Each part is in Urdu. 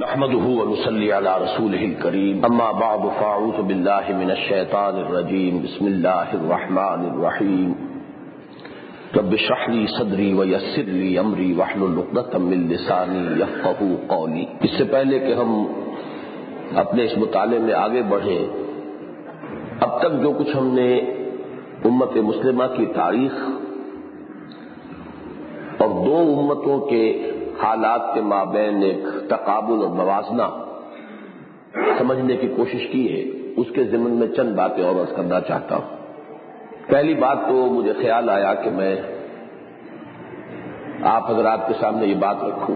نحمده ونصلي على رسوله الكريم اما بعد فاعوذ بالله من الشيطان الرجيم بسم الله الرحمن الرحيم رب اشرح لي صدري ويسر لي امري واحلل عقدة من لساني يفقهوا قولي۔ اس سے پہلے کہ ہم اپنے اس مطالعے میں آگے بڑھیں، اب تک جو کچھ ہم نے امت مسلمہ کی تاریخ اور دو امتوں کے حالات کے مابین ایک تقابل اور موازنہ سمجھنے کی کوشش کی ہے، اس کے ضمن میں چند باتیں اور عرض کرنا چاہتا ہوں۔ پہلی بات تو مجھے خیال آیا کہ میں آپ حضرات کے سامنے یہ بات رکھوں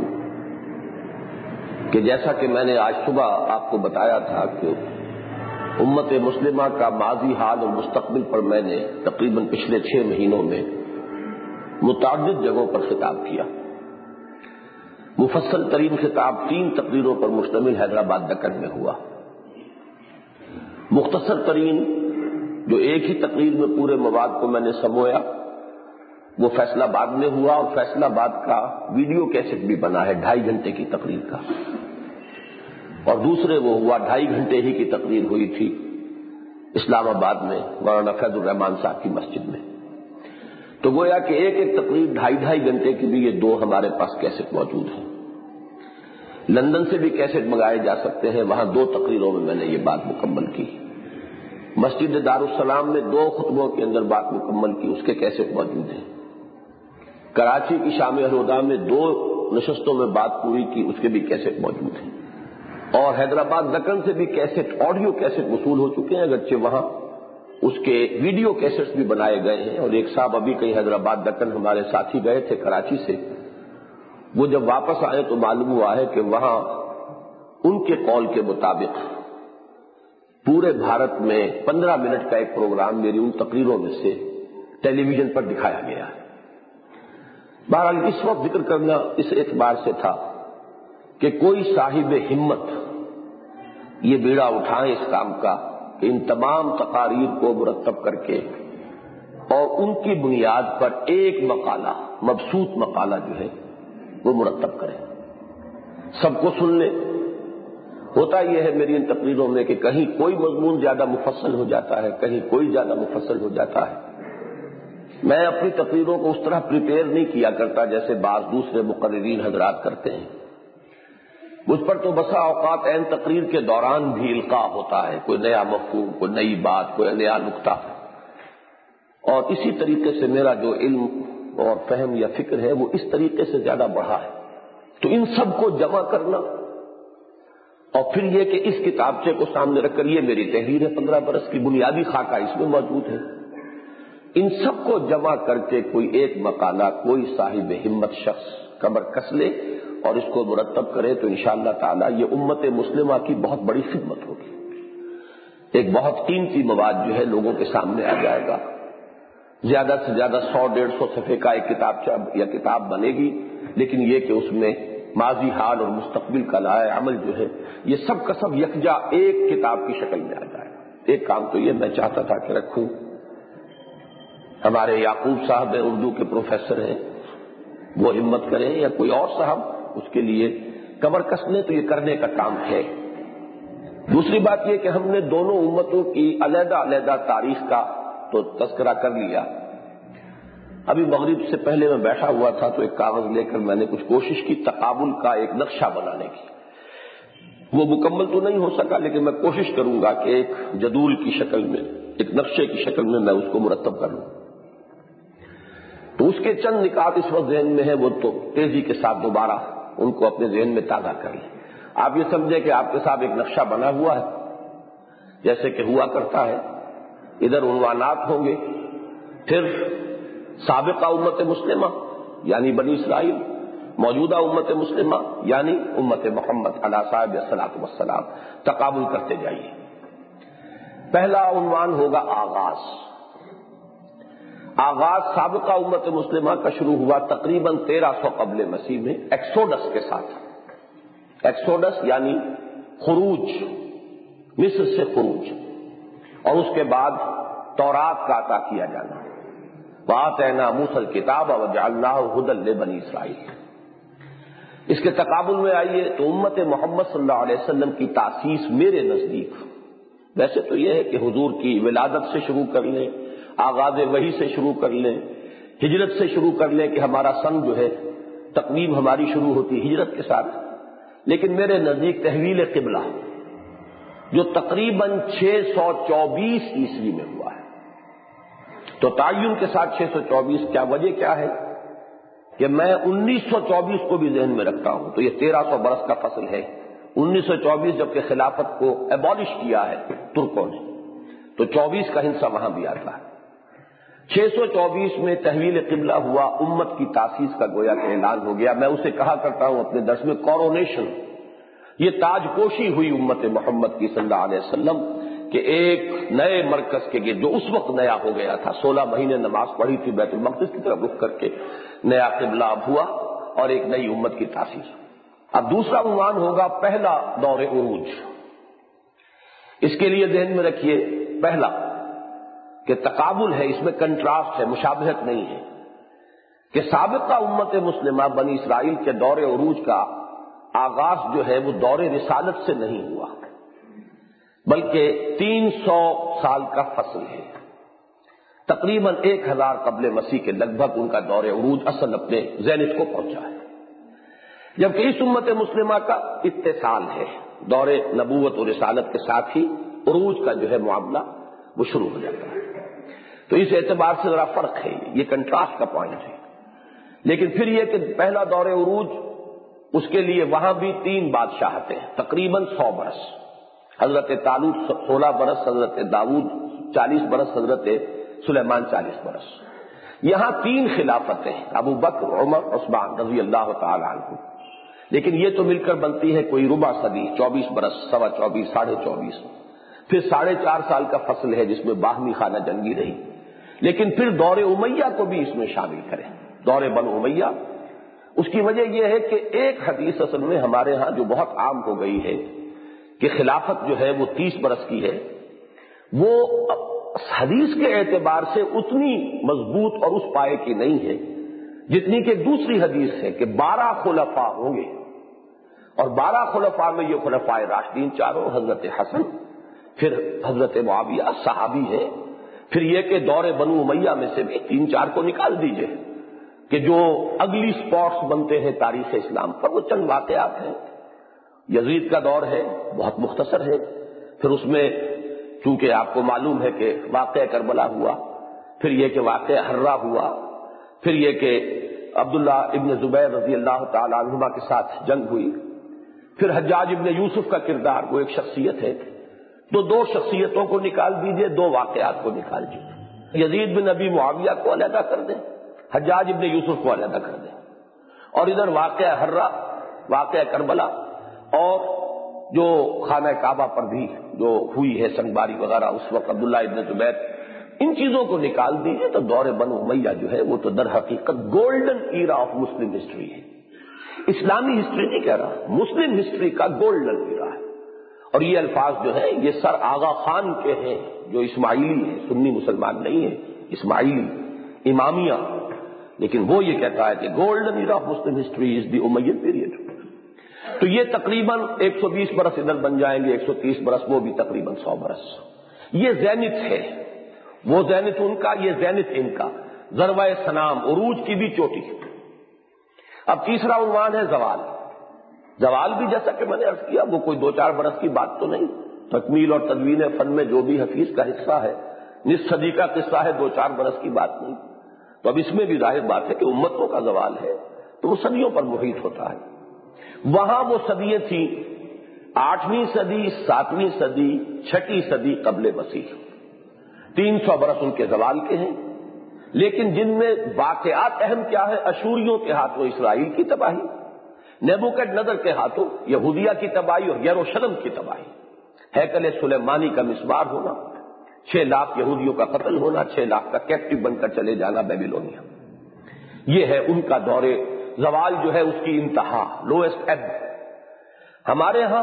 کہ جیسا کہ میں نے آج صبح آپ کو بتایا تھا کہ امت مسلمہ کا ماضی حال اور مستقبل پر میں نے تقریباً پچھلے 6 مہینوں میں متعدد جگہوں پر خطاب کیا۔ مفصل ترین خطاب 3 تقریروں پر مشتمل حیدرآباد دکن میں ہوا۔ مختصر ترین جو ایک ہی تقریر میں پورے مواد کو میں نے سمویا وہ فیصل آباد میں ہوا، اور فیصل آباد کا ویڈیو کیسٹ بھی بنا ہے 2.5 گھنٹے کی تقریر کا، اور دوسرے وہ ہوا 2.5 گھنٹے ہی کی تقریر ہوئی تھی اسلام آباد میں مولانا فیض الرحمان صاحب کی مسجد میں۔ تو گویا کہ ایک ایک تقریر 2.5 گھنٹے کی بھی یہ 2 ہمارے پاس کیسٹ موجود ہیں۔ لندن سے بھی کیسٹ منگائے جا سکتے ہیں، وہاں 2 تقریروں میں نے یہ بات مکمل کی۔ مسجد دارالسلام میں 2 خطبوں کے اندر بات مکمل کی، اس کے کیسٹ موجود ہیں۔ کراچی کی شام الہدیٰ میں 2 نشستوں میں بات پوری کی، اس کے بھی کیسٹ موجود ہیں۔ اور حیدرآباد دکن سے بھی کیسٹ آڈیو کیسٹ وصول ہو چکے ہیں، اگرچہ وہاں اس کے ویڈیو کیسٹس بھی بنائے گئے ہیں۔ اور ایک صاحب ابھی کہیں حیدرآباد دکن ہمارے ساتھی گئے تھے کراچی سے، وہ جب واپس آئے تو معلوم ہوا ہے کہ وہاں ان کے قول کے مطابق پورے بھارت میں 15 منٹ کا ایک پروگرام میری ان تقریروں میں سے ٹیلی ویژن پر دکھایا گیا ہے۔ بہرحال اس وقت ذکر کرنا اس اعتبار سے تھا کہ کوئی صاحب ہمت یہ بیڑا اٹھائیں اس کام کا کہ ان تمام تقاریر کو مرتب کر کے اور ان کی بنیاد پر ایک مقالہ، مبسوط مقالہ جو ہے وہ مرتب کریں، سب کو سن لیں۔ ہوتا یہ ہے میری ان تقریروں میں کہ کہیں کوئی مضمون زیادہ مفصل ہو جاتا ہے، کہیں کوئی زیادہ مفصل ہو جاتا ہے۔ میں اپنی تقریروں کو اس طرح پریپیئر نہیں کیا کرتا جیسے بعض دوسرے مقررین حضرات کرتے ہیں۔ مجھ پر تو بسا اوقات عین تقریر کے دوران بھی القاء ہوتا ہے، کوئی نیا مفہوم، کوئی نئی بات، کوئی نیا نقطہ، اور اسی طریقے سے میرا جو علم اور فہم یا فکر ہے وہ اس طریقے سے زیادہ بڑھا ہے۔ تو ان سب کو جمع کرنا اور پھر یہ کہ اس کتابچے کو سامنے رکھ کر، یہ میری تحریر ہے 15 برس کی، بنیادی خاکہ اس میں موجود ہے، ان سب کو جمع کر کے کوئی ایک مقالہ کوئی صاحب ہمت شخص کمر کس لے اور اس کو مرتب کرے تو انشاءاللہ تعالی یہ امت مسلمہ کی بہت بڑی خدمت ہوگی۔ ایک بہت قیمتی مواد جو ہے لوگوں کے سامنے آ جائے گا۔ زیادہ سے زیادہ 100-150 صفحے کا ایک کتابچہ یا کتاب بنے گی، لیکن یہ کہ اس میں ماضی حال اور مستقبل کا لائحہ عمل جو ہے یہ سب کا سب یکجا ایک کتاب کی شکل میں آ جائے گا۔ ایک کام تو یہ میں چاہتا تھا کہ رکھوں، ہمارے یعقوب صاحب ہیں، اردو کے پروفیسر ہیں، وہ ہمت کریں یا کوئی اور صاحب اس کے لیے کمر کس لیں تو یہ کرنے کا کام ہے۔ دوسری بات یہ کہ ہم نے دونوں امتوں کی علیحدہ علیحدہ تاریخ کا تو تذکرہ کر لیا۔ ابھی مغرب سے پہلے میں بیٹھا ہوا تھا تو ایک کاغذ لے کر میں نے کچھ کوشش کی تقابل کا ایک نقشہ بنانے کی۔ وہ مکمل تو نہیں ہو سکا، لیکن میں کوشش کروں گا کہ ایک جدول کی شکل میں، ایک نقشے کی شکل میں میں اس کو مرتب کر لوں۔ تو اس کے چند نکات اس وقت ذہن میں ہے، وہ تو تیزی کے ساتھ دوبارہ ان کو اپنے ذہن میں تازہ کر لیں۔ آپ یہ سمجھیں کہ آپ کے ساتھ ایک نقشہ بنا ہوا ہے جیسے کہ ہوا کرتا ہے، ادھر عنوانات ہوں گے، پھر سابقہ امت مسلمہ یعنی بنی اسرائیل، موجودہ امت مسلمہ یعنی امت محمد علیہ صاحب الصلاۃ والسلام، تقابل کرتے جائیے۔ پہلا عنوان ہوگا آغاز سابقہ امت مسلمہ کا شروع ہوا تقریباً 1300 قبل مسیح میں ایکسوڈس کے ساتھ۔ ایکسوڈس یعنی خروج، مصر سے خروج، اور اس کے بعد تورات کا عطا کیا جانا۔ وَآتَيْنَا مُوسَى الْكِتَابَ وَجَعَلْنَاهُ هُدًى لِبَنِي اسرائیل۔ اس کے تقابل میں آئیے تو امت محمد صلی اللہ علیہ وسلم کی تاسیس میرے نزدیک، ویسے تو یہ ہے کہ حضور کی ولادت سے شروع کر لیں، آغاز وحی سے شروع کر لیں، ہجرت سے شروع کر لیں کہ ہمارا سن جو ہے تقویم ہماری شروع ہوتی ہجرت کے ساتھ، لیکن میرے نزدیک تحویل قبلہ جو تقریباً 624 عیسوی میں ہوا ہے، تو تعین کے ساتھ 624 کیا وجہ کیا ہے کہ میں 1924 کو بھی ذہن میں رکھتا ہوں، تو یہ 1300 برس کا فصل ہے۔ 1924 جبکہ خلافت کو ایبالش کیا ہے ترکوں نے، تو 24 کا ہندسہ وہاں بھی آتا ہے۔ 624 میں تحویل قبلہ ہوا، امت کی تاسیس کا گویا کہ اعلان ہو گیا۔ میں اسے کہا کرتا ہوں اپنے درس میں کورونیشن، یہ تاج پوشی ہوئی امت محمد کی صلی اللہ علیہ وسلم کہ ایک نئے مرکز کے جو اس وقت نیا ہو گیا تھا، 16 مہینے نماز پڑھی تھی بیت المقدس کی طرف رخ کر کے، نیا قبلہ اب ہوا اور ایک نئی امت کی تاسیس۔ اب دوسرا عنوان ہوگا پہلا دور عروج۔ اس کے لیے ذہن میں رکھیے پہلا کہ تقابل ہے، اس میں کنٹراسٹ ہے، مشابہت نہیں ہے، کہ سابقہ امت مسلمہ بنی اسرائیل کے دور عروج کا آغاز جو ہے وہ دور رسالت سے نہیں ہوا، بلکہ 300 سال کا فصل ہے۔ تقریباً 1000 قبل مسیح کے لگ بھگ ان کا دور عروج اصل اپنے زینت کو پہنچا ہے، جبکہ اس امت مسلمہ کا اتصال ہے، دور نبوت و رسالت کے ساتھ ہی عروج کا جو ہے معاملہ وہ شروع ہو جاتا ہے۔ تو اس اعتبار سے ذرا فرق ہے، یہ کنٹراسٹ کا پوائنٹ ہے۔ لیکن پھر یہ کہ پہلا دور عروج، اس کے لیے وہاں بھی 3 بادشاہتیں ہیں، تقریباً 100 برس، حضرت طالوت 16 برس، حضرت داؤد 40 برس، حضرت سلیمان 40 برس۔ یہاں 3 خلافتیں ہیں، ابو بکر، عمر، عثمان رضی اللہ تعالی عنہ، لیکن یہ تو مل کر بنتی ہے کوئی ربع صدی، 24 برس، 24.25، 24.5۔ پھر 4.5 سال کا فصل ہے جس میں باہمی خانہ جنگی رہی، لیکن پھر دور امیہ کو بھی اس میں شامل کریں، دور بنو امیہ۔ اس کی وجہ یہ ہے کہ ایک حدیث اصل میں ہمارے ہاں جو بہت عام ہو گئی ہے کہ خلافت جو ہے وہ 30 برس کی ہے، وہ حدیث کے اعتبار سے اتنی مضبوط اور اس پائے کی نہیں ہے جتنی کہ دوسری حدیث ہے کہ 12 خلفاء ہوں گے، اور 12 خلفاء میں یہ خلفاء راشدین چاروں، حضرت حسن، پھر حضرت معاویہ صحابی ہے، پھر یہ کہ دور بنو امیہ میں سے بھی 3-4 کو نکال دیجئے کہ جو اگلی سپاٹس بنتے ہیں تاریخ اسلام پر، وہ چند واقعات ہیں۔ یزید کا دور ہے، بہت مختصر ہے، پھر اس میں چونکہ آپ کو معلوم ہے کہ واقعہ کربلا ہوا، پھر یہ کہ واقعہ حرہ ہوا، پھر یہ کہ عبداللہ ابن زبیر رضی اللہ تعالی عنہما کے ساتھ جنگ ہوئی، پھر حجاج ابن یوسف کا کردار، وہ ایک شخصیت ہے، تو 2 شخصیتوں کو نکال دیجئے، 2 واقعات کو نکال دیجئے، یزید بن ابی معاویہ کو علیحدہ کر دیں، حجاج ابن یوسف کو علیحدہ کر دیں، اور ادھر واقعہ حرہ، واقعہ کربلا، اور جو خانہ کعبہ پر بھی جو ہوئی ہے سنگباری وغیرہ اس وقت عبداللہ ابن زبیر، ان چیزوں کو نکال دیجئے تو دور بنو امیہ جو ہے وہ تو در حقیقت golden era of Muslim history ہے، اسلامی ہسٹری نہیں کہہ رہا، مسلم ہسٹری کا گولڈن ایرا ہے۔ اور یہ الفاظ جو ہیں یہ سر آغا خان کے ہیں جو اسماعیلی ہے، سنی مسلمان نہیں ہے، اسماعیلی امامیہ، لیکن وہ یہ کہتا ہے کہ golden era of Muslim history is the Umayyad period. تو یہ تقریباً 120 برس ادھر بن جائیں گے، 130 برس، وہ بھی تقریباً 100 برس۔ یہ زینت ہے، وہ زینت ان کا، یہ زینت ان کا، ذروہ سنام، عروج کی بھی چوٹی۔ اب تیسرا عنوان ہے زوال۔ زوال بھی جیسا کہ میں نے عرض کیا وہ کوئی 2-4 برس کی بات تو نہیں، تکمیل اور تدوین فن میں جو بھی حفیظ کا حصہ ہے، نصف صدی کا قصہ ہے، 2-4 برس کی بات نہیں۔ تو اب اس میں بھی ظاہر بات ہے کہ امتوں کا زوال ہے تو وہ صدیوں پر محیط ہوتا ہے۔ وہاں وہ صدییں تھیں 8ویں صدی، 7ویں صدی، 6 صدی قبل مسیح، 300 برس ان کے زوال کے ہیں، لیکن جن میں واقعات اہم کیا ہے؟ اشوریوں کے ہاتھوں اسرائیل کی تباہی، نیبوکڈ نظر کے ہاتھوں یہودیہ کی تباہی اور یروشلم کی تباہی، ہیکل سلیمانی کا مسمار ہونا، 6 لاکھ یہودیوں کا قتل ہونا، 6 لاکھ کا کیپٹیو بن کر چلے جانا بیبیلونیا۔ یہ ہے ان کا دور زوال جو ہے اس کی انتہا، لوئسٹ ایب۔ ہمارے ہاں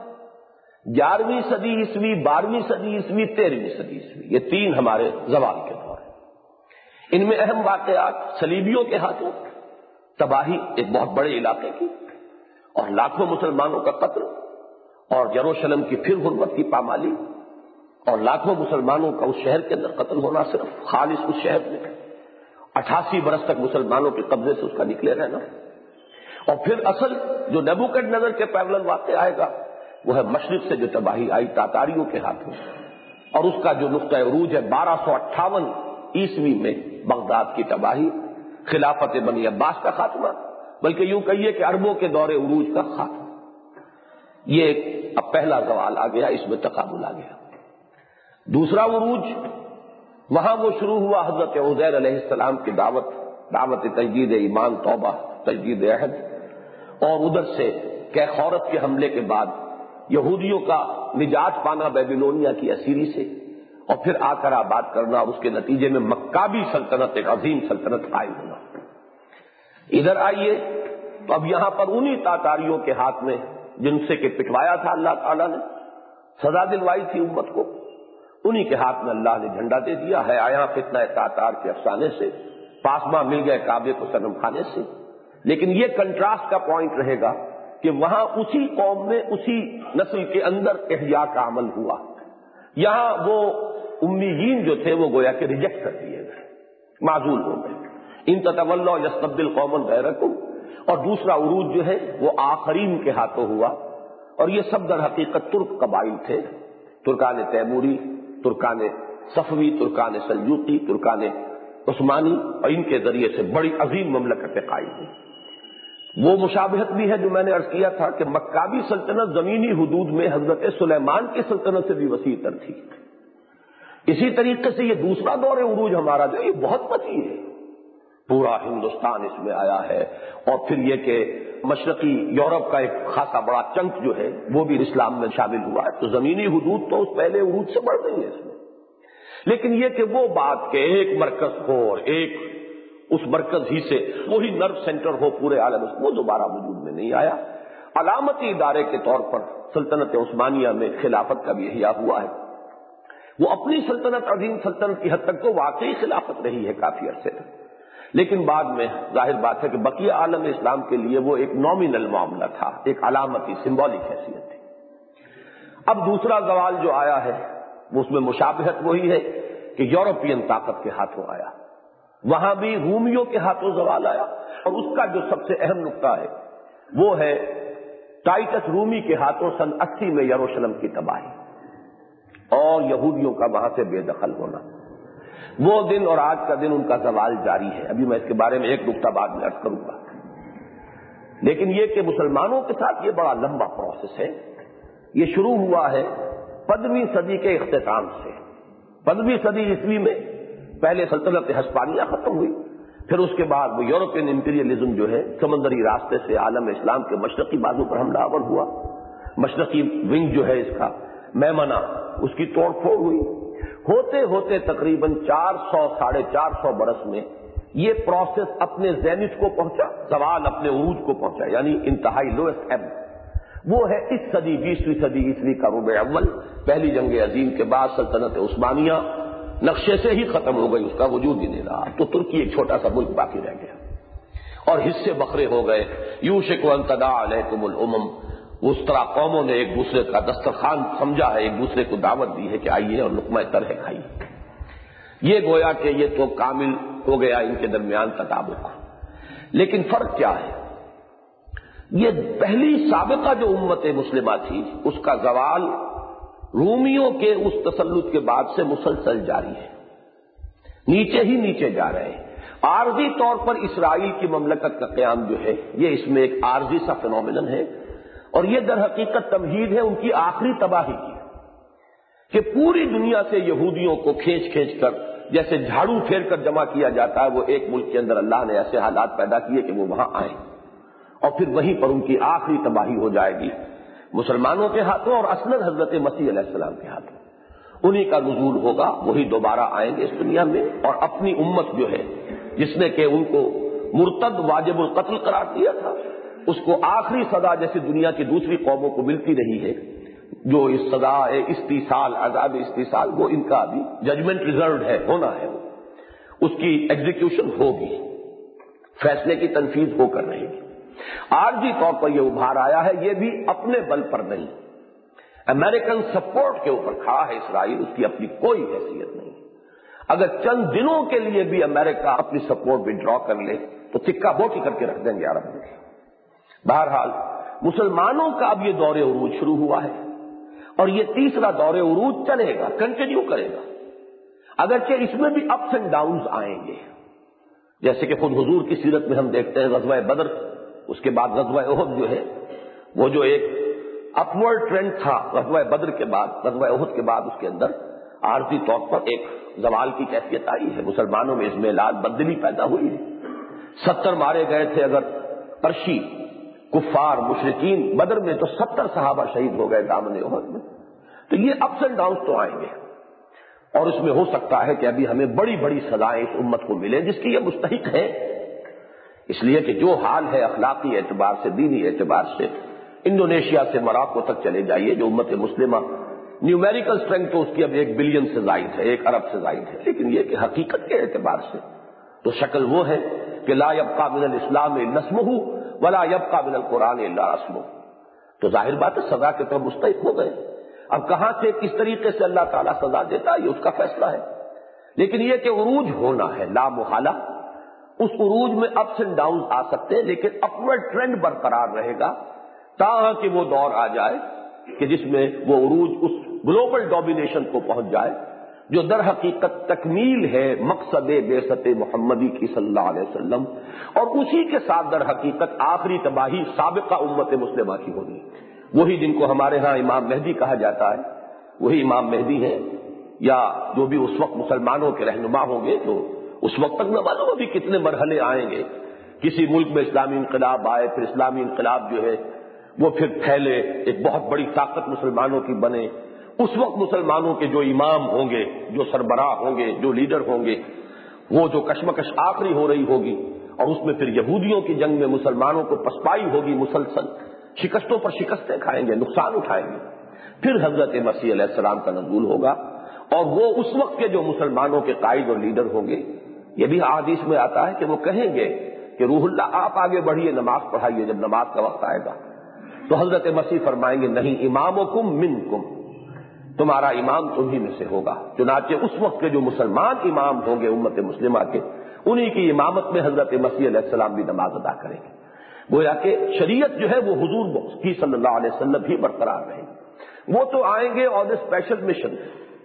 11ویں صدی عیسوی، 12ویں صدی عیسوی، 13ویں صدی عیسوی، یہ 3 ہمارے زوال کے دور ہیں۔ ان میں اہم واقعات صلیبیوں کے ہاتھوں تباہی ایک بہت بڑے علاقے کی، اور لاکھوں مسلمانوں کا قتل اور یروشلم کی پھر حرمت کی پامالی اور لاکھوں مسلمانوں کا اس شہر کے اندر قتل ہونا، صرف خالص اس شہر میں 88 برس تک مسلمانوں کے قبضے سے اس کا نکلے رہنا، اور پھر اصل جو نیبوکڈ نظر کے پیرلل واقع آئے گا وہ ہے مشرق سے جو تباہی آئی تاتاریوں کے ہاتھوں، اور اس کا جو نقطہ عروج ہے 1258 عیسوی میں بغداد کی تباہی، خلافت بنی عباس کا خاتمہ، بلکہ یوں کہیے کہ عربوں کے دور عروج کا خاتمہ۔ یہ اب پہلا زوال آ گیا، اس میں تقابل آ گیا۔ دوسرا عروج وہاں وہ شروع ہوا حضرت عزیر علیہ السلام کی دعوت تجدید ایمان، توبہ، تجدید عہد، اور ادھر سے کیخورت کے حملے کے بعد یہودیوں کا نجات پانا بیبیلونیا کی اسیری سے، اور پھر آ کر آباد کرنا، اور اس کے نتیجے میں مکابی سلطنت، ایک عظیم سلطنت قائم ہونا۔ ادھر آئیے تو اب یہاں پر انہی تاتاریوں کے ہاتھ میں جن سے کہ پٹوایا تھا اللہ تعالیٰ نے، سزا دلوائی تھی امت کو، انہی کے ہاتھ میں اللہ نے جھنڈا دے دیا ہے آیا فتنہ تاتار کے افسانے سے، پاسباں مل گئے کعبے کو صنم خانے سے۔ لیکن یہ کنٹراسٹ کا پوائنٹ رہے گا کہ وہاں اسی قوم میں، اسی نسل کے اندر احیاء کا عمل ہوا، یہاں وہ امیین جو تھے وہ گویا کہ ریجیکٹ کر دیے گئے، معزول ہو گئے، ان تتولوا یستبدل قوما غیرکم۔ اور دوسرا عروج جو ہے وہ آخرین کے ہاتھوں ہوا، اور یہ سب در حقیقت ترک قبائل تھے، ترکان تیموری، Terken صفوی، Terken Seljuqi, Terken Usmani, اور ان کے ذریعے سے بڑی عظیم مملکتیں قائم ہوئی۔ وہ مشابہت بھی ہے جو میں نے عرض کیا تھا کہ مکابی سلطنت زمینی حدود میں حضرت سلیمان کی سلطنت سے بھی وسیع تر تھی۔ اسی طریقے سے یہ دوسرا دور عروج ہمارا جو یہ بہت وسیع ہے، پورا ہندوستان اس میں آیا ہے، اور پھر یہ کہ مشرقی یورپ کا ایک خاصا بڑا چنک جو ہے وہ بھی اسلام میں شامل ہوا ہے، تو زمینی حدود تو اس پہلے عروج سے بڑھ گئی ہے اس میں۔ لیکن یہ کہ وہ بات کہ ایک مرکز ہو اور ایک اس مرکز ہی سے وہی نرو سینٹر ہو پورے عالم، وہ دوبارہ وجود میں نہیں آیا۔ علامتی ادارے کے طور پر سلطنت عثمانیہ میں خلافت کا بھی احیاء ہوا ہے، وہ اپنی سلطنت، عظیم سلطنت کی حد تک تو واقعی خلافت رہی ہے کافی عرصے تک، لیکن بعد میں ظاہر بات ہے کہ بقیہ عالم اسلام کے لیے وہ ایک نامینل معاملہ تھا، ایک علامتی سمبولک حیثیت تھی۔ اب دوسرا زوال جو آیا ہے وہ اس میں مشابہت وہی ہے کہ یورپین طاقت کے ہاتھوں آیا، وہاں بھی رومیوں کے ہاتھوں زوال آیا، اور اس کا جو سب سے اہم نقطہ ہے وہ ہے ٹائٹس رومی کے ہاتھوں سن 80 میں یروشلم کی تباہی اور یہودیوں کا وہاں سے بے دخل ہونا۔ وہ دن اور آج کا دن ان کا زوال جاری ہے، ابھی میں اس کے بارے میں ایک نقطہ بعد میں عرض کروں گا۔ لیکن یہ کہ مسلمانوں کے ساتھ یہ بڑا لمبا پروسیس ہے، یہ شروع ہوا ہے 15ویں صدی کے اختتام سے۔ 15ویں صدی عیسوی میں پہلے سلطنت ہسپانیہ ختم ہوئی، پھر اس کے بعد وہ یورپین امپیریلزم جو ہے سمندری راستے سے عالم اسلام کے مشرقی بازو پر حملہ آور ہوا، مشرقی ونگ جو ہے اس کا میمنہ، اس کی توڑ پھوڑ ہوئی، ہوتے ہوتے تقریباً 400-450 برس میں یہ پروسیس اپنے زینت کو پہنچا، زوال اپنے عروج کو پہنچا، یعنی انتہائی لوئسٹ ایب وہ ہے اس صدی 20ویں صدی عیسوی کا ربع اول، پہلی جنگ عظیم کے بعد سلطنت عثمانیہ نقشے سے ہی ختم ہو گئی، اس کا وجود ہی نہیں رہا، تو ترکی ایک چھوٹا سا ملک باقی رہ گیا اور حصے بکھرے ہو گئے۔ یوشک ان تداعی علیکم الامم، اس طرح قوموں نے ایک دوسرے کا دسترخوان سمجھا ہے، ایک دوسرے کو دعوت دی ہے کہ آئیے اور لقمہ ترہ کھائیے۔ یہ گویا کہ یہ تو کامل ہو گیا ان کے درمیان تطابق۔ لیکن فرق کیا ہے؟ یہ پہلی سابقہ جو امت مسلمہ تھی اس کا زوال رومیوں کے اس تسلط کے بعد سے مسلسل جاری ہے، نیچے ہی نیچے جا رہے ہیں۔ عارضی طور پر اسرائیل کی مملکت کا قیام جو ہے یہ اس میں ایک عارضی سا فینومینن ہے، اور یہ در حقیقت تمہید ہے ان کی آخری تباہی کی، کہ پوری دنیا سے یہودیوں کو کھینچ کھینچ کر جیسے جھاڑو پھیر کر جمع کیا جاتا ہے، وہ ایک ملک کے اندر اللہ نے ایسے حالات پیدا کیے کہ وہ وہاں آئیں، اور پھر وہیں پر ان کی آخری تباہی ہو جائے گی مسلمانوں کے ہاتھوں اور اصلاً حضرت مسیح علیہ السلام کے ہاتھوں۔ انہی کا نزول ہوگا، وہی دوبارہ آئیں گے اس دنیا میں، اور اپنی امت جو ہے جس نے کہ ان کو مرتد واجب القتل قرار دیا تھا، اس کو آخری سزا جیسے دنیا کی دوسری قوموں کو ملتی رہی ہے، جو اس سزا استیصال، عذاب استیصال، وہ ان کا ابھی ججمنٹ ریزروڈ ہے، ہونا ہے، اس کی ایگزیکیوشن ہوگی، فیصلے کی تنفیذ ہو کر رہے گی۔ عارضی طور پر یہ ابھار آیا ہے، یہ بھی اپنے بل پر نہیں، امریکن سپورٹ کے اوپر کھڑا ہے اسرائیل، اس کی اپنی کوئی حیثیت نہیں۔ اگر چند دنوں کے لیے بھی امریکہ اپنی سپورٹ وڈرا کر لے تو تکہ بوٹی کر کے رکھ دیں گے عرب ملک۔ بہرحال مسلمانوں کا اب یہ دور عروج شروع ہوا ہے، اور یہ تیسرا دور عروج چلے گا، کنٹینیو کرے گا، اگرچہ اس میں بھی اپس اینڈ ڈاؤنز آئیں گے، جیسے کہ خود حضور کی سیرت میں ہم دیکھتے ہیں غزوہ بدر، اس کے بعد غزوہ احد جو ہے، وہ جو ایک اپورڈ ٹرینڈ تھا غزوہ بدر کے بعد، غزوہ احد کے بعد اس کے اندر عارضی طور پر ایک زوال کی کیفیت آئی ہے، مسلمانوں میں اس میں بدلی پیدا ہوئی ہے۔ 70 مارے گئے تھے اگر عرشی کفار مشرکین، بدر میں تو 70 صحابہ شہید ہو گئے دامن احد میں۔ تو یہ اپس اینڈ ڈاؤنز تو آئیں گے، اور اس میں ہو سکتا ہے کہ ابھی ہمیں بڑی بڑی سزائیں اس امت کو ملیں جس کی یہ مستحق ہے، اس لیے کہ جو حال ہے اخلاقی اعتبار سے، دینی اعتبار سے، انڈونیشیا سے موراکو تک چلے جائیے، جو امت مسلمہ نیومیریکل اسٹرینتھ تو اس کی اب 1 بلین سے زائد ہے، 1 ارب سے زائد ہے، لیکن یہ کہ حقیقت کے اعتبار سے تو شکل وہ ہے کہ لا یبقى من الاسلام الا اسمہ ولا یبقى من القرآن الا رسمہ، تو ظاہر بات ہے سزا کے تو مستحق ہو گئے۔ اب کہاں سے کس طریقے سے اللہ تعالیٰ سزا دیتا ہے یہ اس کا فیصلہ ہے، لیکن یہ کہ عروج ہونا ہے لا محالہ، اس عروج میں اپس اینڈ ڈاؤنز آ سکتے ہیں، لیکن اپورڈ ٹرینڈ برقرار رہے گا تاکہ وہ دور آ جائے کہ جس میں وہ عروج اس گلوبل ڈومینیشن کو پہنچ جائے جو در حقیقت تکمیل ہے مقصد بعثت محمدی کی صلی اللہ علیہ وسلم، اور اسی کے ساتھ در حقیقت آخری تباہی سابقہ امت مسلمہ کی ہوگی۔ وہی جن کو ہمارے ہاں امام مہدی کہا جاتا ہے، وہی امام مہدی ہیں، یا جو بھی اس وقت مسلمانوں کے رہنما ہوں گے، تو اس وقت تک نہ معلوم ابھی کتنے مرحلے آئیں گے، کسی ملک میں اسلامی انقلاب آئے، پھر اسلامی انقلاب جو ہے وہ پھر پھیلے، ایک بہت بڑی طاقت مسلمانوں کی بنے، اس وقت مسلمانوں کے جو امام ہوں گے، جو سربراہ ہوں گے، جو لیڈر ہوں گے، وہ جو کشمکش آخری ہو رہی ہوگی، اور اس میں پھر یہودیوں کی جنگ میں مسلمانوں کو پسپائی ہوگی، مسلسل شکستوں پر شکستیں کھائیں گے، نقصان اٹھائیں گے، پھر حضرت مسیح علیہ السلام کا نزول ہوگا، اور وہ اس وقت کے جو مسلمانوں کے قائد اور لیڈر ہوں گے، یہ بھی حدیث میں آتا ہے کہ وہ کہیں گے کہ روح اللہ آپ آگے بڑھیے، نماز پڑھائیے، جب نماز کا وقت آئے گا تو حضرت مسیح فرمائیں گے نہیں، امامکم منکم، تمہارا امام تمہیں میں سے ہوگا۔ چنانچہ اس وقت کے جو مسلمان امام ہوں گے امت مسلمہ کے، انہی کی امامت میں حضرت مسیح علیہ السلام بھی نماز ادا کریں گے، گویا کہ شریعت جو ہے وہ حضور کی صلی اللہ علیہ وسلم بھی برقرار رہے گی۔ وہ تو آئیں گے on special mission,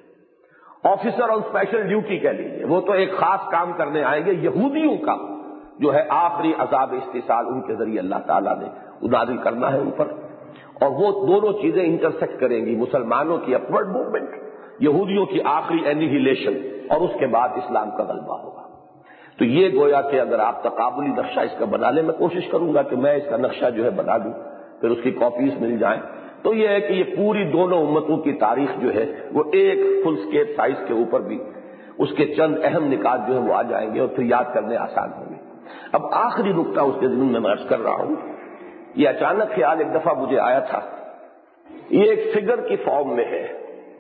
officer on special duty کہہ لیجیے، وہ تو ایک خاص کام کرنے آئیں گے، یہودیوں کا جو ہے آخری عذاب استحصال ان کے ذریعے اللہ تعالیٰ نے نازل کرنا ہے ان پر، اور وہ دونوں چیزیں انٹرسیکٹ کریں گی، مسلمانوں کی اپورڈ موومنٹ، یہودیوں کی آخری اینیہیلیشن، اور اس کے بعد اسلام کا غلبہ ہوگا۔ تو یہ گویا کہ اگر آپ تقابلی نقشہ اس کا بنا لیں، میں کوشش کروں گا کہ میں اس کا نقشہ جو ہے بنا دوں، پھر اس کی کاپیز مل جائیں، تو یہ ہے کہ یہ پوری دونوں امتوں کی تاریخ جو ہے وہ ایک فل اسکیپ سائز کے اوپر بھی اس کے چند اہم نکات جو ہے وہ آ جائیں گے، اور پھر یاد کرنے آسان ہوں گے۔ اب آخری نقطہ اس کے ضمن میں عرض کر رہا ہوں، یہ اچانک خیال ایک دفعہ مجھے آیا تھا، یہ ایک فگر کی فارم میں ہے،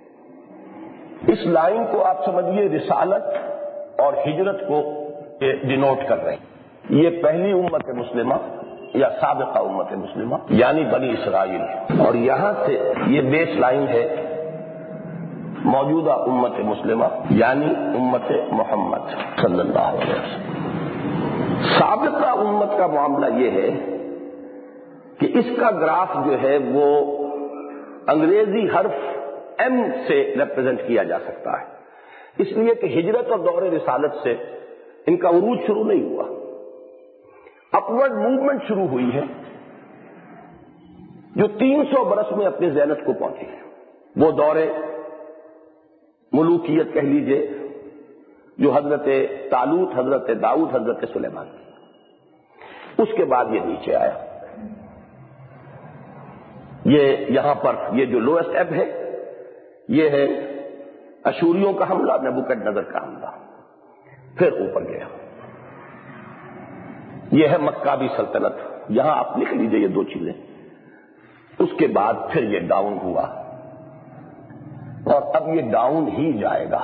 اس لائن کو آپ سمجھیے رسالت اور ہجرت کو ڈینوٹ کر رہے ہیں۔ یہ پہلی امت مسلمہ یا سابقہ امت مسلمہ یعنی بنی اسرائیل، اور یہاں سے یہ بیس لائن ہے موجودہ امت مسلمہ یعنی امت محمد صلی اللہ علیہ وسلم۔ سابقہ امت کا معاملہ یہ ہے کہ اس کا گراف جو ہے وہ انگریزی حرف ایم سے ریپرزینٹ کیا جا سکتا ہے، اس لیے کہ ہجرت اور دور رسالت سے ان کا عروج شروع نہیں ہوا، اپورڈ موومنٹ شروع ہوئی ہے جو 300 برس میں اپنی زینت کو پہنچی ہے۔ وہ دور ملوکیت کہہ لیجئے جو حضرت طالوت، حضرت داؤد، حضرت سلیمان، اس کے بعد یہ نیچے آیا۔ یہ یہاں پر یہ جو لوئسٹ ایب ہے یہ ہے اشوریوں کا حملہ، نبوکدنضر کا حملہ، پھر اوپر گیا۔ یہ ہے مکابی سلطنت، یہاں آپ لکھ لیجئے یہ دو چیزیں۔ اس کے بعد پھر یہ ڈاؤن ہوا، اور اب یہ ڈاؤن ہی جائے گا،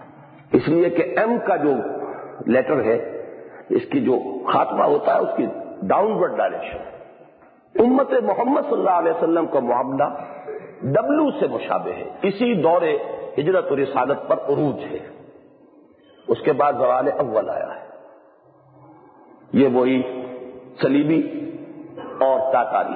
اس لیے کہ ایم کا جو لیٹر ہے اس کی جو خاتمہ ہوتا ہے اس کی ڈاؤنورڈ ڈائریکشن. امت محمد صلی اللہ علیہ وسلم کا معاملہ ڈبلو سے مشابہ ہے. اسی دور ہجرت و رسالت پر عروج ہے. اس کے بعد زوال اول آیا ہے. یہ وہی صلیبی اور تاتاری.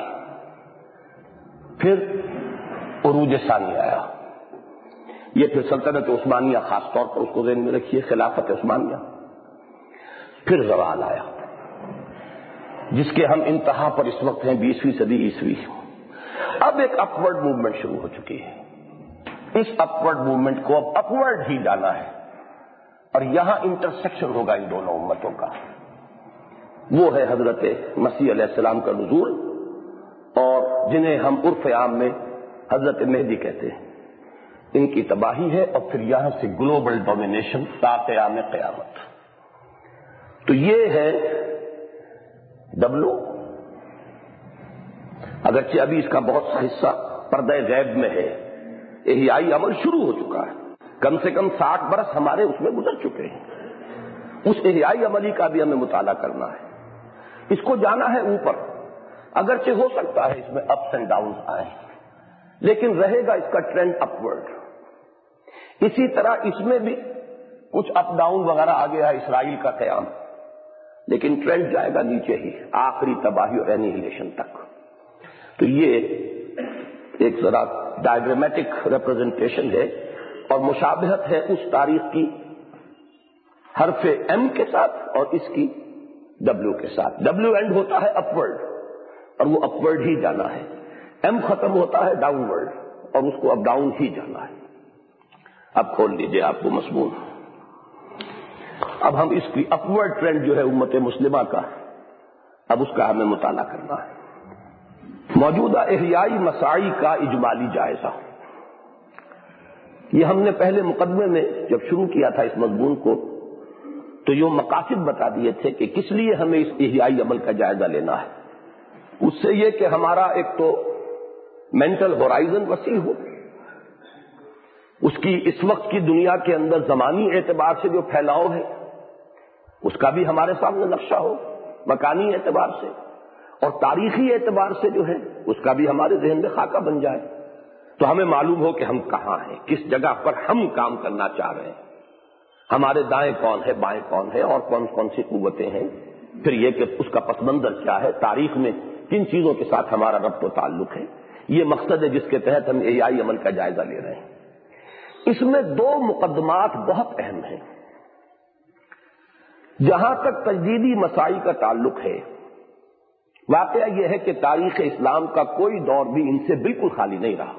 پھر عروج ثانی آیا. یہ پھر سلطنت عثمانیہ، خاص طور پر اس کو ذہن میں رکھیے، خلافت عثمانیہ. پھر زوال آیا جس کے ہم انتہا پر اس وقت ہیں، 20ویں صدی عیسوی. اب ایک اپورڈ موومنٹ شروع ہو چکی ہے. اس اپورڈ موومنٹ کو اب اپورڈ ہی جانا ہے، اور یہاں انٹرسیکشن ہوگا ان دونوں امتوں کا. وہ ہے حضرت مسیح علیہ السلام کا نزول، اور جنہیں ہم عرف عام میں حضرت مہدی کہتے ہیں. ان کی تباہی ہے، اور پھر یہاں سے گلوبل ڈومینیشن تا قیام قیامت. تو یہ ہے ڈبلو. اگرچہ ابھی اس کا بہت سا حصہ پردہ غیب میں ہے. احیائی عمل شروع ہو چکا ہے. کم سے کم 60 برس ہمارے اس میں گزر چکے ہیں. اس احیائی عملی کا بھی ہمیں مطالعہ کرنا ہے. اس کو جانا ہے اوپر. اگرچہ ہو سکتا ہے اس میں اپس اینڈ ڈاؤنز آئیں، لیکن رہے گا اس کا ٹرینڈ اپورڈ. اسی طرح اس میں بھی کچھ اپ ڈاؤن وغیرہ آ گیا ہے، اسرائیل کا قیام، لیکن ٹرینڈ جائے گا نیچے ہی، آخری تباہی اور اینیہیلیشن تک. تو یہ ایک ذرا ڈائیگرامیٹک ریپرزنٹیشن ہے، اور مشابہت ہے اس تاریخ کی حرف ایم کے ساتھ اور اس کی ڈبلو کے ساتھ. ڈبلو اینڈ ہوتا ہے اپورڈ، اور وہ اپورڈ ہی جانا ہے. ایم ختم ہوتا ہے ڈاؤن ورڈ، اور اس کو اب ڈاؤن ہی جانا ہے. اب کھول لیجیے آپ کو مضمون. اب ہم اس کی اپورڈ ٹرینڈ جو ہے امت مسلمہ کا، اب اس کا ہمیں مطالعہ کرنا ہے. موجودہ احیائی مساعی کا اجمالی جائزہ. یہ ہم نے پہلے مقدمے میں جب شروع کیا تھا اس مضمون کو، تو یہ مقاصد بتا دیے تھے کہ کس لیے ہمیں اس احیائی عمل کا جائزہ لینا ہے. اس سے یہ کہ ہمارا ایک تو مینٹل ہورائزن وسیع ہو، اس کی اس وقت کی دنیا کے اندر زمانی اعتبار سے جو پھیلاؤ ہے اس کا بھی ہمارے سامنے نقشہ ہو، مکانی اعتبار سے، اور تاریخی اعتبار سے جو ہے اس کا بھی ہمارے ذہن میں خاکہ بن جائے. تو ہمیں معلوم ہو کہ ہم کہاں ہیں، کس جگہ پر ہم کام کرنا چاہ رہے ہیں، ہمارے دائیں کون ہے، بائیں کون ہے، اور کون کون سی قوتیں ہیں. پھر یہ کہ اس کا پس منظر کیا ہے، تاریخ میں کن چیزوں کے ساتھ ہمارا ربط و تعلق ہے. یہ مقصد ہے جس کے تحت ہم احیائی عمل کا جائزہ لے رہے ہیں. اس میں دو مقدمات بہت اہم ہیں. جہاں تک تجدیدی مساعی کا تعلق ہے، واقعہ یہ ہے کہ تاریخ اسلام کا کوئی دور بھی ان سے بالکل خالی نہیں رہا،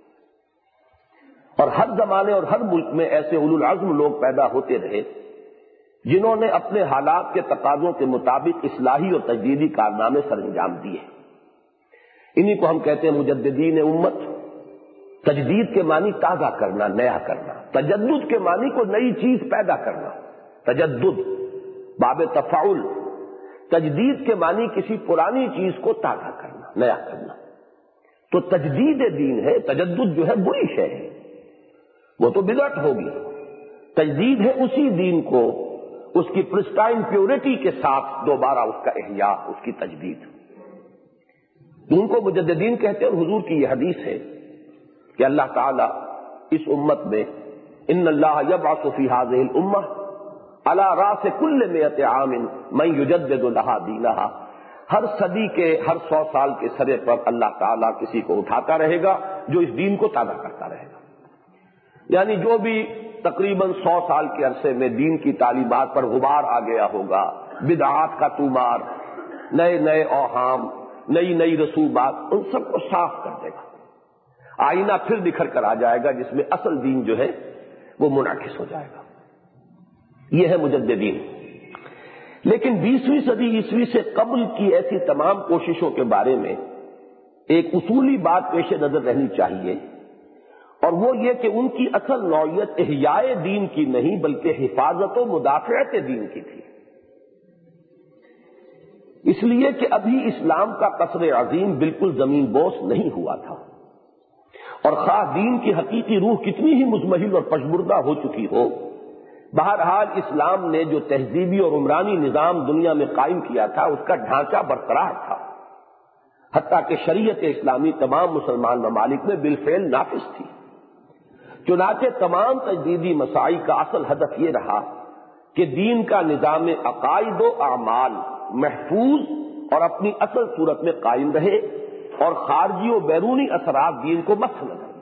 اور ہر زمانے اور ہر ملک میں ایسے اولو العزم لوگ پیدا ہوتے رہے جنہوں نے اپنے حالات کے تقاضوں کے مطابق اصلاحی اور تجدیدی کارنامے سر انجام دیے. انہی کو ہم کہتے ہیں مجددین امت. تجدید کے معنی تازہ کرنا، نیا کرنا. تجدد کے معنی کو نئی چیز پیدا کرنا. تجدد باب تفاعل. تجدید کے معنی کسی پرانی چیز کو تازہ کرنا، نیا کرنا. تو تجدید دین ہے. تجدد جو ہے بری شے ہے، وہ تو بدعت ہوگی. تجدید ہے اسی دین کو اس کی پرسٹائن پیورٹی کے ساتھ دوبارہ اس کا احیاء، اس کی تجدید. ان کو مجددین کہتے ہیں. اور حضور کی یہ حدیث ہے کہ اللہ تعالیٰ اس امت میں ان اللہ یبعث فی هذه الامہ علی راس کل 100 عام من یجدد لها دینہا. ہر صدی کے، ہر 100 سال کے سرے پر اللہ تعالیٰ کسی کو اٹھاتا رہے گا جو اس دین کو تازہ کرتا رہے گا. یعنی جو بھی تقریباً 100 سال کے عرصے میں دین کی تعلیمات پر غبار آ گیا ہوگا، بدعات کا طومار، نئے نئے اوہام، نئی نئی رسومات، ان سب کو صاف کر دے گا. آئینہ پھر نکھر کر آ جائے گا جس میں اصل دین جو ہے وہ منعکس ہو جائے گا. یہ ہے مجددین. لیکن 20ویں صدی عیسوی سے قبل کی ایسی تمام کوششوں کے بارے میں ایک اصولی بات پیش نظر رہنی چاہیے، اور وہ یہ کہ ان کی اصل نوعیت احیاء دین کی نہیں بلکہ حفاظت و مدافعت دین کی تھی. اس لیے کہ ابھی اسلام کا قصر عظیم بالکل زمین بوس نہیں ہوا تھا، اور خواہ دین کی حقیقی روح کتنی ہی مزمحل اور پشبردہ ہو چکی ہو، بہرحال اسلام نے جو تہذیبی اور عمرانی نظام دنیا میں قائم کیا تھا اس کا ڈھانچہ برقرار تھا، حتیٰ کہ شریعت اسلامی تمام مسلمان ممالک میں بالفعل نافذ تھی۔ چنانچہ تمام تجدیدی مساعی کا اصل ہدف یہ رہا کہ دین کا نظام عقائد و اعمال محفوظ اور اپنی اصل صورت میں قائم رہے اور خارجی و بیرونی اثرات دین کو مس نہ کریں۔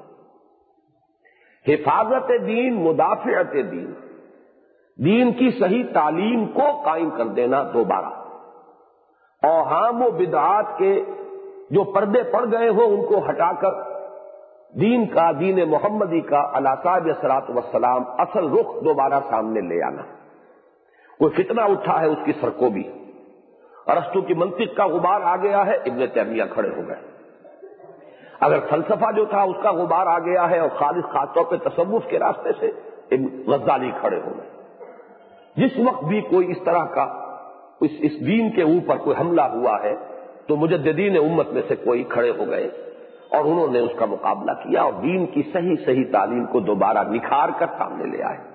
حفاظت دین، مدافعت دین، دین کی صحیح تعلیم کو قائم کر دینا دوبارہ، اوہام و بدعات کے جو پردے پڑ گئے ہوں ان کو ہٹا کر دین کا، دین محمدی کا علی صاحب الصلاۃ والسلام اصل رخ دوبارہ سامنے لے آنا۔ کوئی فتنہ اٹھا ہے اس کی سرکوبی، ارسطو کی منطق کا غبار آ گیا ہے، ابن تیمیہ کھڑے ہو گئے۔ اگر فلسفہ جو تھا اس کا غبار آ گیا ہے اور خاص طور پہ تصوف کے راستے سے غزالی کھڑے ہو گئے۔ جس وقت بھی کوئی اس طرح کا اس دین کے اوپر کوئی حملہ ہوا ہے تو مجددین امت میں سے کوئی کھڑے ہو گئے اور انہوں نے اس کا مقابلہ کیا اور دین کی صحیح تعلیم کو دوبارہ نکھار کر سامنے لے آئے۔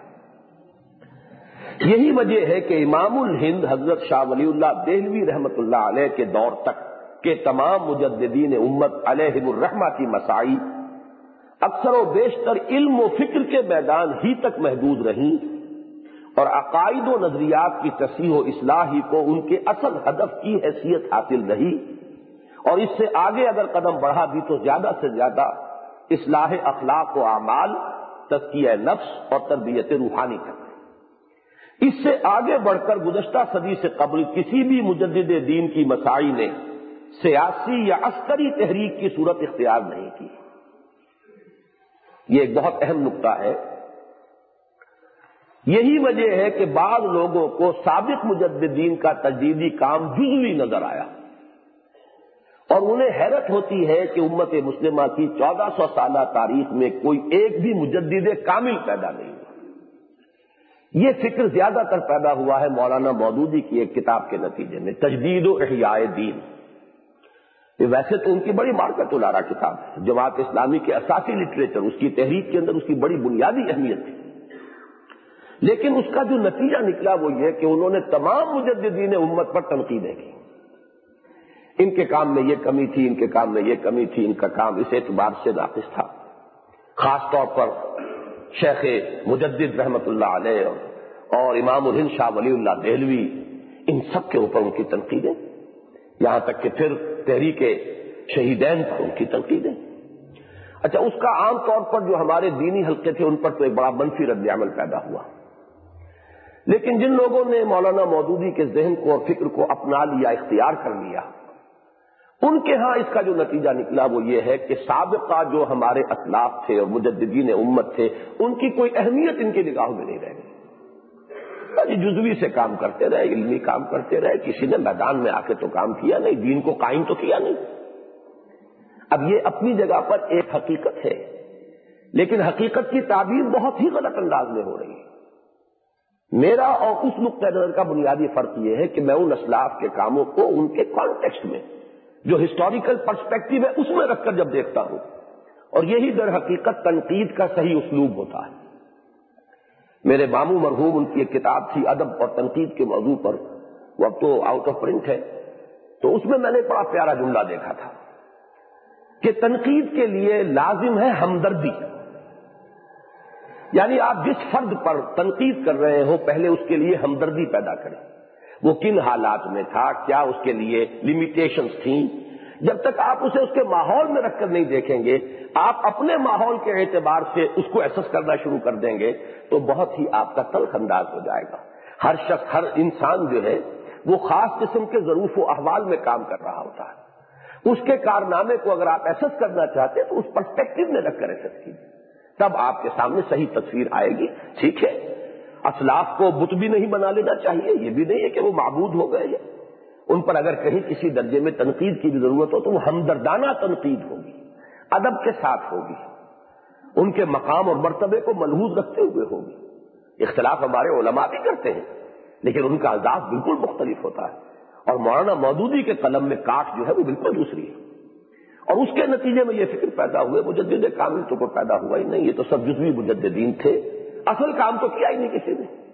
یہی وجہ ہے کہ امام الہند حضرت شاہ ولی اللہ دہلوی رحمت اللہ علیہ کے دور تک کے تمام مجددین امت علیہم الرحمہ کی مساعی اکثر و بیشتر علم و فکر کے میدان ہی تک محدود رہیں اور عقائد و نظریات کی تصحیح و اصلاح ہی کو ان کے اصل ہدف کی حیثیت حاصل رہی، اور اس سے آگے اگر قدم بڑھا بھی تو زیادہ سے زیادہ اصلاح اخلاق و اعمال، تزکیہ نفس اور تربیت روحانی تک۔ اس سے آگے بڑھ کر گزشتہ صدی سے قبل کسی بھی مجدد دین کی مساعی نے سیاسی یا عسکری تحریک کی صورت اختیار نہیں کی۔ یہ ایک بہت اہم نقطہ ہے۔ یہی وجہ ہے کہ بعض لوگوں کو سابق مجددین کا تجدیدی کام جزوی نظر آیا اور انہیں حیرت ہوتی ہے کہ امت مسلمہ کی 1400 سالہ تاریخ میں کوئی ایک بھی مجدد کامل پیدا نہیں ہوا۔ یہ فکر زیادہ تر پیدا ہوا ہے مولانا مودودی کی ایک کتاب کے نتیجے میں، تجدید و احیاء دین۔ ویسے تو ان کی بڑی مارکت الارا کتاب ہے، جماعت اسلامی کے اساسی لٹریچر، اس کی تحریک کے اندر اس کی بڑی بنیادی اہمیت تھی، لیکن اس کا جو نتیجہ نکلا وہ یہ کہ انہوں نے تمام مجددین امت پر تنقیدیں کی۔ ان کے کام میں یہ کمی تھی، ان کے کام میں یہ کمی تھی، ان کا کام اس اعتبار سے ناقص تھا۔ خاص طور پر شیخ مجدد رحمت اللہ علیہ اور امام الہند شاہ ولی اللہ دہلوی، ان سب کے اوپر ان کی تنقیدیں، یہاں تک کہ پھر تحریک شہیدین پر ان کی تنقیدیں۔ اچھا، اس کا عام طور پر جو ہمارے دینی حلقے تھے ان پر تو ایک بڑا منفی رد عمل پیدا ہوا، لیکن جن لوگوں نے مولانا مودودی کے ذہن کو اور فکر کو اپنا لیا، اختیار کر لیا، ان کے ہاں اس کا جو نتیجہ نکلا وہ یہ ہے کہ سابقہ جو ہمارے اسلاف تھے اور مجددین امت تھے ان کی کوئی اہمیت ان کی نگاہوں میں نہیں رہ گئی۔ جزوی سے کام کرتے رہے، علمی کام کرتے رہے، کسی نے میدان میں آ کے تو کام کیا نہیں، دین کو قائم تو کیا نہیں۔ اب یہ اپنی جگہ پر ایک حقیقت ہے، لیکن حقیقت کی تعبیر بہت ہی غلط انداز میں ہو رہی ہے۔ میرا اور اس نقطہ نظر کا بنیادی فرق یہ ہے کہ میں ان اسلاف کے کاموں کو ان کے کانٹیکسٹ میں، جو ہسٹوریکل پرسپیکٹو ہے اس میں رکھ کر جب دیکھتا ہوں، اور یہی در حقیقت تنقید کا صحیح اسلوب ہوتا ہے۔ میرے ماموں مرحوم، ان کی ایک کتاب تھی ادب اور تنقید کے موضوع پر، وہ اب تو آؤٹ آف پرنٹ ہے، تو اس میں میں نے بڑا پیارا جملہ دیکھا تھا کہ تنقید کے لیے لازم ہے ہمدردی، یعنی آپ جس فرد پر تنقید کر رہے ہو پہلے اس کے لیے ہمدردی پیدا کریں، وہ کن حالات میں تھا، کیا اس کے لیے لمیٹیشنز تھیں۔ جب تک آپ اسے اس کے ماحول میں رکھ کر نہیں دیکھیں گے، آپ اپنے ماحول کے اعتبار سے اس کو ایسس کرنا شروع کر دیں گے تو بہت ہی آپ کا تلخ انداز ہو جائے گا۔ ہر شخص، ہر انسان جو ہے وہ خاص قسم کے ظروف و احوال میں کام کر رہا ہوتا ہے۔ اس کے کارنامے کو اگر آپ ایسس کرنا چاہتے ہیں تو اس پرسپیکٹو میں رکھ کر ایسس کیجیے، تب آپ کے سامنے صحیح تصویر آئے گی۔ ٹھیک ہے، اسلاف کو بت بھی نہیں بنا لینا چاہیے، یہ بھی نہیں ہے کہ وہ معبود ہو گئے ہیں، ان پر اگر کہیں کسی درجے میں تنقید کی بھی ضرورت ہو تو وہ ہمدردانہ تنقید ہوگی، ادب کے ساتھ ہوگی، ان کے مقام اور مرتبے کو ملحوظ رکھتے ہوئے ہوگی۔ اختلاف ہمارے علماء بھی کرتے ہیں، لیکن ان کا انداز بالکل مختلف ہوتا ہے، اور مولانا مودودی کے قلم میں کاٹ جو ہے وہ بالکل دوسری ہے، اور اس کے نتیجے میں یہ فکر پیدا ہوئے مجدد کامل تو کوئی پیدا ہوا ہی نہیں، یہ تو سب جزوی مجددین تھے، اصل کام تو کیا ہی نہیں کسی نے۔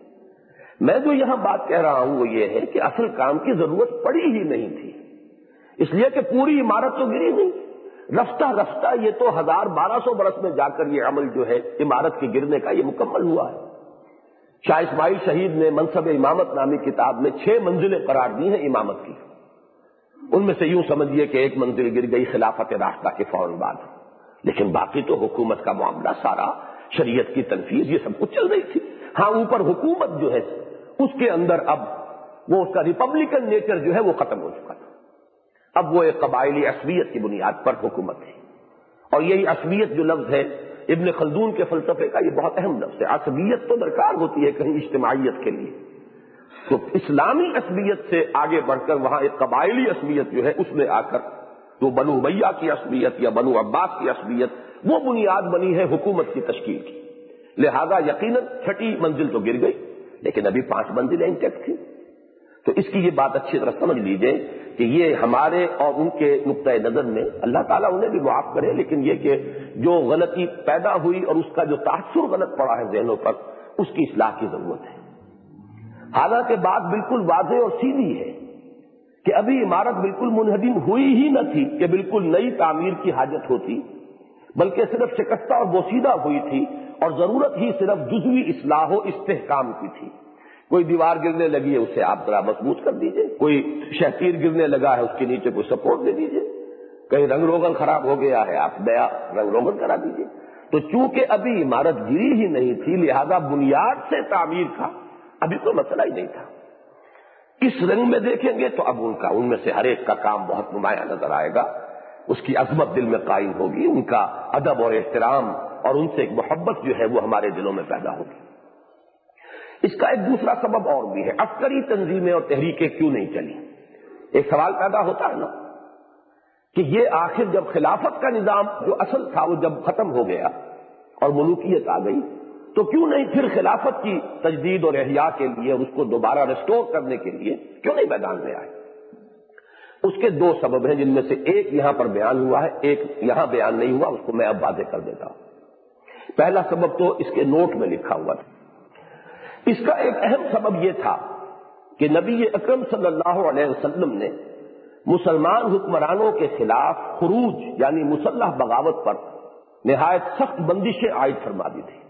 میں جو یہاں بات کہہ رہا ہوں وہ یہ ہے کہ اصل کام کی ضرورت پڑی ہی نہیں تھی، اس لیے کہ پوری عمارت تو گری نہیں، رفتہ رفتہ یہ تو 1200 برس میں جا کر یہ عمل جو ہے عمارت کے گرنے کا یہ مکمل ہوا ہے۔ شاہ اسماعیل شہید نے منصب امامت نامی کتاب میں 6 منزلیں قرار دی ہیں امامت کی، ان میں سے یوں سمجھیے کہ ایک منزل گر گئی خلافت راشدہ کے فوراً بعد، لیکن باقی تو حکومت کا معاملہ سارا، شریعت کی تنفیذ، یہ سب کچھ چل رہی تھی۔ ہاں اوپر حکومت جو ہے اس کے اندر اب وہ اس کا ریپبلکن نیچر جو ہے وہ ختم ہو چکا تھا، اب وہ ایک قبائلی عصبیت کی بنیاد پر حکومت ہے، اور یہی عصبیت جو لفظ ہے ابن خلدون کے فلسفے کا یہ بہت اہم لفظ ہے۔ عصبیت تو درکار ہوتی ہے کہیں اجتماعیت کے لیے، تو اسلامی عصبیت سے آگے بڑھ کر وہاں ایک قبائلی عصبیت جو ہے اس میں آ کر تو بنو امیہ کی عصبیت یا بنو عباس کی عصبیت وہ بنیاد بنی ہے حکومت کی تشکیل کی، لہذا یقیناً 6ٹھی منزل تو گر گئی لیکن ابھی 5 منزلیں انٹیکٹ تھیں۔ تو اس کی یہ بات اچھی طرح سمجھ لیجئے کہ یہ ہمارے اور ان کے نقطۂ نظر میں اللہ تعالیٰ انہیں بھی معاف کرے، لیکن یہ کہ جو غلطی پیدا ہوئی اور اس کا جو تاثر غلط پڑا ہے ذہنوں پر، اس کی اصلاح کی ضرورت ہے۔ حالانکہ بات بالکل واضح اور سیدھی ہے کہ ابھی عمارت بالکل منہدم ہوئی ہی نہ تھی کہ بالکل نئی تعمیر کی حاجت ہوتی، بلکہ صرف شکستہ اور بوسیدہ ہوئی تھی، اور ضرورت ہی صرف جزوی اصلاح و استحکام کی تھی۔ کوئی دیوار گرنے لگی ہے اسے آپ ذرا مضبوط کر دیجئے، کوئی شہتیر گرنے لگا ہے اس کے نیچے کوئی سپورٹ دے دیجئے، کہیں رنگ روغن خراب ہو گیا ہے آپ نیا رنگ روغن کرا دیجئے۔ تو چونکہ ابھی عمارت گری ہی نہیں تھی لہذا بنیاد سے تعمیر کا ابھی کوئی مسئلہ ہی نہیں تھا۔ اس رنگ میں دیکھیں گے تو اب ان میں سے ہر ایک کا کام بہت نمایاں نظر آئے گا، اس کی عظمت دل میں قائم ہوگی، ان کا ادب اور احترام اور ان سے ایک محبت جو ہے وہ ہمارے دلوں میں پیدا ہوگی۔ اس کا ایک دوسرا سبب اور بھی ہے، عسکری تنظیمیں اور تحریکیں کیوں نہیں چلی؟ ایک سوال پیدا ہوتا ہے نا کہ یہ آخر جب خلافت کا نظام جو اصل تھا وہ جب ختم ہو گیا اور ملوکیت آ گئی تو کیوں نہیں پھر خلافت کی تجدید اور احیاء کے لیے اور اس کو دوبارہ ریسٹور کرنے کے لیے کیوں نہیں میدان میں آئے؟ اس کے 2 سبب ہیں جن میں سے ایک یہاں پر بیان ہوا ہے، ایک یہاں بیان نہیں ہوا، اس کو میں اب واضح کر دیتا ہوں۔ پہلا سبب تو اس کے نوٹ میں لکھا ہوا تھا۔ اس کا ایک اہم سبب یہ تھا کہ نبی اکرم صلی اللہ علیہ وسلم نے مسلمان حکمرانوں کے خلاف خروج یعنی مسلح بغاوت پر نہایت سخت بندشیں عائد فرما دی تھی،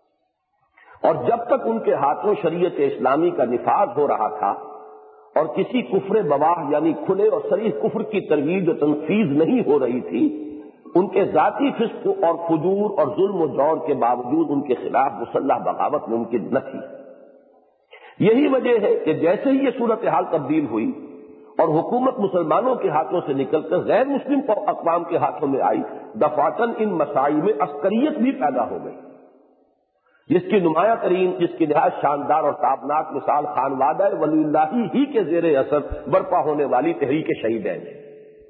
اور جب تک ان کے ہاتھوں شریعت اسلامی کا نفاذ ہو رہا تھا اور کسی کفر بواہ یعنی کھلے اور صریح کفر کی ترویج و تنفیذ نہیں ہو رہی تھی، ان کے ذاتی فسق اور فجور اور ظلم و جور کے باوجود ان کے خلاف مسلح بغاوت ممکن نہ تھی۔ یہی وجہ ہے کہ جیسے ہی یہ صورتحال تبدیل ہوئی اور حکومت مسلمانوں کے ہاتھوں سے نکل کر غیر مسلم اقوام کے ہاتھوں میں آئی، دفعتاً ان مساعی میں عسکریت بھی پیدا ہو گئی، جس کی نمایاں ترین، جس کی نہایت شاندار اور تابناک مثال خانوادہ ولی اللہ ہی کے زیر اثر برپا ہونے والی تحریک شہیدین ہے۔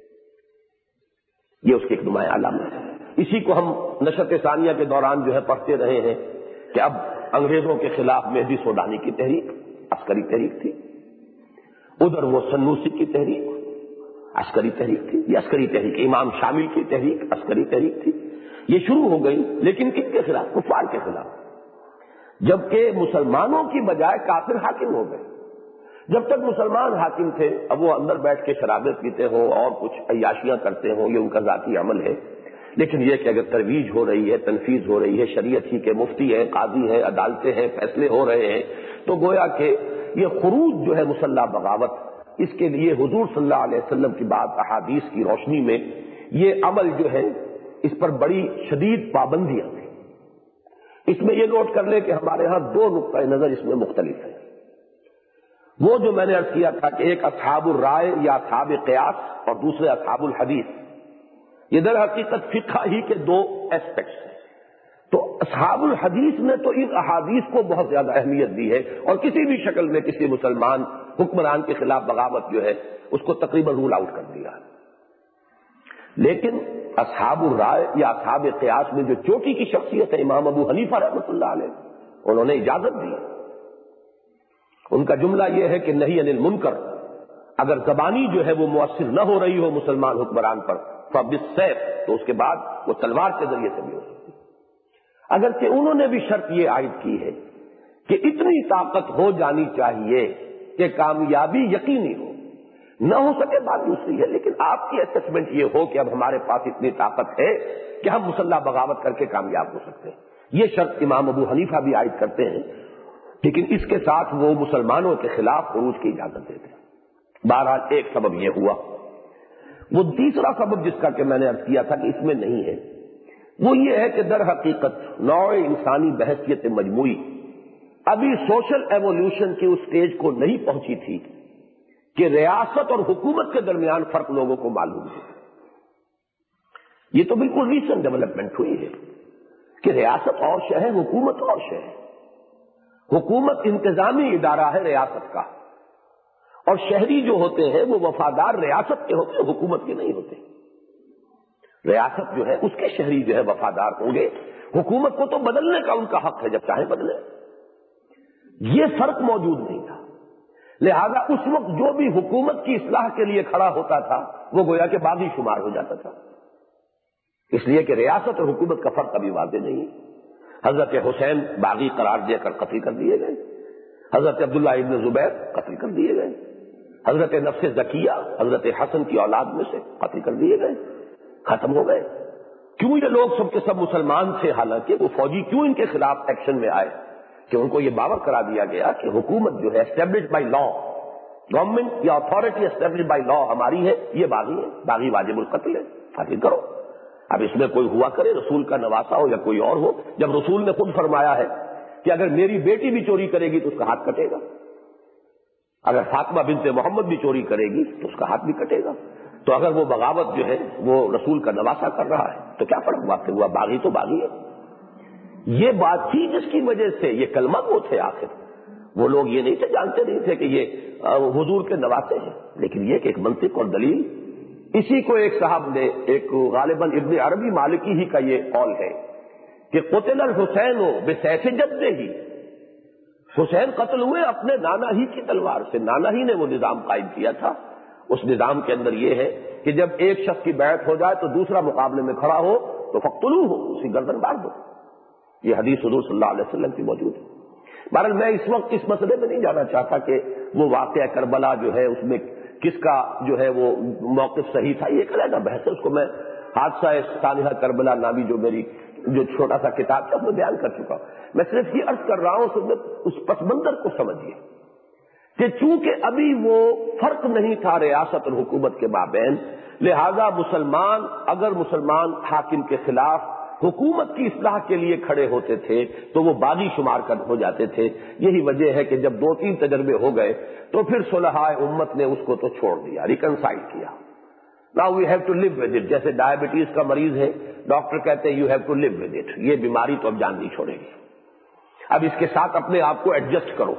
یہ اس کی ایک نمایاں علامت ہے۔ اسی کو ہم نشرت ثانیہ کے دوران جو ہے پڑھتے رہے ہیں کہ اب انگریزوں کے خلاف مہدی سودانی کی تحریک عسکری تحریک تھی، ادھر وہ سنوسی کی تحریک عسکری تحریک تھی، یہ عسکری تحریک، امام شامل کی تحریک عسکری تحریک تھی۔ یہ شروع ہو گئی لیکن کن کے خلاف؟ کفار کے خلاف، جبکہ مسلمانوں کی بجائے کافر حاکم ہو گئے۔ جب تک مسلمان حاکم تھے اب وہ اندر بیٹھ کے شرابیں پیتے ہوں اور کچھ عیاشیاں کرتے ہوں، یہ ان کا ذاتی عمل ہے، لیکن یہ کہ اگر ترویج ہو رہی ہے، تنفیذ ہو رہی ہے، شریعت ہی کے مفتی ہیں، قاضی ہیں، عدالتیں ہیں، فیصلے ہو رہے ہیں، تو گویا کہ یہ خروج جو ہے مسلح بغاوت، اس کے لیے حضور صلی اللہ علیہ وسلم کی بعض احادیث کی روشنی میں یہ عمل جو ہے اس پر بڑی شدید پابندیاں تھیں۔ اس میں یہ نوٹ کر لیں کہ ہمارے ہاں 2 نقطۂ نظر اس میں مختلف ہیں۔ وہ جو میں نے عرض کیا تھا کہ ایک اصحاب الرائے یا اصحاب قیاس اور دوسرے اصحاب الحدیث، یہ در حقیقت فقہ ہی کے 2 ایسپیکٹس ہیں۔ تو اصحاب الحدیث نے تو ان احادیث کو بہت زیادہ اہمیت دی ہے اور کسی بھی شکل میں کسی مسلمان حکمران کے خلاف بغاوت جو ہے اس کو تقریباً رول آؤٹ کر دیا۔ لیکن اصحاب الرائے یا اصحاب قیاس میں جو چوٹی کی شخصیت ہے امام ابو حنیفہ رحمۃ اللہ علیہ، انہوں نے اجازت دی۔ ان کا جملہ یہ ہے کہ نہی عن المنکر اگر زبانی جو ہے وہ مؤثر نہ ہو رہی ہو مسلمان حکمران پر فبالسیف، تو اس کے بعد وہ تلوار کے ذریعے سے بھی ہو سکتی۔ اگرچہ انہوں نے بھی شرط یہ عائد کی ہے کہ اتنی طاقت ہو جانی چاہیے کہ کامیابی یقینی ہو، نہ ہو سکے بات دوسری ہے، لیکن آپ کی اسسمنٹ یہ ہو کہ اب ہمارے پاس اتنی طاقت ہے کہ ہم مسلح بغاوت کر کے کامیاب ہو سکتے ہیں۔ یہ شرط امام ابو حنیفہ بھی عائد کرتے ہیں، لیکن اس کے ساتھ وہ مسلمانوں کے خلاف خروج کی اجازت دیتے ہیں۔ بہرحال ایک سبب یہ ہوا۔ وہ تیسرا سبب جس کا کہ میں نے عرض کیا تھا کہ اس میں نہیں ہے، وہ یہ ہے کہ در حقیقت نوع انسانی بحیثیت مجموعی ابھی سوشل ایوولوشن کی اس سٹیج کو نہیں پہنچی تھی کہ ریاست اور حکومت کے درمیان فرق لوگوں کو معلوم ہے۔ یہ تو بالکل ریسنٹ ڈیولپمنٹ ہوئی ہے کہ ریاست اور شے ہے، حکومت اور شے ہے۔ حکومت انتظامی ادارہ ہے ریاست کا، اور شہری جو ہوتے ہیں وہ وفادار ریاست کے ہوتے ہیں، حکومت کے نہیں ہوتے۔ ریاست جو ہے اس کے شہری جو ہے وفادار ہوں گے، حکومت کو تو بدلنے کا ان کا حق ہے، جب چاہیں بدلیں۔ یہ فرق موجود نہیں تھا، لہذا اس وقت جو بھی حکومت کی اصلاح کے لیے کھڑا ہوتا تھا وہ گویا کہ باغی شمار ہو جاتا تھا، اس لیے کہ ریاست اور حکومت کا فرق ابھی واضح نہیں۔ حضرت حسین باغی قرار دے کر قتل کر دیے گئے، حضرت عبداللہ ابن زبیر قتل کر دیے گئے، حضرت نفس زکیہ حضرت حسن کی اولاد میں سے قتل کر دیے گئے، ختم ہو گئے۔ کیوں یہ لوگ سب کے سب مسلمان تھے، حالانکہ وہ فوجی کیوں ان کے خلاف ایکشن میں آئے؟ کہ ان کو یہ باور کرا دیا گیا کہ حکومت جو ہے اسٹیبلش بائی لا، گورنمنٹ یا اتھارٹی اسٹیبلش بائی لا ہماری ہے، یہ باغی ہے، باغی واجب القتل ہے، قتل کرو۔ اب اس میں کوئی ہوا کرے، رسول کا نواسا ہو یا کوئی اور ہو، جب رسول نے خود فرمایا ہے کہ اگر میری بیٹی بھی چوری کرے گی تو اس کا ہاتھ کٹے گا، اگر فاطمہ بنت محمد بھی چوری کرے گی تو اس کا ہاتھ بھی کٹے گا، تو اگر وہ بغاوت جو ہے وہ رسول کا نواسا کر رہا ہے تو کیا فرق واقع ہوا؟ باغی تو باغی ہے۔ یہ بات تھی جس کی وجہ سے یہ کلمہ وہ تھے، آخر وہ لوگ یہ نہیں تھے، جانتے نہیں تھے کہ یہ حضور کے نواسے ہیں، لیکن یہ کہ ایک منطق اور دلیل۔ اسی کو ایک صاحب نے، ایک غالباً ابن عربی مالکی ہی کا یہ قول ہے کہ قتل الحسین بسیف جدہ ہی، حسین قتل ہوئے اپنے نانا ہی کی تلوار سے، نانا ہی نے وہ نظام قائم کیا تھا۔ اس نظام کے اندر یہ ہے کہ جب ایک شخص کی بیعت ہو جائے تو دوسرا مقابلے میں کھڑا ہو تو فقتلوہ، اسی گردن مار دو۔ یہ حدیث حضور صلی اللہ علیہ وسلم کی موجود ہے۔ بہرحال میں اس وقت اس مسئلے میں نہیں جانا چاہتا کہ وہ واقعہ کربلا جو ہے اس میں کس کا جو ہے وہ موقف صحیح تھا، یہ ایک علیحدہ بحث ہے، اس کو میں حادثہ سانحہ کربلا نامی جو میری جو چھوٹا سا کتاب تھا اس میں بیان کر چکا ہوں۔ میں صرف یہ عرض کر رہا ہوں اس پس منظر کو سمجھیے کہ چونکہ ابھی وہ فرق نہیں تھا ریاست اور حکومت کے مابین، لہذا مسلمان اگر مسلمان حاکم کے خلاف حکومت کی اصلاح کے لیے کھڑے ہوتے تھے تو وہ باغی شمار ہو جاتے تھے۔ یہی وجہ ہے کہ جب 2-3 تجربے ہو گئے تو پھر صلحائے امت نے اس کو تو چھوڑ دیا، ریکنسائل کیا۔ Now we have to live with it۔ جیسے ڈائبٹیز کا مریض ہے، ڈاکٹر کہتے ہیں you have to live with it، یہ بیماری تو اب جان نہیں چھوڑے گی، اب اس کے ساتھ اپنے آپ کو ایڈجسٹ کرو۔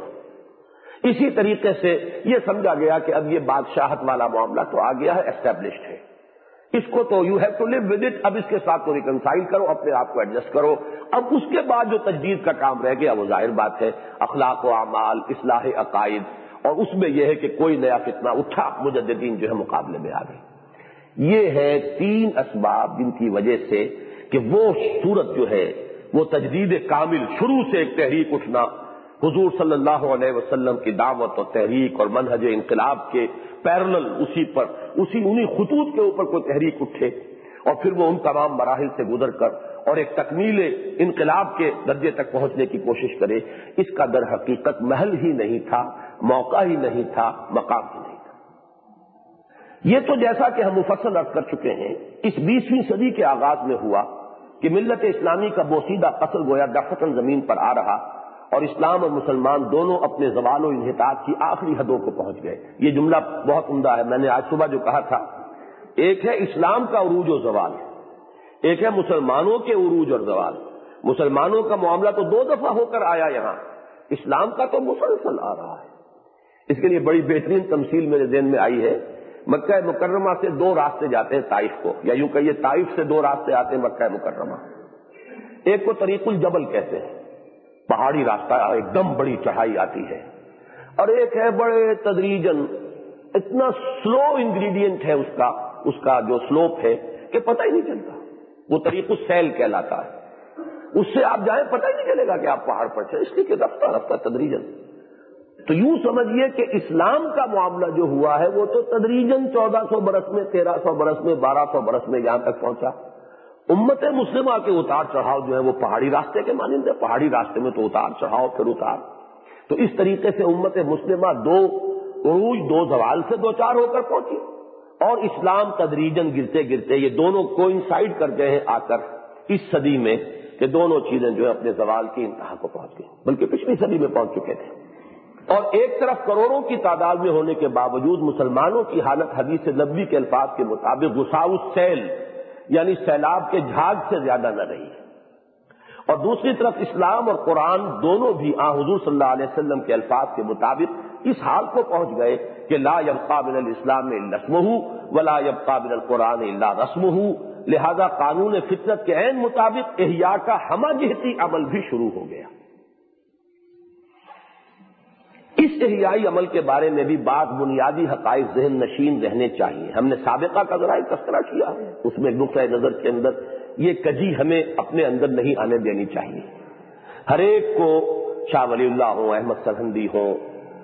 اسی طریقے سے یہ سمجھا گیا کہ اب یہ بادشاہت والا معاملہ تو آ گیا ہے، اسٹیبلشڈ ہے، اس کو تو you have to live with it, اب اس کے ساتھ تو ریکنسائل کرو، اپنے آپ کو ایڈجسٹ کرو۔ اب اس کے بعد جو تجدید کا کام رہ گیا وہ ظاہر بات ہے اخلاق و اعمال، اصلاح عقائد، اور اس میں یہ ہے کہ کوئی نیا فتنہ اٹھا، مجددین جو ہے مقابلے میں آ گئے۔ یہ ہے 3 اسباب جن کی وجہ سے کہ وہ صورت جو ہے وہ تجدید کامل، شروع سے ایک تحریک اٹھنا، حضور صلی اللہ علیہ وسلم کی دعوت اور تحریک اور منہج انقلاب کے پیرلل انہی خطوط کے اوپر کوئی تحریک اٹھے اور پھر وہ ان تمام مراحل سے گزر کر اور ایک تکمیل انقلاب کے درجے تک پہنچنے کی کوشش کرے، اس کا در حقیقت محل ہی نہیں تھا، موقع ہی نہیں تھا، مقام ہی نہیں تھا۔ یہ تو جیسا کہ ہم مفصل عرض کر چکے ہیں، اس 20ویں صدی کے آغاز میں ہوا کہ ملت اسلامی کا بوسیدہ قتل گویا دفتن زمین پر آ رہا، اور اسلام اور مسلمان دونوں اپنے زوال و انحطاط کی آخری حدوں کو پہنچ گئے۔ یہ جملہ بہت عمدہ ہے، میں نے آج صبح جو کہا تھا، ایک ہے اسلام کا عروج و زوال، ایک ہے مسلمانوں کے عروج اور زوال۔ مسلمانوں کا معاملہ تو 2 دفعہ ہو کر آیا یہاں، اسلام کا تو مسلسل آ رہا ہے۔ اس کے لیے بڑی بہترین تمثیل میرے ذہن میں آئی ہے، مکہ مکرمہ سے 2 راستے جاتے ہیں طائف کو، یا یوں کہیے طائف سے 2 راستے آتے ہیں مکہ مکرمہ۔ ایک کو طریق الجبل کہتے ہیں، پہاڑی راستہ، ایک دم بڑی چڑھائی آتی ہے، اور ایک ہے بڑے تدریجن، اتنا سلو انگریڈینٹ ہے اس کا جو سلوپ ہے کہ پتہ ہی نہیں چلتا، وہ طریق السیل کہلاتا ہے۔ اس سے آپ جائیں پتہ ہی نہیں چلے گا کہ آپ پہاڑ پر تھے، اس لیے کہ رفتہ رفتہ تدریجاً. تو یوں سمجھیے کہ اسلام کا معاملہ جو ہوا ہے وہ تو تدریجاً 1400 برس میں، 1300 برس میں، 1200 برس میں یہاں تک پہنچا. امت مسلمہ کے اتار چڑھاؤ جو ہے وہ پہاڑی راستے کے مانند ہے. پہاڑی راستے میں تو اتار چڑھاؤ پھر اتار. تو اس طریقے سے امت مسلمہ 2 عروج 2 زوال سے دوچار ہو کر پہنچی، اور اسلام تدریجاً گرتے گرتے یہ دونوں کوئنسائڈ کر گئے ہیں آ کر اس صدی میں کہ دونوں چیزیں جو ہے اپنے زوال کی انتہا کو پہنچ گئی، بلکہ پچھلی صدی میں پہنچ چکے تھے. اور ایک طرف کروڑوں کی تعداد میں ہونے کے باوجود مسلمانوں کی حالت حدیث نبوی کے الفاظ کے مطابق غثاء السیل یعنی سیلاب کے جھاگ سے زیادہ نہ رہی. اور دوسری طرف اسلام اور قرآن دونوں بھی حضور صلی اللہ علیہ وسلم کے الفاظ کے مطابق اس حال کو پہنچ گئے کہ لا یبقى من الاسلام الا اسمہ ولا یبقى من القرآن الا رسمہ. لہذا قانون فطرت کے عین مطابق احیاء کا ہمہ جہتی عمل بھی شروع ہو گیا. اس احیائی عمل کے بارے میں بھی بعض بنیادی حقائق ذہن نشین رہنے چاہیے. ہم نے سابقہ کا ذرا تذکرہ کیا ہے، اس میں نقطۂ نظر کے اندر یہ کجی ہمیں اپنے اندر نہیں آنے دینی چاہیے. ہر ایک کو شاہ ولی اللہ ہوں، احمد سرہندی ہوں،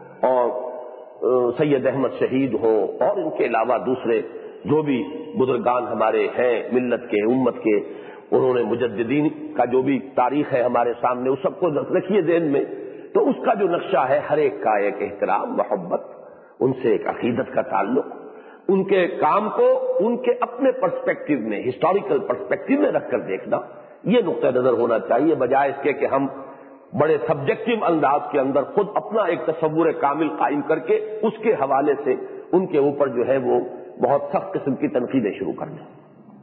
اور سید احمد شہید ہوں، اور ان کے علاوہ دوسرے جو بھی بزرگان ہمارے ہیں ملت کے، امت کے، انہوں نے مجددین کا جو بھی تاریخ ہے ہمارے سامنے، اس سب کو رکھیے ذہن میں. تو اس کا جو نقشہ ہے ہر ایک کا ایک احترام، محبت، ان سے ایک عقیدت کا تعلق، ان کے کام کو ان کے اپنے پرسپیکٹو میں، ہسٹوریکل پرسپیکٹو میں رکھ کر دیکھنا، یہ نقطہ نظر ہونا چاہیے، بجائے اس کے کہ ہم بڑے سبجیکٹو انداز کے اندر خود اپنا ایک تصور کامل قائم کر کے اس کے حوالے سے ان کے اوپر جو ہے وہ بہت سخت قسم کی تنقیدیں شروع کر دیں.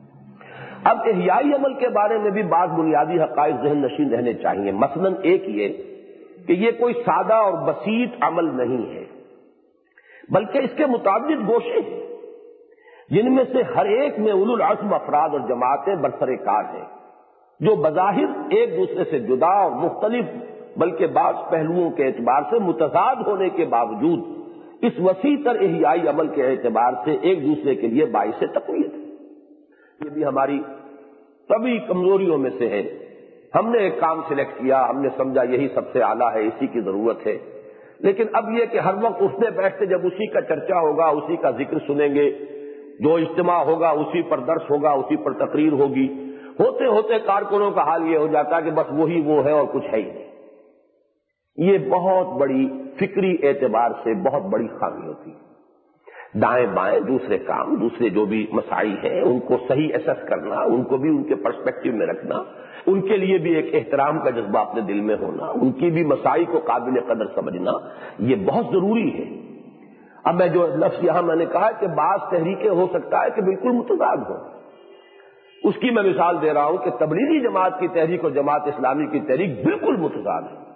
اب احیائی عمل کے بارے میں بھی بعض بنیادی حقائق ذہن نشین رہنے چاہیے. مثلاً ایک یہ کہ یہ کوئی سادہ اور بسیط عمل نہیں ہے، بلکہ اس کے متعدد گوشے ہیں جن میں سے ہر ایک میں اولو العزم افراد اور جماعتیں برسر کار ہیں، جو بظاہر ایک دوسرے سے جدا اور مختلف بلکہ بعض پہلوؤں کے اعتبار سے متضاد ہونے کے باوجود اس وسیع تر احیائی عمل کے اعتبار سے ایک دوسرے کے لیے باعث تقویت ہے. یہ بھی ہماری سبھی کمزوریوں میں سے ہے. ہم نے ایک کام سلیکٹ کیا، ہم نے سمجھا یہی سب سے اعلیٰ ہے، اسی کی ضرورت ہے، لیکن اب یہ کہ ہر وقت اٹھتے بیٹھتے جب اسی کا چرچا ہوگا، اسی کا ذکر سنیں گے، جو اجتماع ہوگا اسی پر درس ہوگا، اسی پر تقریر ہوگی، ہوتے ہوتے کارکنوں کا حال یہ ہو جاتا ہے کہ بس وہی وہ ہے اور کچھ ہے ہی نہیں. یہ بہت بڑی فکری اعتبار سے بہت بڑی خامی ہوتی ہے. دائیں بائیں دوسرے کام، دوسرے جو بھی مسائل ہیں ان کو صحیح اسس کرنا، ان کو بھی ان کے پرسپیکٹو میں رکھنا، ان کے لیے بھی ایک احترام کا جذبہ اپنے دل میں ہونا، ان کی بھی مسائل کو قابل قدر سمجھنا، یہ بہت ضروری ہے. اب میں جو لفظ یہاں میں نے کہا کہ بعض تحریکیں ہو سکتا ہے کہ بالکل متضاد ہوں، اس کی میں مثال دے رہا ہوں کہ تبلیغی جماعت کی تحریک اور جماعت اسلامی کی تحریک بالکل متضاد ہے.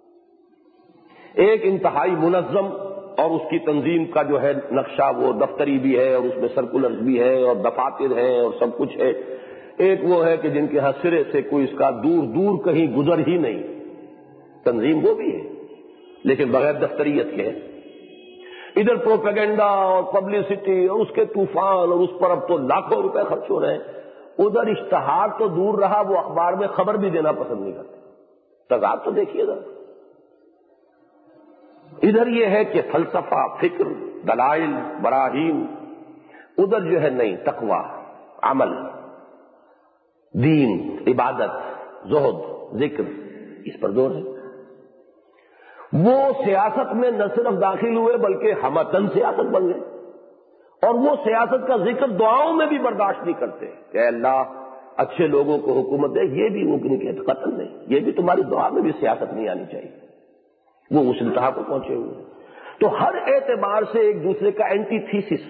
ایک انتہائی منظم اور اس کی تنظیم کا جو ہے نقشہ وہ دفتری بھی ہے اور اس میں سرکولرز بھی ہے اور دفاتر ہیں اور سب کچھ ہے. ایک وہ ہے کہ جن کے ہاں سرے سے کوئی اس کا دور دور کہیں گزر ہی نہیں، تنظیم وہ بھی ہے لیکن بغیر دفتریت کے ہے. ادھر پروپیگنڈا اور پبلسٹی اور اس کے طوفان اور اس پر اب تو لاکھوں روپے خرچ ہو رہے ہیں. ادھر اشتہار تو دور رہا، وہ اخبار میں خبر بھی دینا پسند نہیں کرتے. تضاد تو دیکھیے گا. ادھر یہ ہے کہ فلسفہ، فکر، دلائل، براہین، ادھر جو ہے نہیں، تقویٰ، عمل، دین، عبادت، زہد، ذکر، اس پر زور ہے. وہ سیاست میں نہ صرف داخل ہوئے بلکہ ہمتن سیاست بن گئے، اور وہ سیاست کا ذکر دعاؤں میں بھی برداشت نہیں کرتے کہ اے اللہ اچھے لوگوں کو حکومت دے. یہ بھی وہ نہیں کہتے، قتل نہیں، یہ بھی تمہاری دعا میں بھی سیاست نہیں آنی چاہیے. وہ اس انتہا کو پہنچے ہوئے. تو ہر اعتبار سے ایک دوسرے کا اینٹی تھیسس.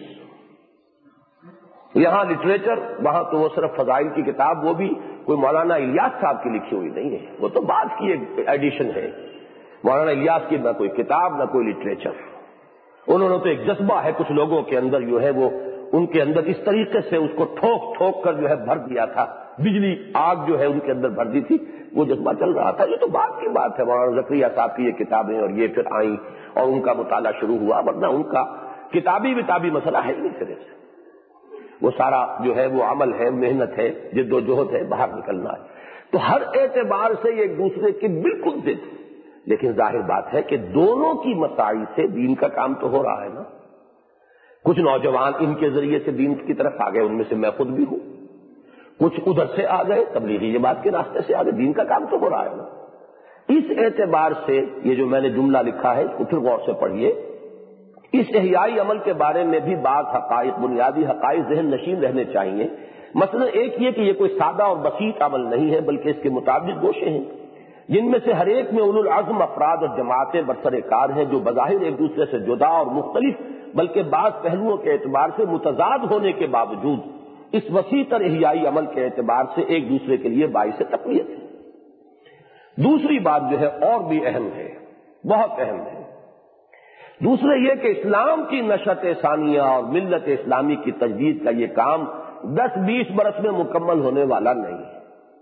یہاں لٹریچر، وہاں تو وہ صرف فضائل کی کتاب، وہ بھی کوئی مولانا الیاس صاحب کی لکھی ہوئی نہیں ہے، وہ تو بعد کی ایک ایڈیشن ہے. مولانا الیاس کی نہ کوئی کتاب نہ کوئی لٹریچر. انہوں نے تو ایک جذبہ ہے کچھ لوگوں کے اندر جو ہے وہ ان کے اندر اس طریقے سے اس کو ٹھوک ٹھوک کر جو ہے بھر دیا تھا، بجلی آگ جو ہے ان کے اندر بھر دی تھی، وہ جذبہ چل رہا تھا. یہ تو بعد کی بات ہے. مولانا زکریہ صاحب کی یہ کتابیں اور یہ پھر آئیں اور ان کا مطالعہ شروع ہوا، ورنہ ان کا کتابی مسئلہ ہے ہی نہیں سرے سے. وہ سارا جو ہے وہ عمل ہے، محنت ہے، جد و جہد ہے، باہر نکلنا ہے. تو ہر اعتبار سے یہ ایک دوسرے کے بالکل ضد، لیکن ظاہر بات ہے کہ دونوں کی مساعی سے دین کا کام تو ہو رہا ہے نا۔ کچھ نوجوان ان کے ذریعے سے دین کی طرف آ گئے، ان میں سے میں خود بھی ہوں، کچھ ادھر سے آ گئے، تبلیغی جماعت کے راستے سے آ گئے، دین کا کام تو ہو رہا ہے نا۔ اس اعتبار سے یہ جو میں نے جملہ لکھا ہے اس کو پھر غور سے پڑھیے، اس احیائی عمل کے بارے میں بھی بعض حقائق، بنیادی حقائق ذہن نشین رہنے چاہیے۔ مثلا ایک یہ کہ یہ کوئی سادہ اور بسیط عمل نہیں ہے، بلکہ اس کے متعدد گوشے ہیں، جن میں سے ہر ایک میں اولو العزم افراد اور جماعتیں برسر کار ہیں، جو بظاہر ایک دوسرے سے جدا اور مختلف بلکہ بعض پہلوؤں کے اعتبار سے متضاد ہونے کے باوجود اس وسیع تر احیائی عمل کے اعتبار سے ایک دوسرے کے لیے باعث تقویت ہے۔ دوسری بات جو ہے اور بھی اہم ہے، بہت اہم ہے، دوسرے یہ کہ اسلام کی نشأت ثانیہ اور ملت اسلامی کی تجدید کا یہ کام 10-20 برس میں مکمل ہونے والا نہیں ہے،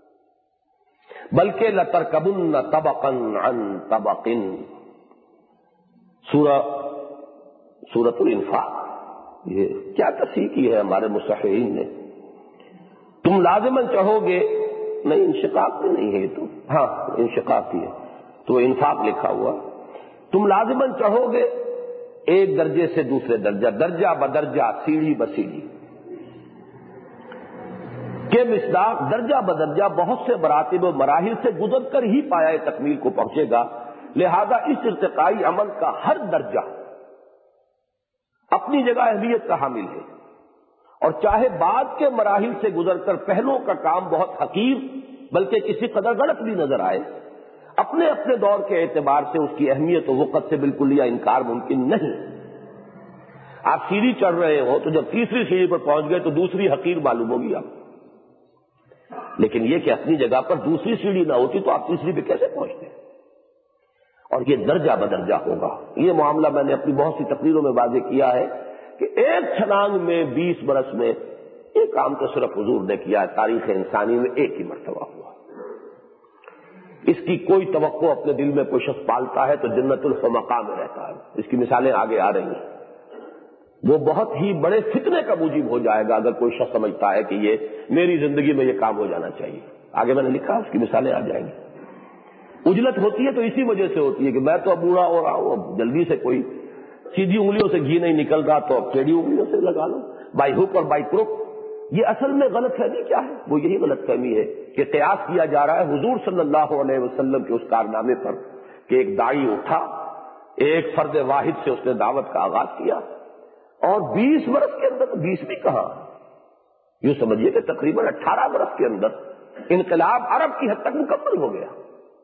بلکہ لَتَرْكَبُنَّ طَبَقًا عَن طَبَقٍ، سورۃ الانفاق، یہ کیا تصحیح کی ہے ہمارے مصححین نے۔ تم لازماً چاہو گے، نہیں انشقاق میں نہیں ہے یہ تو، ہاں انشقاق کی ہے تو انفاق لکھا ہوا، تم لازماً چاہو گے ایک درجے سے دوسرے درجہ، درجہ بدرجہ، سیڑھی بسیڑھی کے مصداق درجہ بدرجہ بہت سے مراتب و مراحل سے گزر کر ہی پایۂ تکمیل کو پہنچے گا، لہذا اس ارتقائی عمل کا ہر درجہ اپنی جگہ اہمیت کا حامل ہے، اور چاہے بعد کے مراحل سے گزر کر پہلوں کا کام بہت حقیر بلکہ کسی قدر غلط بھی نظر آئے، اپنے اپنے دور کے اعتبار سے اس کی اہمیت و وقت سے بالکل یہ انکار ممکن نہیں۔ آپ سیڑھی چڑھ رہے ہو تو جب تیسری سیڑھی پر پہنچ گئے تو دوسری حقیر معلوم ہوگی آپ، لیکن یہ کہ اپنی جگہ پر دوسری سیڑھی نہ ہوتی تو آپ تیسری پہ کیسے پہنچتے؟ اور یہ درجہ بدرجہ ہوگا۔ یہ معاملہ میں نے اپنی بہت سی تقریروں میں واضح کیا ہے کہ ایک چھلانگ میں 20 برس میں یہ کام تو صرف حضور نے کیا ہے، تاریخ انسانی میں ایک ہی مرتبہ ہوا۔ اس کی کوئی توقع اپنے دل میں کوئی شخص پالتا ہے تو جنت الحمقاء میں رہتا ہے، اس کی مثالیں آگے آ رہی ہیں۔ وہ بہت ہی بڑے فتنے کا موجب ہو جائے گا اگر کوئی شخص سمجھتا ہے کہ یہ میری زندگی میں یہ کام ہو جانا چاہیے۔ آگے میں نے لکھا اس کی مثالیں آ جائیں گی۔ اجلت ہوتی ہے تو اسی وجہ سے ہوتی ہے کہ میں تو اب بوڑھا ہو رہا ہوں، اب جلدی سے کوئی سیدھی انگلیوں سے گھی نہیں نکل رہا تو اب ٹیڑھی انگلیوں سے لگا لوں، بائی ہک اور بائی کروک۔ یہ اصل میں غلط فہمی کیا ہے؟ وہ یہی غلط فہمی ہے کہ قیاس کیا جا رہا ہے حضور صلی اللہ علیہ وسلم کے اس کارنامے پر کہ ایک داعی اٹھا، ایک فرد واحد سے اس نے دعوت کا آغاز کیا، اور 20 برس کے اندر، 20 بھی کہاں، یوں سمجھیے کہ تقریباً 18 برس کے اندر انقلاب عرب کی حد تک مکمل ہو گیا۔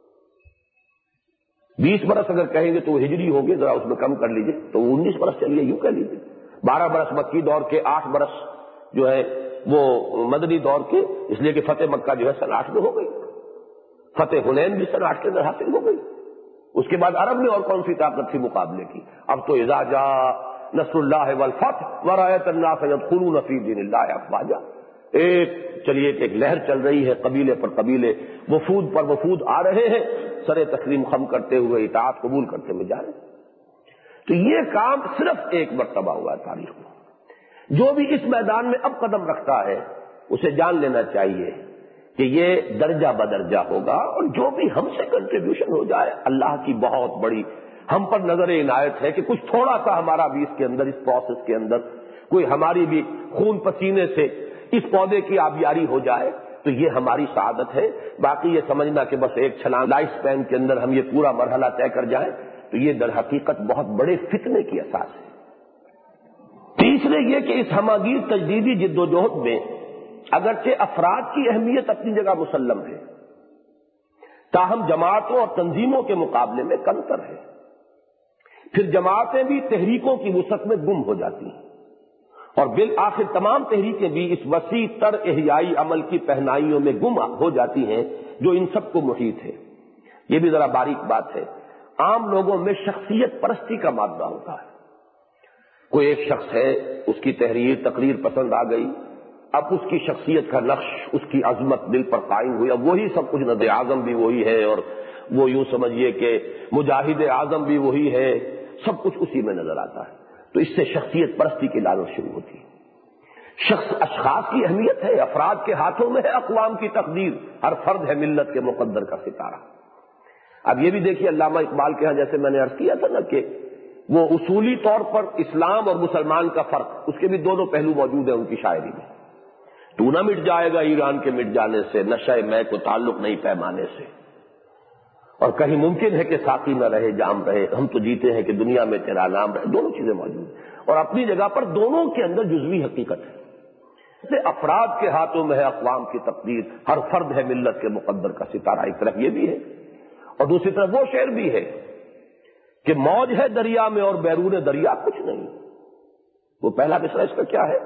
20 برس اگر کہیں گے تو وہ ہجری ہوگی، ذرا اس میں کم کر لیجئے تو 19 برس چلیے، یوں کہہ لیجئے 12 برس مکی دور کے، 8 برس جو ہے وہ مدنی دور کے، اس لیے کہ فتح مکہ جو ہے سن 8 میں ہو گئی، فتح حنین بھی سن 8 کے اندر حاصل ہو گئی۔ اس کے بعد عرب میں اور کون سی طاقت تھی مقابلے کی؟ اب تو اذا جاء نصر اللہ والفتح ورأیت الناس یدخلون فی دین اللہ افواجا، ایک چلیے کہ ایک لہر چل رہی ہے، قبیلے پر قبیلے، وفود پر وفود آ رہے ہیں، سر تسلیم خم کرتے ہوئے، اطاعت قبول کرتے ہوئے جا رہے ہیں۔ تو یہ کام صرف ایک مرتبہ ہوا ہے تاریخ میں۔ جو بھی اس میدان میں اب قدم رکھتا ہے اسے جان لینا چاہیے کہ یہ درجہ بدرجہ ہوگا، اور جو بھی ہم سے کنٹریبیوشن ہو جائے اللہ کی بہت بڑی ہم پر نظر عنایت ہے کہ کچھ تھوڑا سا ہمارا بھی اس کے اندر، اس پروسیس کے اندر کوئی ہماری بھی خون پسینے سے اس پودے کی آبیاری ہو جائے تو یہ ہماری سعادت ہے۔ باقی یہ سمجھنا کہ بس ایک چھلانگ لائف سپین کے اندر ہم یہ پورا مرحلہ طے کر جائیں تو یہ در حقیقت بہت بڑے فتنے کی اساس ہے۔ تیسرے یہ کہ اس ہماگیر تجدیدی جد و جہد میں اگرچہ افراد کی اہمیت اپنی جگہ مسلم ہے، تاہم جماعتوں اور تنظیموں کے مقابلے میں کمتر ہے۔ پھر جماعتیں بھی تحریکوں کی وسعت میں گم ہو جاتی ہیں، اور بالآخر تمام تحریکیں بھی اس وسیع تر احیائی عمل کی پہنائیوں میں گم ہو جاتی ہیں جو ان سب کو محیط ہے۔ یہ بھی ذرا باریک بات ہے، عام لوگوں میں شخصیت پرستی کا مادہ ہوتا ہے۔ کوئی ایک شخص ہے، اس کی تقریر پسند آ گئی، اب اس کی شخصیت کا نقش، اس کی عظمت دل پر قائم ہوئی، اب وہی سب کچھ، نبی اعظم بھی وہی ہے، اور وہ یوں سمجھیے کہ مجاہد اعظم بھی وہی ہے، سب کچھ اسی میں نظر آتا ہے، تو اس سے شخصیت پرستی کی لالچ شروع ہوتی ہے۔ اشخاص کی اہمیت ہے، افراد کے ہاتھوں میں ہے اقوام کی تقدیر، ہر فرد ہے ملت کے مقدر کا ستارہ۔ اب یہ بھی دیکھیے علامہ اقبال کے ہاں جیسے میں نے عرض کیا تھا نا کہ وہ اصولی طور پر اسلام اور مسلمان کا فرق، اس کے بھی دونوں پہلو موجود ہیں ان کی شاعری میں۔ تو نہ مٹ جائے گا ایران کے مٹ جانے سے، نشہ میں کو تعلق نہیں پیمانے سے، اور کہیں ممکن ہے کہ ساقی نہ رہے جام رہے، ہم تو جیتے ہیں کہ دنیا میں تیرا نام رہے۔ دونوں چیزیں موجود ہیں اور اپنی جگہ پر دونوں کے اندر جزوی حقیقت ہے۔ افراد کے ہاتھوں میں ہے اقوام کی تقدیر، ہر فرد ہے ملت کے مقدر کا ستارہ، ایک طرف یہ بھی ہے اور دوسری طرف وہ شعر بھی ہے کہ موج ہے دریا میں اور بیرون دریا کچھ نہیں۔ وہ پہلا مصرع اس کا کیا ہے؟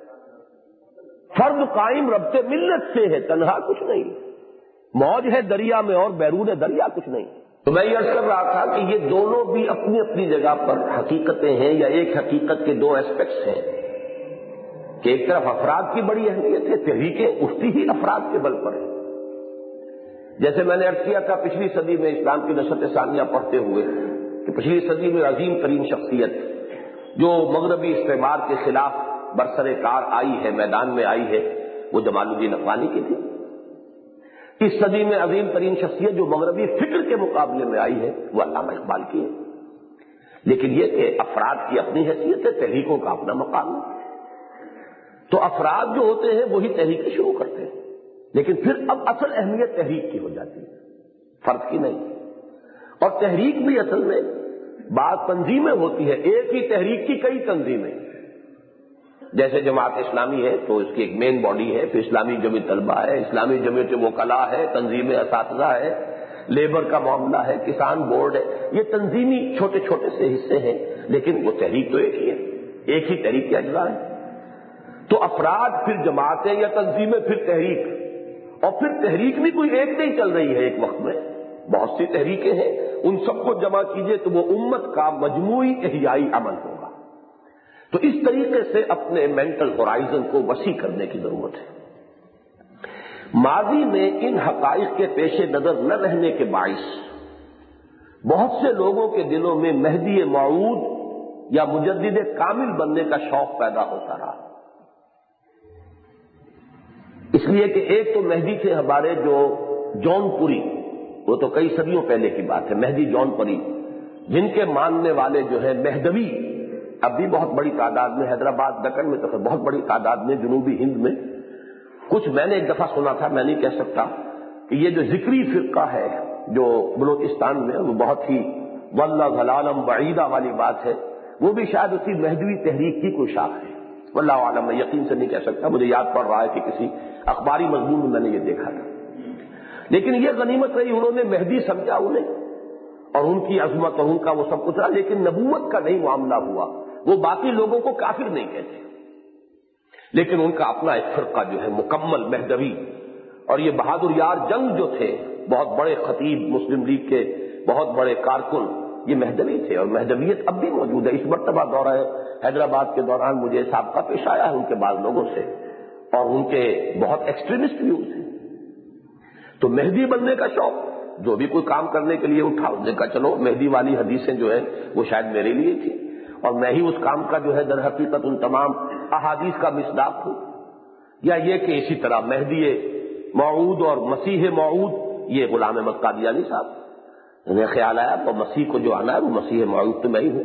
فرد قائم ربط ملت سے ہے، تنہا کچھ نہیں، موج ہے دریا میں اور بیرون دریا کچھ نہیں۔ تو میں یہ عرض کر رہا تھا کہ یہ دونوں بھی اپنی اپنی جگہ پر حقیقتیں ہیں یا ایک حقیقت کے دو اسپیکٹس ہیں کہ ایک طرف افراد کی بڑی اہمیت ہے، تحریکیں اٹھتی ہی افراد کے بل پر ہے۔ جیسے میں نے عرض کیا تھا پچھلی صدی میں اسلام کی نشأت ثانیہ پڑھتے ہوئے کہ پچھلی صدی میں عظیم ترین شخصیت جو مغربی استعمار کے خلاف برسر کار آئی ہے، میدان میں آئی ہے، وہ جمال الدین افغانی کی تھی۔ اس صدی میں عظیم ترین شخصیت جو مغربی فکر کے مقابلے میں آئی ہے وہ علامہ اقبال کی ہے۔ لیکن یہ کہ افراد کی اپنی حیثیت ہے، تحریکوں کا اپنا مقام ہے۔ تو افراد جو ہوتے ہیں وہی تحریک شروع کرتے ہیں، لیکن پھر اب اصل اہمیت تحریک کی ہو جاتی ہے، فرد کی نہیں۔ اور تحریک بھی اصل میں بعض تنظیمیں ہوتی ہے، ایک ہی تحریک کی کئی تنظیمیں، جیسے جماعت اسلامی ہے تو اس کی ایک مین باڈی ہے، پھر اسلامی جمعیت طلبہ ہے، اسلامی جمعیت وکلاء ہے، تنظیم اساتذہ ہے، لیبر کا معاملہ ہے، کسان بورڈ ہے، یہ تنظیمی چھوٹے چھوٹے سے حصے ہیں، لیکن وہ تحریک تو ایک ہی ہے، ایک ہی تحریک کے اجزاء ہیں۔ تو افراد پھر جماعتیں یا تنظیمیں پھر تحریک، اور پھر تحریک بھی کوئی ایک نہیں چل رہی ہے، ایک وقت میں بہت سی تحریکیں ہیں، ان سب کو جمع کیجئے تو وہ امت کا مجموعی احیائی عمل ہوگا۔ تو اس طریقے سے اپنے مینٹل ہورائزن کو وسیع کرنے کی ضرورت ہے۔ ماضی میں ان حقائق کے پیش نظر نہ رہنے کے باعث بہت سے لوگوں کے دلوں میں مہدی موعود یا مجدد کامل بننے کا شوق پیدا ہوتا رہا، اس لیے کہ ایک تو مہدی تھے ہمارے جو جون پوری، وہ تو کئی صدیوں پہلے کی بات ہے، مہدی جون پوری، جن کے ماننے والے جو ہے مہدوی اب بھی بہت بڑی تعداد میں حیدرآباد دکن میں تو بہت بڑی تعداد میں جنوبی ہند میں، کچھ میں نے ایک دفعہ سنا تھا، میں نہیں کہہ سکتا کہ یہ جو ذکری فرقہ ہے جو بلوچستان میں وہ بہت ہی واللہ ضلالم بعیدہ والی بات ہے، وہ بھی شاید اسی مہدوی تحریک کی کوئی شاخ ہے، واللہ عالم، میں یقین سے نہیں کہہ سکتا، مجھے یاد پڑ رہا ہے کہ کسی اخباری مضمون میں میں نے یہ دیکھا تھا۔ لیکن یہ غنیمت رہی، انہوں نے مہدی سمجھا انہیں اور ان کی عظمت اور ان کا وہ سب کچھ رہا، لیکن نبوت کا نہیں معاملہ ہوا۔ وہ باقی لوگوں کو کافر نہیں کہتے، لیکن ان کا اپنا ایک فرقہ جو ہے مکمل مہدوی، اور یہ بہادر یار جنگ جو تھے، بہت بڑے خطیب، مسلم لیگ کے بہت بڑے کارکن، یہ مہدوی تھے، اور مہدویت اب بھی موجود ہے۔ اس مرتبہ دورہ حیدرآباد کے دوران مجھے سابقہ پیش آیا ہے ان کے بعض لوگوں سے، اور ان کے بہت ایکسٹریمسٹ ویوز ہیں۔ تو مہدی بننے کا شوق، جو بھی کوئی کام کرنے کے لیے اٹھا، اس نے کہا چلو مہدی والی حدیثیں جو ہے وہ شاید میرے لیے تھی، اور میں ہی اس کام کا جو ہے در حقیقت ان تمام احادیث کا مصداق ہوں، یا یہ کہ اسی طرح مہدی موعود اور مسیح موعود یہ غلام احمد قادیانی صاحب، انہیں خیال آیا تو مسیح کو جو آنا ہے وہ مسیح موعود تو میں ہی ہوں۔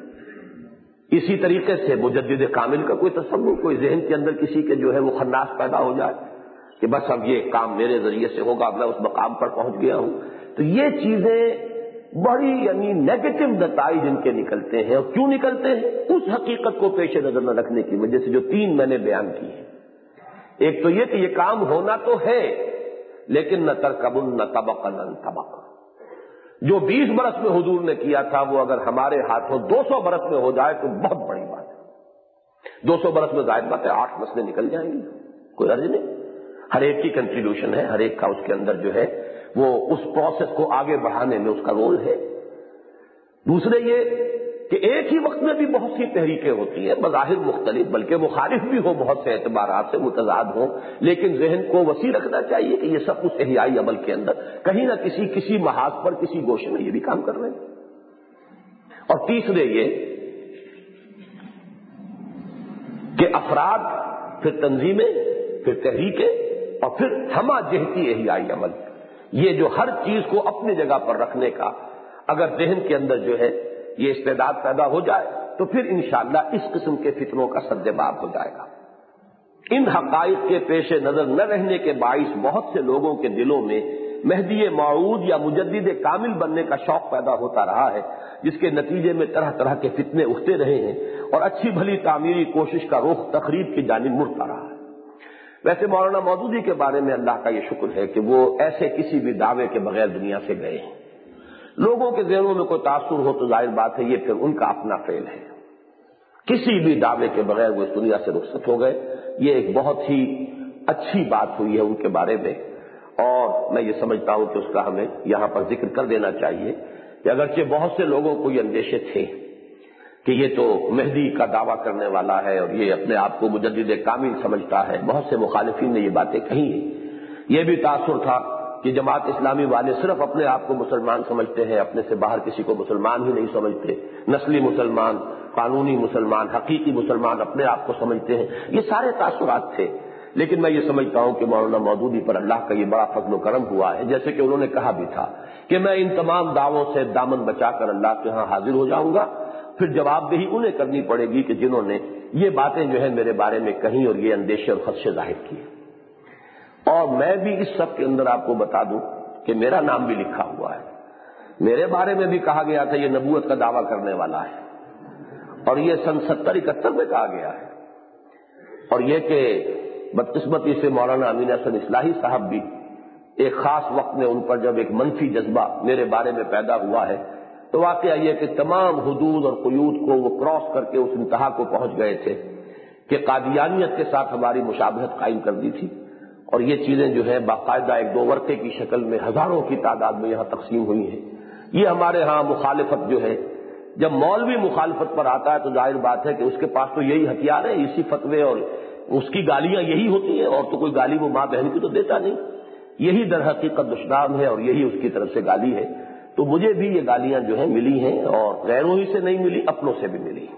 اسی طریقے سے مجدد کامل کا کوئی تصور، کوئی ذہن کے اندر کسی کے جو ہے وہ خناس پیدا ہو جائے کہ بس اب یہ کام میرے ذریعے سے ہوگا، میں اس مقام پر پہنچ گیا ہوں، تو یہ چیزیں بڑی یعنی نیگیٹو نتائج ان کے نکلتے ہیں۔ اور کیوں نکلتے ہیں؟ اس حقیقت کو پیش نظر نہ رکھنے کی وجہ سے جو تین میں نے بیان کی ہے۔ ایک تو یہ کہ یہ کام ہونا تو ہے، لیکن نہ ترکبن طبقا عن طبق، جو 20 برس میں حضور نے کیا تھا وہ اگر ہمارے ہاتھوں 200 برس میں ہو جائے تو بہت بڑی بات ہے۔ 200 برس میں ظاہر بات ہے 8 نسلیں نکل جائیں گی، کوئی عرض نہیں، ہر ایک کی کنٹریبیوشن ہے، ہر ایک کا اس کے اندر جو ہے وہ اس پروسیس کو آگے بڑھانے میں اس کا رول ہے۔ دوسرے یہ کہ ایک ہی وقت میں بھی بہت سی تحریکیں ہوتی ہیں، بظاہر مختلف، بلکہ مخالف بھی ہو، بہت سے اعتبارات سے متضاد ہوں، لیکن ذہن کو وسیع رکھنا چاہیے کہ یہ سب اس احیائی عمل کے اندر کہیں نہ کسی محاذ پر، کسی گوشے میں یہ بھی کام کر رہے ہیں۔ اور تیسرے یہ کہ افراد پھر تنظیمیں، پھر تحریکیں، اور پھر ہمہ جہتی احیائی عمل. یہ جو ہر چیز کو اپنی جگہ پر رکھنے کا اگر ذہن کے اندر جو ہے یہ استعداد پیدا ہو جائے تو پھر انشاءاللہ اس قسم کے فتنوں کا سد باب ہو جائے گا. ان حقائق کے پیش نظر نہ رہنے کے باعث بہت سے لوگوں کے دلوں میں مہدی موعود یا مجدد کامل بننے کا شوق پیدا ہوتا رہا ہے، جس کے نتیجے میں طرح طرح کے فتنے اٹھتے رہے ہیں اور اچھی بھلی تعمیری کوشش کا رخ تخریب کی جانب مڑتا رہا ہے. ویسے مولانا مودودی کے بارے میں اللہ کا یہ شکر ہے کہ وہ ایسے کسی بھی دعوے کے بغیر دنیا سے گئے ہیں. لوگوں کے ذہنوں میں کوئی تاثر ہو تو ظاہر بات ہے یہ پھر ان کا اپنا فعل ہے. کسی بھی دعوے کے بغیر وہ اس دنیا سے رخصت ہو گئے. یہ ایک بہت ہی اچھی بات ہوئی ہے ان کے بارے میں، اور میں یہ سمجھتا ہوں کہ اس کا ہمیں یہاں پر ذکر کر دینا چاہیے کہ اگرچہ بہت سے لوگوں کو یہ اندیشے تھے کہ یہ تو مہدی کا دعویٰ کرنے والا ہے اور یہ اپنے آپ کو مجدد کامل سمجھتا ہے، بہت سے مخالفین نے یہ باتیں کہی ہیں. یہ بھی تاثر تھا کہ جماعت اسلامی والے صرف اپنے آپ کو مسلمان سمجھتے ہیں، اپنے سے باہر کسی کو مسلمان ہی نہیں سمجھتے. نسلی مسلمان، قانونی مسلمان، حقیقی مسلمان اپنے آپ کو سمجھتے ہیں. یہ سارے تاثرات تھے. لیکن میں یہ سمجھتا ہوں کہ مولانا مودودی پر اللہ کا یہ بڑا فضل و کرم ہوا ہے، جیسے کہ انہوں نے کہا بھی تھا کہ میں ان تمام دعووں سے دامن بچا کر اللہ کے ہاں حاضر ہو جاؤں گا. پھر جواب دہی انہیں کرنی پڑے گی کہ جنہوں نے یہ باتیں جو ہے میرے بارے میں کہیں اور یہ اندیشے اور خدشے ظاہر کیے. اور میں بھی اس سب کے اندر آپ کو بتا دوں کہ میرا نام بھی لکھا ہوا ہے. میرے بارے میں بھی کہا گیا تھا یہ نبوت کا دعویٰ کرنے والا ہے، اور یہ سن 70-71 میں کہا گیا ہے. اور یہ کہ بدقسمتی سے مولانا امین حسن اصلاحی صاحب بھی ایک خاص وقت میں ان پر جب ایک منفی جذبہ میرے بارے میں پیدا ہوا ہے تو واقعہ یہ کہ تمام حدود اور قیود کو وہ کراس کر کے اس انتہا کو پہنچ گئے تھے کہ قادیانیت کے ساتھ ہماری مشابہت قائم کر دی تھی. اور یہ چیزیں جو ہے باقاعدہ ایک دو ورقے کی شکل میں ہزاروں کی تعداد میں یہاں تقسیم ہوئی ہیں. یہ ہمارے ہاں مخالفت جو ہے، جب مولوی مخالفت پر آتا ہے تو ظاہر بات ہے کہ اس کے پاس تو یہی ہتھیار ہے، اسی فتوے اور اس کی گالیاں یہی ہوتی ہیں، اور تو کوئی گالی وہ ماں بہن کی تو دیتا نہیں. یہی در حقیقت دشنام ہے اور یہی اس کی طرف سے گالی ہے. تو مجھے بھی یہ گالیاں جو ہیں ملی ہیں، اور غیروں ہی سے نہیں ملی، اپنوں سے بھی ملی.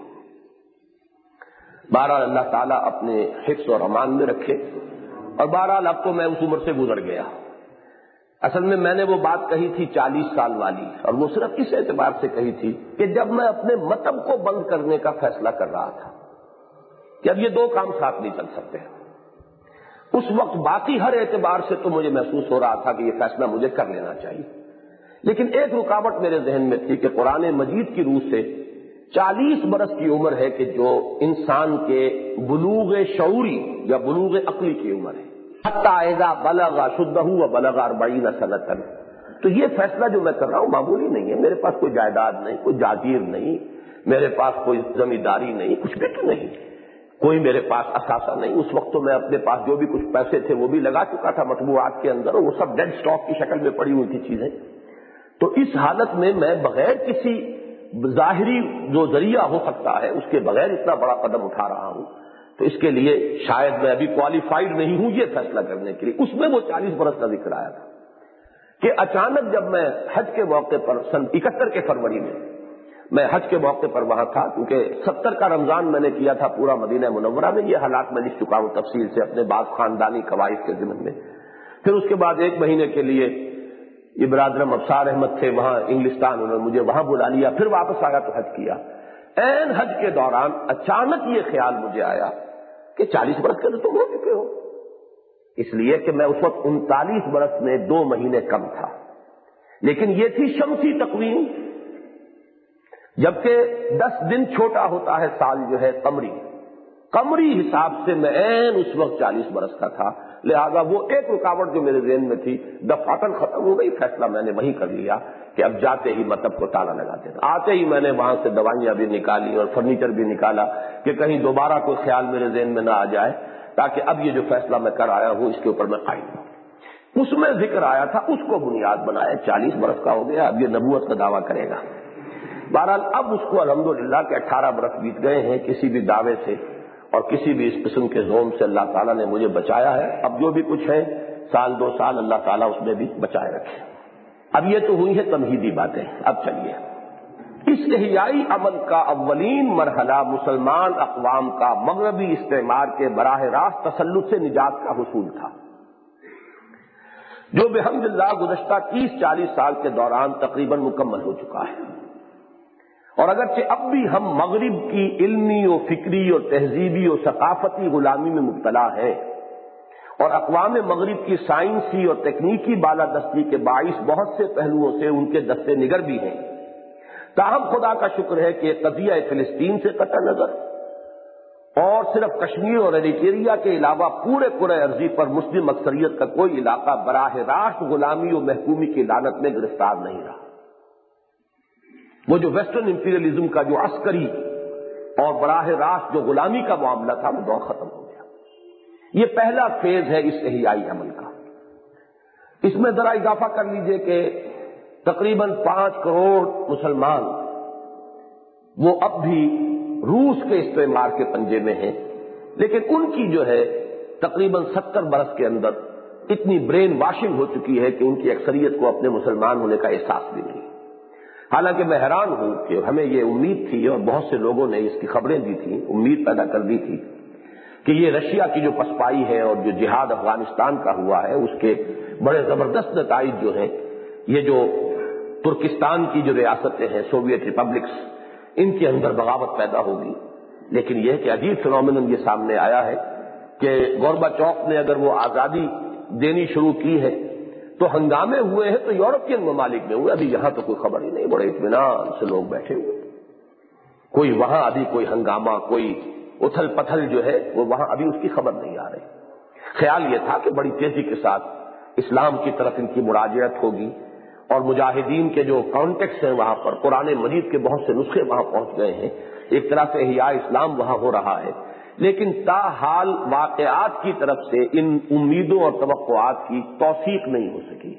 بہرحال اللہ تعالیٰ اپنے حفظ اور امان میں رکھے. اور بہرحال اب تو میں اس عمر سے گزر گیا. اصل میں نے وہ بات کہی تھی 40 سال والی، اور وہ صرف اس اعتبار سے کہی تھی کہ جب میں اپنے مطلب کو بند کرنے کا فیصلہ کر رہا تھا کہ اب یہ دو کام ساتھ نہیں چل سکتے. اس وقت باقی ہر اعتبار سے تو مجھے محسوس ہو رہا تھا کہ یہ فیصلہ مجھے کر لینا چاہیے. لیکن ایک رکاوٹ میرے ذہن میں تھی کہ قرآن مجید کی روح سے 40 برس کی عمر ہے کہ جو انسان کے بلوغ شعوری یا بلوغ عقلی کی عمر ہے. حتی اذا بلغ شدہ و بلغ 40 سنۃ. تو یہ فیصلہ جو میں کر رہا ہوں معمولی نہیں ہے. میرے پاس کوئی جائیداد نہیں، کوئی جاگیر نہیں، میرے پاس کوئی زمینداری نہیں، کچھ بھی تو نہیں، کوئی میرے پاس اثاثہ نہیں. اس وقت تو میں اپنے پاس جو بھی کچھ پیسے تھے وہ بھی لگا چکا تھا مطبوعات کے اندر، اور وہ سب ڈیڈ سٹاک کی شکل میں پڑی ہوئی تھی چیزیں. تو اس حالت میں بغیر کسی ظاہری جو ذریعہ ہو سکتا ہے اس کے بغیر اتنا بڑا قدم اٹھا رہا ہوں. تو اس کے لیے شاید میں ابھی کوالیفائڈ نہیں ہوں یہ فیصلہ کرنے کے لیے. اس میں وہ 40 برس کا ذکر آیا تھا کہ اچانک جب میں حج کے موقع پر سن 71 کے فروری میں حج کے موقع پر وہاں تھا، کیونکہ 70 کا رمضان میں نے کیا تھا پورا مدینہ منورہ میں. یہ حالات میں لکھ چکا ہوں تفصیل سے اپنے بعض خاندانی قواعد کے ضمن میں. پھر اس کے بعد 1 مہینے کے لیے یہ برادرم ابصار احمد تھے وہاں انگلستان، انہوں نے مجھے وہاں بلا لیا. پھر واپس آیا تو حج کیا. عین حج کے دوران اچانک یہ خیال مجھے آیا کہ 40 برس کے تو تم ہو چکے ہو. اس لیے کہ میں اس وقت 39 برس میں 2 مہینے کم تھا، لیکن یہ تھی شمسی تقویم، جبکہ 10 دن چھوٹا ہوتا ہے سال جو ہے قمری حساب سے میں عین اس وقت 40 برس کا تھا. لہذا وہ ایک رکاوٹ جو میرے ذہن میں تھی دفعتاً ختم ہو گئی. فیصلہ میں نے وہیں کر لیا کہ اب جاتے ہی مطلب کو تالا لگا دینا. آتے ہی میں نے وہاں سے دوائیاں بھی نکالی اور فرنیچر بھی نکالا کہ کہیں دوبارہ کوئی خیال میرے ذہن میں نہ آ جائے، تاکہ اب یہ جو فیصلہ میں کر آیا ہوں اس کے اوپر میں قائم ہوں. اس میں ذکر آیا تھا، اس کو بنیاد بنایا. 40 برس کا ہو گیا، اب یہ نبوت کا دعویٰ کرے گا. بہرحال اب اس کو الحمدللہ کہ 18 برس بیت گئے ہیں کسی بھی دعوے سے اور کسی بھی اس قسم کے زوم سے اللہ تعالیٰ نے مجھے بچایا ہے. اب جو بھی کچھ ہے 1 2 سال اللہ تعالیٰ اس میں بھی بچائے رکھے. اب یہ تو ہوئی ہے تمہیدی باتیں. اب چلیے اس احیائی عمل کا اولین مرحلہ مسلمان اقوام کا مغربی استعمار کے براہ راست تسلط سے نجات کا حصول تھا، جو بحمداللہ گزشتہ 30-40 سال کے دوران تقریباً مکمل ہو چکا ہے۔ اور اگرچہ اب بھی ہم مغرب کی علمی و فکری اور تہذیبی و ثقافتی غلامی میں مبتلا ہیں، اور اقوام مغرب کی سائنسی اور تکنیکی بالادستی کے باعث بہت سے پہلوؤں سے ان کے دست نگر بھی ہیں، تاہم خدا کا شکر ہے کہ قضیہ فلسطین سے قطع نظر اور صرف کشمیر اور ایریٹریا کے علاوہ پورے ارضی پر مسلم اکثریت کا کوئی علاقہ براہ راست غلامی و محکومی کی لعنت میں گرفتار نہیں رہا۔ وہ جو ویسٹرن امپیریلزم کا جو عسکری اور براہ راست جو غلامی کا معاملہ تھا وہ دور ختم ہو گیا۔ یہ پہلا فیز ہے اس احیائی عمل کا۔ اس میں ذرا اضافہ کر لیجئے کہ تقریباً 5 کروڑ مسلمان وہ اب بھی روس کے استعمار کے پنجے میں ہیں، لیکن ان کی جو ہے تقریباً 70 برس کے اندر اتنی برین واشنگ ہو چکی ہے کہ ان کی اکثریت کو اپنے مسلمان ہونے کا احساس بھی نہیں۔ حالانکہ میں حیران ہوں کہ ہمیں یہ امید تھی اور بہت سے لوگوں نے اس کی خبریں دی تھیں، امید پیدا کر دی تھی کہ یہ رشیا کی جو پسپائی ہے اور جو جہاد افغانستان کا ہوا ہے اس کے بڑے زبردست نتائج جو ہیں، یہ جو ترکستان کی جو ریاستیں ہیں سوویت ریپبلکس، ان کے اندر بغاوت پیدا ہوگی۔ لیکن یہ کہ عجیب فینومینن یہ سامنے آیا ہے کہ گورباچوف نے اگر وہ آزادی دینی شروع کی ہے تو ہنگامے ہوئے ہیں تو یورپین ممالک میں ہوئے، ابھی یہاں تو کوئی خبر ہی نہیں، بڑے اطمینان سے لوگ بیٹھے ہوئے، کوئی وہاں ابھی کوئی ہنگامہ، کوئی اتھل پتھل جو ہے وہ وہاں ابھی اس کی خبر نہیں آ رہی۔ خیال یہ تھا کہ بڑی تیزی کے ساتھ اسلام کی طرف ان کی مراجعت ہوگی اور مجاہدین کے جو کانٹیکٹس ہیں وہاں پر قرآن مجید کے بہت سے نسخے وہاں پہنچ گئے ہیں، ایک طرح سے احیاء اسلام وہاں ہو رہا ہے، لیکن تاحال واقعات کی طرف سے ان امیدوں اور توقعات کی توثیق نہیں ہو سکی۔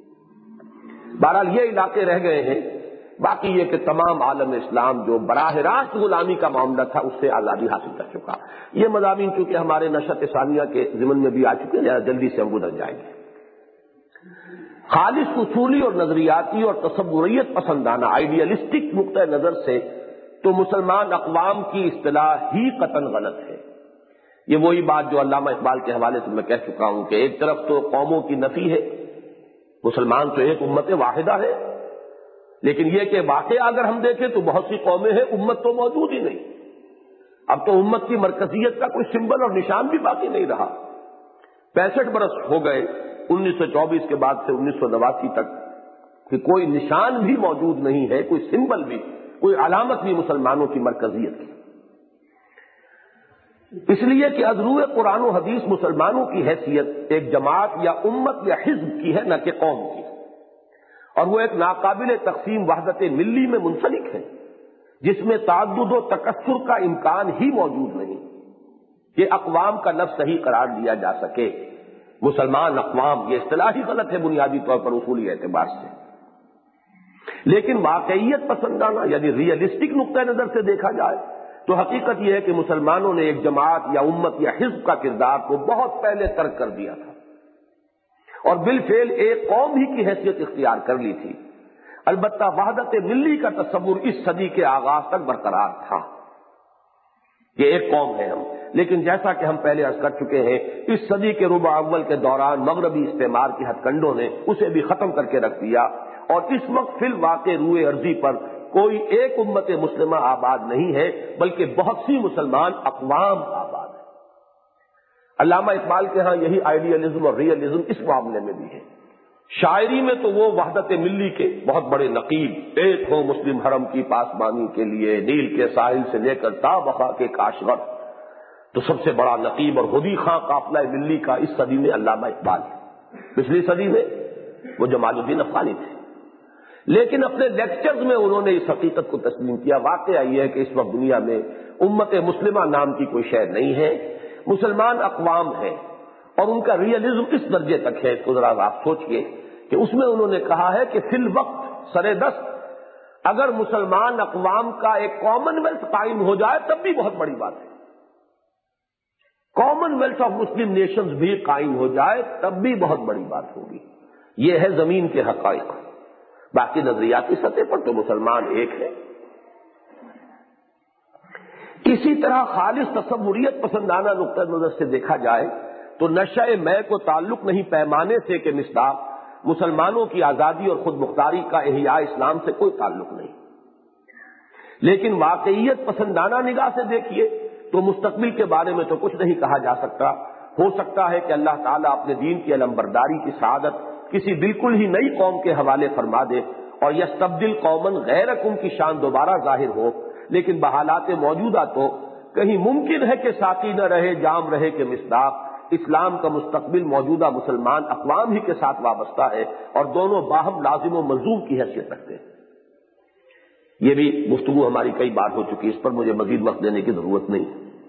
بہرحال یہ علاقے رہ گئے ہیں، باقی یہ کہ تمام عالم اسلام جو براہ راست غلامی کا معاملہ تھا اس سے آزادی حاصل کر چکا۔ یہ مضامین چونکہ ہمارے نشرت ثانیہ کے ضمن میں بھی آ چکے ہیں، جلدی سے ہم گزر جائیں گے۔ خالص اصولی اور نظریاتی اور تصوریت پسندانہ آئیڈیلسٹک نقطہ نظر سے تو مسلمان اقوام کی اصطلاح ہی قطعاً غلط ہے۔ یہ وہی بات جو علامہ اقبال کے حوالے سے میں کہہ چکا ہوں کہ ایک طرف تو قوموں کی نفی ہے، مسلمان تو ایک امت واحدہ ہے، لیکن یہ کہ واقعہ اگر ہم دیکھیں تو بہت سی قومیں ہیں، امت تو موجود ہی نہیں۔ اب تو امت کی مرکزیت کا کوئی سمبل اور نشان بھی باقی نہیں رہا۔ 65 برس ہو گئے 1924 کے بعد سے 1989 تک کہ کوئی نشان بھی موجود نہیں ہے، کوئی سمبل بھی، کوئی علامت بھی مسلمانوں کی مرکزیت کی۔ اس لیے کہ از روئے قرآن و حدیث مسلمانوں کی حیثیت ایک جماعت یا امت یا حزب کی ہے، نہ کہ قوم کی، اور وہ ایک ناقابل تقسیم وحدت ملی میں منسلک ہے جس میں تعدد و تکثر کا امکان ہی موجود نہیں کہ اقوام کا لفظ صحیح قرار دیا جا سکے۔ مسلمان اقوام یہ اصطلاح ہی غلط ہے بنیادی طور پر اصولی اعتبار سے، لیکن واقعیت پسندانہ یعنی ریئلسٹک نقطہ نظر سے دیکھا جائے تو حقیقت یہ ہے کہ مسلمانوں نے ایک جماعت یا امت یا حزب کا کردار کو بہت پہلے ترک کر دیا تھا اور بالفعل ایک قوم ہی کی حیثیت اختیار کر لی تھی۔ البتہ وحدت ملی کا تصور اس صدی کے آغاز تک برقرار تھا کہ ایک قوم ہے ہم، لیکن جیسا کہ ہم پہلے عرض کر چکے ہیں اس صدی کے ربع اول کے دوران مغربی استعمار کی ہتھ کنڈوں نے اسے بھی ختم کر کے رکھ دیا، اور اس وقت فی الواقع روئے ارضی پر کوئی ایک امت مسلمہ آباد نہیں ہے بلکہ بہت سی مسلمان اقوام آباد ہیں۔ علامہ اقبال کے ہاں یہی آئیڈیلزم اور ریئلزم اس معاملے میں بھی ہے۔ شاعری میں تو وہ وحدت ملی کے بہت بڑے نقیب، ایک ہو مسلم حرم کی پاسبانی کے لیے نیل کے ساحل سے لے کر تا بقا کے کاشغر، تو سب سے بڑا نقیب اور خودی خواں قافلہ ملی کا اس صدی میں علامہ اقبال ہے۔ پچھلی صدی میں وہ جمال الدین افغانی تھے، لیکن اپنے لیکچرز میں انہوں نے اس حقیقت کو تسلیم کیا۔ واقعہ یہ ہے کہ اس وقت دنیا میں امت مسلمہ نام کی کوئی شے نہیں ہے، مسلمان اقوام ہیں، اور ان کا ریئلزم اس درجے تک ہے، اس کو ذرا آپ سوچئے کہ اس میں انہوں نے کہا ہے کہ فی الوقت سر دست اگر مسلمان اقوام کا ایک کامن ویلتھ قائم ہو جائے تب بھی بہت بڑی بات ہے، commonwealth of Muslim nations بھی قائم ہو جائے تب بھی بہت بڑی بات ہوگی۔ یہ ہے زمین کے حقائق۔ باقی نظریاتی سطح پر تو مسلمان ایک ہے، اسی طرح خالص تصوریت پسندانہ نقطۂ نظر سے دیکھا جائے تو نشہ میں کو تعلق نہیں پیمانے سے کہ مصداق مسلمانوں کی آزادی اور خود مختاری کا احیاء اسلام سے کوئی تعلق نہیں، لیکن واقعیت پسندانہ نگاہ سے دیکھیے تو مستقبل کے بارے میں تو کچھ نہیں کہا جا سکتا۔ ہو سکتا ہے کہ اللہ تعالیٰ اپنے دین کی علمبرداری کی سعادت کسی بالکل ہی نئی قوم کے حوالے فرما دے اور یستبدل قومن غیرکم کی شان دوبارہ ظاہر ہو، لیکن بحالات موجودہ تو کہیں ممکن ہے کہ ساقی نہ رہے جام رہے کہ مصداق اسلام کا مستقبل موجودہ مسلمان اقوام ہی کے ساتھ وابستہ ہے اور دونوں باہم لازم و ملزوم کی حیثیت رکھتے ہیں۔ یہ بھی گفتگو ہماری کئی بار ہو چکی، اس پر مجھے مزید وقت دینے کی ضرورت نہیں۔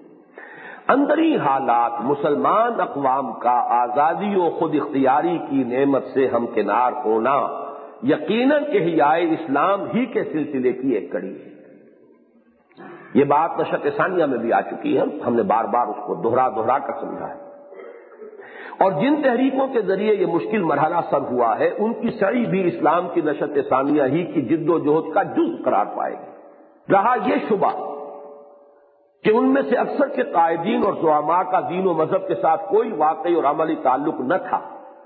اندری حالات مسلمان اقوام کا آزادی و خود اختیاری کی نعمت سے ہمکنار ہونا یقیناً احیاء اسلام ہی کے سلسلے کی ایک کڑی ہے۔ یہ بات نشأۃ ثانیہ میں بھی آ چکی ہے، ہم نے بار بار اس کو دوہرا کر سمجھا ہے، اور جن تحریکوں کے ذریعے یہ مشکل مرحلہ سر ہوا ہے ان کی سعی بھی اسلام کی نشأۃ ثانیہ ہی کی جد و جہد کا جز قرار پائے گی۔ رہا یہ شبہ کہ ان میں سے اکثر کے قائدین اور زعماء کا دین و مذہب کے ساتھ کوئی واقعی اور عملی تعلق نہ تھا۔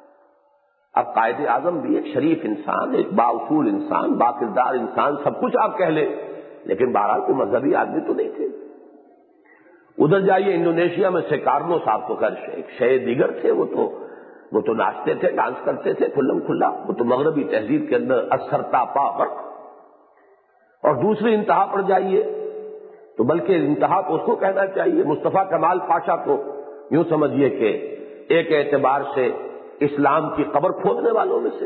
اب قائد اعظم بھی ایک شریف انسان، ایک بااصول انسان، باکردار انسان، سب کچھ آپ کہہ لیں، لیکن بہرحال کوئی مذہبی آدمی تو نہیں تھے۔ ادھر جائیے انڈونیشیا میں سیکارنو صاحب تو خیر ایک شے دیگر تھے، وہ تو ناچتے تھے، ڈانس کرتے تھے کھلم کھلا، وہ تو مغربی تہذیب کے اندر اثر تاپا فرق۔ اور دوسری انتہا پر جائیے تو بلکہ انتہا تو اس کو کہنا چاہیے، مصطفیٰ کمال پاشا کو یوں سمجھیے کہ ایک اعتبار سے اسلام کی قبر کھودنے والوں میں سے۔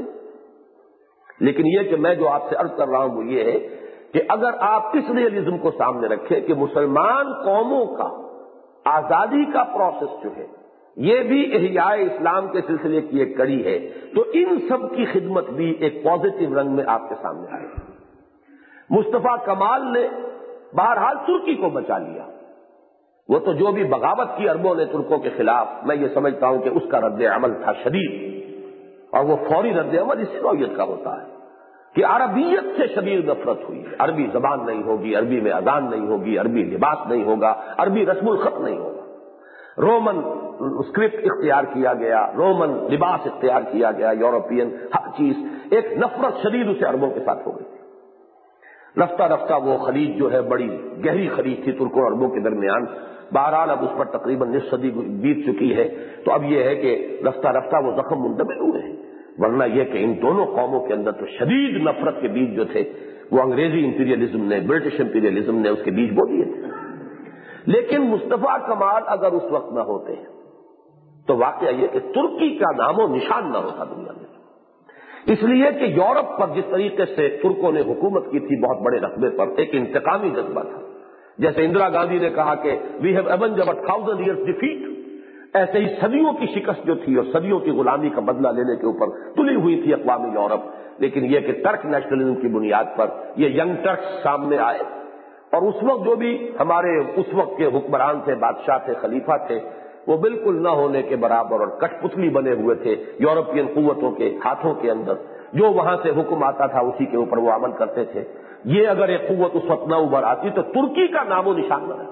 لیکن یہ کہ میں جو آپ سے عرض کر رہا ہوں وہ یہ ہے کہ اگر آپ اس ریئلزم کو سامنے رکھیں کہ مسلمان قوموں کا آزادی کا پروسیس جو ہے یہ بھی احیاء اسلام کے سلسلے کی ایک کڑی ہے، تو ان سب کی خدمت بھی ایک پازیٹو رنگ میں آپ کے سامنے آئے۔ مصطفیٰ کمال نے بہرحال ترکی کو بچا لیا، وہ تو جو بھی بغاوت کی عربوں نے ترکوں کے خلاف، میں یہ سمجھتا ہوں کہ اس کا رد عمل تھا شدید، اور وہ فوری رد عمل اسی نوعیت کا ہوتا ہے کہ عربیت سے شدید نفرت ہوئی ہے۔ عربی زبان نہیں ہوگی، عربی میں اذان نہیں ہوگی، عربی لباس نہیں ہوگا، عربی رسم الخط نہیں ہوگا، رومن اسکرپٹ اختیار کیا گیا، رومن لباس اختیار کیا گیا، یورپین ہر چیز، ایک نفرت شدید اسے عربوں کے ساتھ ہو گئی۔ رفتہ رفتہ وہ خلیج جو ہے بڑی گہری خلیج تھی ترکوں اور عربوں کے درمیان، بہرحال اب اس پر تقریباً نصف صدی بیت چکی ہے، تو اب یہ ہے کہ رفتہ رفتہ وہ زخم منتقل ہوئے ہیں، ورنہ یہ کہ ان دونوں قوموں کے اندر تو شدید نفرت کے بیج جو تھے وہ انگریزی امپیریلزم نے، برٹش امپیریلزم نے اس کے بیج بو دیے تھے۔ لیکن مصطفیٰ کمال اگر اس وقت نہ ہوتے تو واقعہ یہ کہ ترکی کا نام و نشان نہ ہوتا دنیا میں، اس لیے کہ یورپ پر جس طریقے سے ترکوں نے حکومت کی تھی بہت بڑے رقبے پر، ایک انتقامی جذبہ تھا، جیسے اندرا گاندھی نے کہا کہ we have avenged 1000 years defeat، ایسے ہی صدیوں کی شکست جو تھی اور صدیوں کی غلامی کا بدلہ لینے کے اوپر تلی ہوئی تھی اقوام یورپ، لیکن یہ کہ ٹرک نیشنلزم کی بنیاد پر یہ ینگ ٹرکس سامنے آئے، اور اس وقت جو بھی ہمارے اس وقت کے حکمران تھے، بادشاہ تھے، خلیفہ تھے، وہ بالکل نہ ہونے کے برابر اور کٹ پتلی بنے ہوئے تھے یورپین قوتوں کے ہاتھوں کے اندر، جو وہاں سے حکم آتا تھا اسی کے اوپر وہ عمل کرتے تھے۔ یہ اگر ایک قوت اس وقت نہ ابھر آتی تو ترکی کا نام و نشان نہ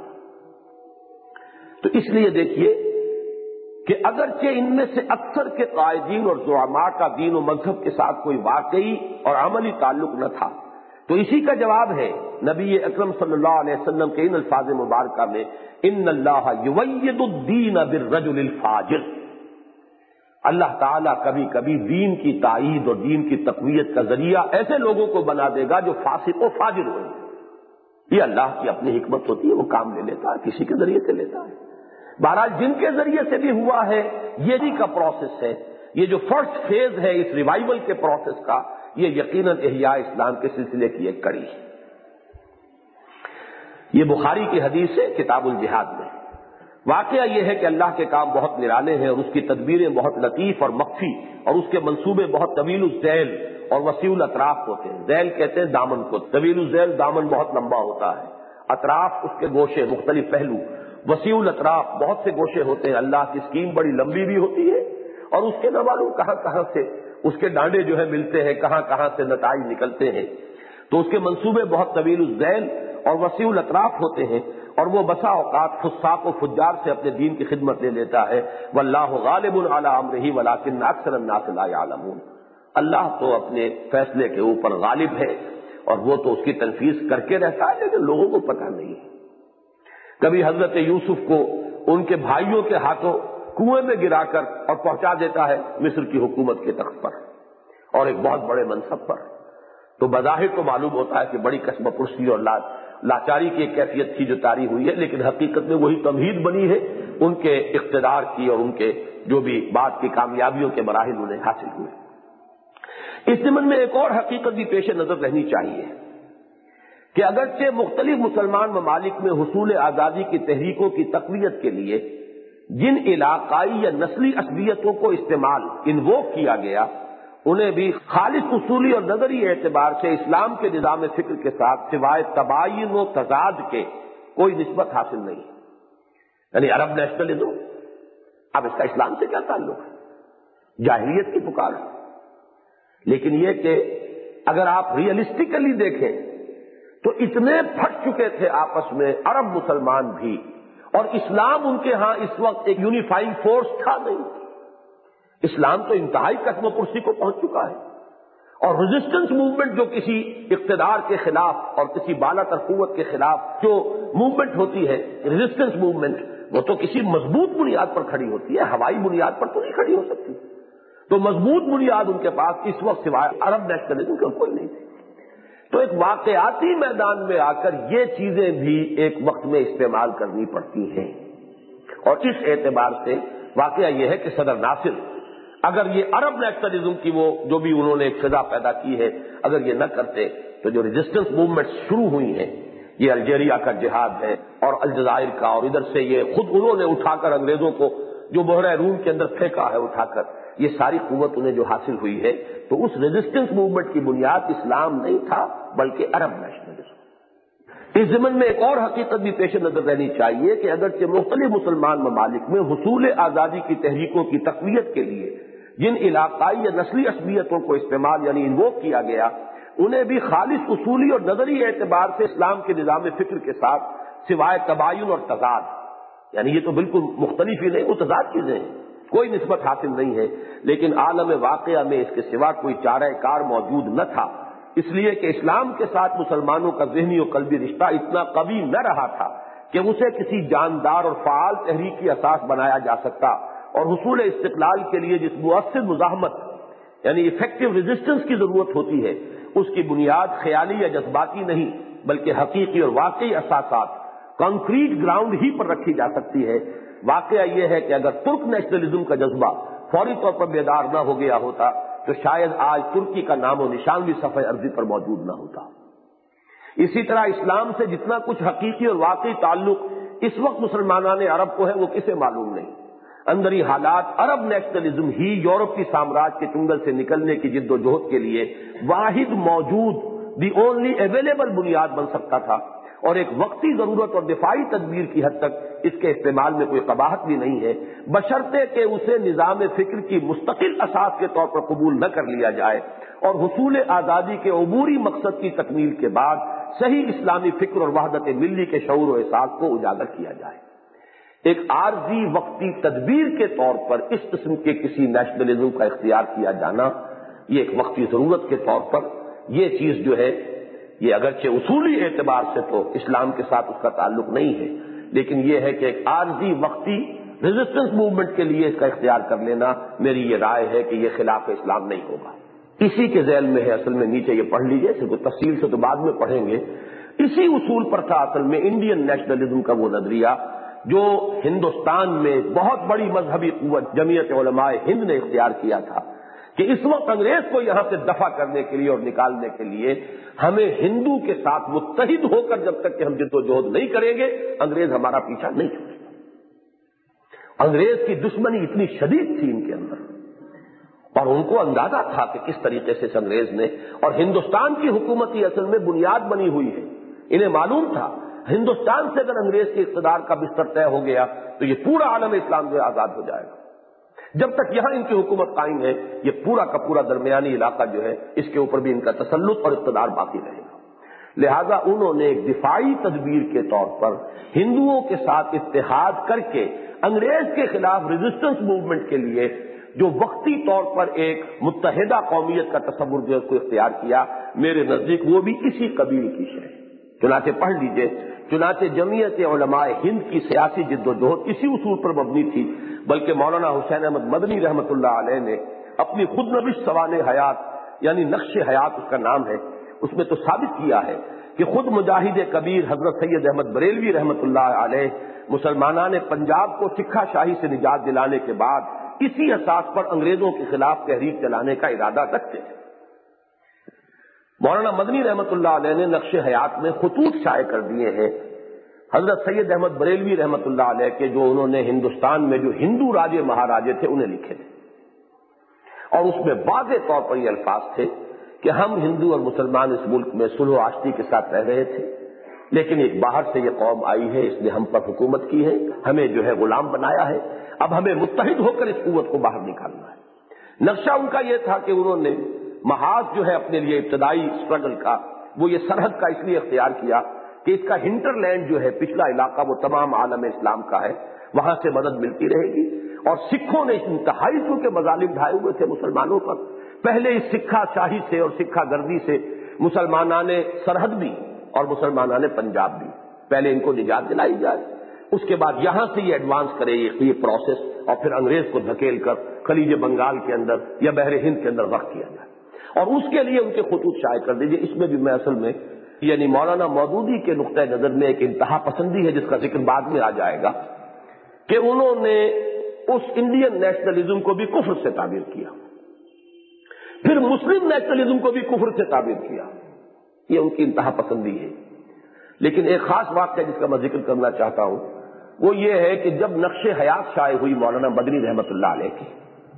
رہتا۔ تو اس لیے دیکھیے کہ اگرچہ ان میں سے اکثر کے قائدین اور زعماء کا دین و مذہب کے ساتھ کوئی واقعی اور عملی تعلق نہ تھا، تو اسی کا جواب ہے نبی اکرم صلی اللہ علیہ وسلم کے ان الفاظ مبارکہ میں، ان اللہ یوید الدین بالرجل الفاجر، اللہ تعالیٰ کبھی کبھی دین کی تائید اور دین کی تقویت کا ذریعہ ایسے لوگوں کو بنا دے گا جو فاسق و فاجر ہوئے۔ یہ اللہ کی اپنی حکمت ہوتی ہے، وہ کام لے لیتا ہے، کسی کے ذریعے سے لیتا ہے۔ بہرحال جن کے ذریعے سے بھی ہوا ہے یہ بھی کا پروسیس ہے، یہ جو فرسٹ فیز ہے اس ریوائول کے پروسیس کا، یہ یقیناً احیاء اسلام کے سلسلے کی ایک کڑی ہے۔ یہ بخاری کی حدیث ہے کتاب الجہاد میں۔ واقعہ یہ ہے کہ اللہ کے کام بہت نرالے ہیں اور اس کی تدبیریں بہت لطیف اور مخفی، اور اس کے منصوبے بہت طویل الذیل اور وسیع الاطراف ہوتے ہیں۔ ذیل کہتے ہیں دامن کو، طویل الذیل دامن بہت لمبا ہوتا ہے، اطراف اس کے گوشے مختلف پہلو، وسیع الاطراف بہت سے گوشے ہوتے ہیں۔ اللہ کی اسکیم بڑی لمبی بھی ہوتی ہے اور اس کے نہ معلوم کہاں کہاں سے اس کے ڈانڈے جو ہے ملتے ہیں، کہاں کہاں سے نتائج نکلتے ہیں، تو اس کے منصوبے بہت طویل الذیل اور وسیع الاطراف ہوتے ہیں، اور وہ بسا اوقات فساق و فجار سے اپنے دین کی خدمت لے لیتا ہے. واللہ غالب علی امرہ ولکن اکثر الناس لا یعلمون. اللہ تو اپنے فیصلے کے اوپر غالب ہے اور وہ تو اس کی تنفیذ کر کے رہتا ہے، لیکن لوگوں کو پتہ نہیں ہے. کبھی حضرت یوسف کو ان کے بھائیوں کے ہاتھوں کنویں میں گرا کر اور پہنچا دیتا ہے مصر کی حکومت کے تخت پر اور ایک بہت بڑے منصب پر. تو بظاہر تو معلوم ہوتا ہے کہ بڑی کسب پرسی اور لاچاری کی ایک کیفیت تھی جو طاری ہوئی ہے، لیکن حقیقت میں وہی تمہید بنی ہے ان کے اقتدار کی اور ان کے جو بھی بعد کی کامیابیوں کے مراحل انہیں حاصل ہوئے. اس ضمن میں ایک اور حقیقت بھی پیش نظر رہنی چاہیے کہ اگرچہ مختلف مسلمان ممالک میں حصول آزادی کی تحریکوں کی تقویت کے لیے جن علاقائی یا نسلی عصبیتوں کو استعمال انووک کیا گیا، انہیں بھی خالص اصولی اور نظری اعتبار سے اسلام کے نظام فکر کے ساتھ سوائے تباین و تضاد کے کوئی نسبت حاصل نہیں. یعنی عرب نیشنلزم، اب اس کا اسلام سے کیا تعلق ہے؟ جاہلیت کی پکار ہے. لیکن یہ کہ اگر آپ ریئلسٹیکلی دیکھیں تو اتنے پھٹ چکے تھے آپس میں عرب مسلمان بھی، اور اسلام ان کے ہاں اس وقت ایک یونیفائنگ فورس تھا نہیں. اسلام تو انتہائی قسم و پرسی کو پہنچ چکا ہے، اور ریزسٹنس موومنٹ جو کسی اقتدار کے خلاف اور کسی بالا تر قوت کے خلاف جو موومنٹ ہوتی ہے، ریزسٹنس موومنٹ، وہ تو کسی مضبوط بنیاد پر کھڑی ہوتی ہے، ہوائی بنیاد پر تو نہیں کھڑی ہو سکتی. تو مضبوط بنیاد ان کے پاس اس وقت سوائے عرب نیشنلزم کا کوئی نہیں تھی. تو ایک واقعاتی میدان میں آ کر یہ چیزیں بھی ایک وقت میں استعمال کرنی پڑتی ہیں. اور اس اعتبار سے واقعہ یہ ہے کہ صدر ناصر اگر یہ عرب نیشنلزم کی وہ جو بھی انہوں نے ایک فضا پیدا کی ہے، اگر یہ نہ کرتے تو جو ریزسٹنس موومنٹ شروع ہوئی ہیں، یہ الجیریا کا جہاد ہے اور الجزائر کا، اور ادھر سے یہ خود انہوں نے اٹھا کر انگریزوں کو جو بحیرہ روم کے اندر پھینکا ہے اٹھا کر، یہ ساری قوت انہیں جو حاصل ہوئی ہے، تو اس ریزسٹنس موومنٹ کی بنیاد اسلام نہیں تھا بلکہ عرب نیشنلزم. اس ضمن میں ایک اور حقیقت بھی پیش نظر رہنی چاہیے کہ اگرچہ مختلف مسلمان ممالک میں حصول آزادی کی تحریکوں کی تقویت کے لیے جن علاقائی یا نسلی عصبیتوں کو استعمال یعنی انووک کیا گیا، انہیں بھی خالص اصولی اور نظری اعتبار سے اسلام کے نظام فکر کے ساتھ سوائے تباین اور تضاد، یعنی یہ تو بالکل مختلف ہی نہیں، متضاد چیزیں ہیں، کوئی نسبت حاصل نہیں ہے. لیکن عالم واقعہ میں اس کے سوا کوئی چارہ کار موجود نہ تھا، اس لیے کہ اسلام کے ساتھ مسلمانوں کا ذہنی و قلبی رشتہ اتنا قوی نہ رہا تھا کہ اسے کسی جاندار اور فعال تحریک کی اساس بنایا جا سکتا، اور حصول استقلال کے لیے جس مؤثر مزاحمت یعنی افیکٹو ریزسٹنس کی ضرورت ہوتی ہے، اس کی بنیاد خیالی یا جذباتی نہیں بلکہ حقیقی اور واقعی اساسات، کانکریٹ گراؤنڈ ہی پر رکھی جا سکتی ہے. واقعہ یہ ہے کہ اگر ترک نیشنلزم کا جذبہ فوری طور پر بیدار نہ ہو گیا ہوتا تو شاید آج ترکی کا نام و نشان بھی صفحہ ارضی پر موجود نہ ہوتا. اسی طرح اسلام سے جتنا کچھ حقیقی اور واقعی تعلق اس وقت مسلمانان عرب کو ہے وہ کسے معلوم نہیں. اندری حالات عرب نیشنلزم ہی یورپ کی سامراج کے چنگل سے نکلنے کی جد و جہد کے لیے واحد موجود دی اونلی اویلیبل بنیاد بن سکتا تھا، اور ایک وقتی ضرورت اور دفاعی تدبیر کی حد تک اس کے استعمال میں کوئی قباحت بھی نہیں ہے، بشرطے کہ اسے نظام فکر کی مستقل اساس کے طور پر قبول نہ کر لیا جائے اور حصول آزادی کے عبوری مقصد کی تکمیل کے بعد صحیح اسلامی فکر اور وحدت ملی کے شعور و احساس کو اجاگر کیا جائے. ایک عارضی وقتی تدبیر کے طور پر اس قسم کے کسی نیشنلزم کا اختیار کیا جانا، یہ ایک وقتی ضرورت کے طور پر یہ چیز جو ہے، یہ اگرچہ اصولی اعتبار سے تو اسلام کے ساتھ اس کا تعلق نہیں ہے، لیکن یہ ہے کہ ایک عارضی وقتی ریزسٹنس موومنٹ کے لیے اس کا اختیار کر لینا، میری یہ رائے ہے کہ یہ خلاف اسلام نہیں ہوگا. اسی کے ذیل میں ہے، اصل میں نیچے یہ پڑھ لیجئے، اس کو تفصیل سے تو بعد میں پڑھیں گے. اسی اصول پر تھا اصل میں انڈین نیشنلزم کا وہ نظریہ جو ہندوستان میں بہت بڑی مذہبی قوت جمعیت علماء ہند نے اختیار کیا تھا کہ اس وقت انگریز کو یہاں سے دفع کرنے کے لیے اور نکالنے کے لیے ہمیں ہندو کے ساتھ متحد ہو کر جب تک کہ ہم جد و جہد نہیں کریں گے انگریز ہمارا پیچھا نہیں چھوڑے گا. انگریز کی دشمنی اتنی شدید تھی ان کے اندر، اور ان کو اندازہ تھا کہ کس طریقے سے اس انگریز نے، اور ہندوستان کی حکومت ہی اصل میں بنیاد بنی ہوئی ہے. انہیں معلوم تھا ہندوستان سے اگر انگریز کے اقتدار کا بستر طے ہو گیا تو یہ پورا عالم اسلام جو آزاد ہو جائے گا. جب تک یہاں ان کی حکومت قائم ہے یہ پورا کا پورا درمیانی علاقہ جو ہے اس کے اوپر بھی ان کا تسلط اور اقتدار باقی رہے گا. لہذا انہوں نے ایک دفاعی تدبیر کے طور پر ہندوؤں کے ساتھ اتحاد کر کے انگریز کے خلاف ریزسٹنس موومنٹ کے لیے جو وقتی طور پر ایک متحدہ قومیت کا تصور جو ہے اس کو اختیار کیا، میرے نزدیک وہ بھی اسی قبیل کی شے۔ چنانچہ پڑھ لیجئے، چنانچہ جمعیت علماء ہند کی سیاسی جد و جہد اسی اصول پر مبنی تھی، بلکہ مولانا حسین احمد مدنی رحمۃ اللہ علیہ نے اپنی خود نوشت سوانح حیات، یعنی نقش حیات اس کا نام ہے، اس میں تو ثابت کیا ہے کہ خود مجاہد کبیر حضرت سید احمد بریلوی رحمۃ اللہ علیہ مسلمانان پنجاب کو سکھا شاہی سے نجات دلانے کے بعد اسی اساس پر انگریزوں کے خلاف تحریک چلانے کا ارادہ رکھتے تھے۔ مولانا مدنی رحمۃ اللہ علیہ نے نقش حیات میں خطوط شائع کر دیے ہیں حضرت سید احمد بریلوی رحمۃ اللہ علیہ کے، جو انہوں نے ہندوستان میں جو ہندو راجے مہاراجے تھے انہیں لکھے تھے، اور اس میں واضح طور پر یہ الفاظ تھے کہ ہم ہندو اور مسلمان اس ملک میں صلح و آشتی کے ساتھ رہ رہے تھے، لیکن ایک باہر سے یہ قوم آئی ہے، اس نے ہم پر حکومت کی ہے، ہمیں جو ہے غلام بنایا ہے، اب ہمیں متحد ہو کر اس قوت کو باہر نکالنا ہے۔ نقشہ ان کا یہ تھا کہ انہوں نے محاذ جو ہے اپنے لیے ابتدائی اسٹرگل کا، وہ یہ سرحد کا اس لیے اختیار کیا کہ اس کا ہنٹر لینڈ جو ہے پچھلا علاقہ وہ تمام عالم اسلام کا ہے، وہاں سے مدد ملتی رہے گی، اور سکھوں نے انتہائی چونکہ مظالم ڈھائے ہوئے تھے مسلمانوں پر، پہلے اس سکھا شاہی سے اور سکھا گردی سے مسلمانان سرحد بھی اور مسلمانان پنجاب بھی، پہلے ان کو نجات دلائی جائے، اس کے بعد یہاں سے یہ ایڈوانس کرے یہ پروسیس، اور پھر انگریز کو دھکیل کر خلیج بنگال کے اندر یا بحر ہند کے اندر وقف کیا جائے، اور اس کے لیے ان کے خطوط شائع کر دیجیے۔ اس میں بھی میں اصل میں یعنی مولانا مودودی کے نقطۂ نظر میں ایک انتہا پسندی ہے جس کا ذکر بعد میں آ جائے گا، کہ انہوں نے اس انڈین نیشنلزم کو بھی کفر سے تعبیر کیا، پھر مسلم نیشنلزم کو بھی کفر سے تعبیر کیا، یہ ان کی انتہا پسندی ہے۔ لیکن ایک خاص واقعہ جس کا میں ذکر کرنا چاہتا ہوں وہ یہ ہے کہ جب نقش حیات شائع ہوئی مولانا مدنی رحمۃ اللہ علیہ کی،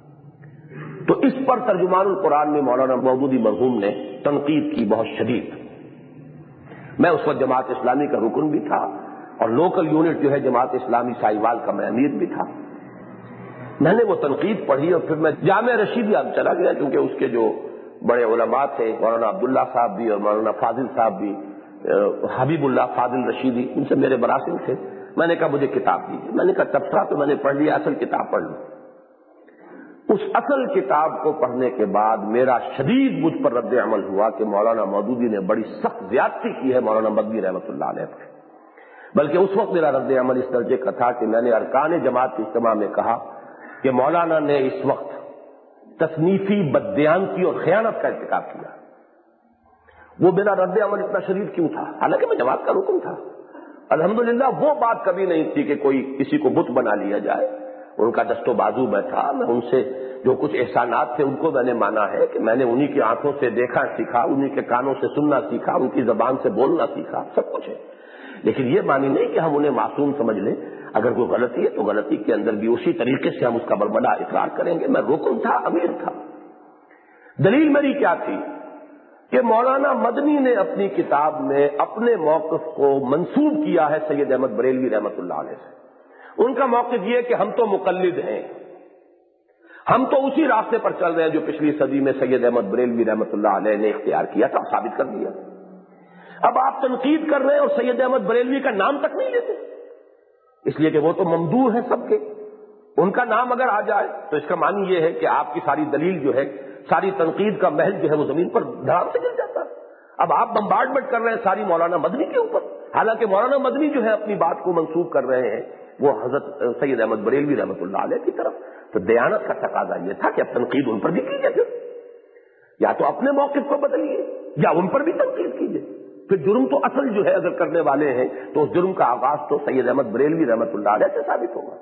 تو اس پر ترجمان القرآن میں مولانا مودودی مرحوم نے تنقید کی بہت شدید۔ میں اس وقت جماعت اسلامی کا رکن بھی تھا اور لوکل یونٹ جو ہے جماعت اسلامی سائیوال کا میں امیر بھی تھا۔ میں نے وہ تنقید پڑھی اور پھر میں جامعہ رشیدیہ چلا گیا، کیونکہ اس کے جو بڑے علماء تھے مولانا عبداللہ صاحب بھی اور مولانا فاضل صاحب بھی، حبیب اللہ فاضل رشیدی، ان سے میرے براسم تھے۔ میں نے کہا مجھے کتاب دیجیے، میں نے کہا تبصرہ تو میں نے پڑھ لیا، اصل کتاب پڑھ لوں۔ اس اصل کتاب کو پڑھنے کے بعد میرا شدید مجھ پر رد عمل ہوا کہ مولانا مودودی نے بڑی سخت زیادتی کی ہے مولانا مدنی رحمۃ اللہ علیہ پر، بلکہ اس وقت میرا رد عمل اس درجے کا تھا کہ میں نے ارکان جماعت کے اجتماع میں کہا کہ مولانا نے اس وقت تصنیفی بددیانتی اور خیانت کا ارتکاب کیا۔ وہ میرا رد عمل اتنا شدید کیوں تھا؟ حالانکہ میں جماعت کا رکن تھا، الحمدللہ وہ بات کبھی نہیں تھی کہ کوئی کسی کو بت بنا لیا جائے، ان کا دست و بازو میں تھا، میں ان سے جو کچھ احسانات تھے ان کو میں نے مانا ہے کہ میں نے انہی کی آنکھوں سے دیکھا سیکھا، انہی کے کانوں سے سننا سیکھا، ان کی زبان سے بولنا سیکھا، سب کچھ ہے، لیکن یہ معنی نہیں کہ ہم انہیں معصوم سمجھ لیں۔ اگر کوئی غلطی ہے تو غلطی کے اندر بھی اسی طریقے سے ہم اس کا بربلا اقرار کریں گے۔ میں رکن تھا، امیر تھا۔ دلیل میری کیا تھی کہ مولانا مدنی نے اپنی کتاب میں اپنے موقف کو منسوب کیا ہے سید احمد بریلوی رحمۃ اللہ علیہ سے۔ ان کا موقف یہ کہ ہم تو مقلد ہیں، ہم تو اسی راستے پر چل رہے ہیں جو پچھلی صدی میں سید احمد بریلوی رحمۃ اللہ علیہ نے اختیار کیا تھا، ثابت کر دیا۔ اب آپ تنقید کر رہے ہیں اور سید احمد بریلوی کا نام تک نہیں لیتے، اس لیے کہ وہ تو ممدوح ہیں سب کے، ان کا نام اگر آ جائے تو اس کا معنی یہ ہے کہ آپ کی ساری دلیل جو ہے، ساری تنقید کا محل جو ہے وہ زمین پر دھڑام سے گر جاتا ہے۔ اب آپ بمبارڈمنٹ کر رہے ہیں ساری مولانا مدنی کے اوپر، حالانکہ مولانا مدنی جو ہے اپنی بات کو منسوخ کر رہے ہیں وہ حضرت سید احمد بریلوی رحمۃ اللہ علیہ کی طرف۔ تو دیانت کا تقاضا یہ تھا کہ اب تنقید ان پر بھی کیجیے، پھر یا تو اپنے موقف کو بدلیے یا ان پر بھی تنقید کیجیے۔ پھر جرم تو اصل جو ہے اگر کرنے والے ہیں تو اس جرم کا آغاز تو سید احمد بریلوی رحمۃ اللہ علیہ سے ثابت ہوگا۔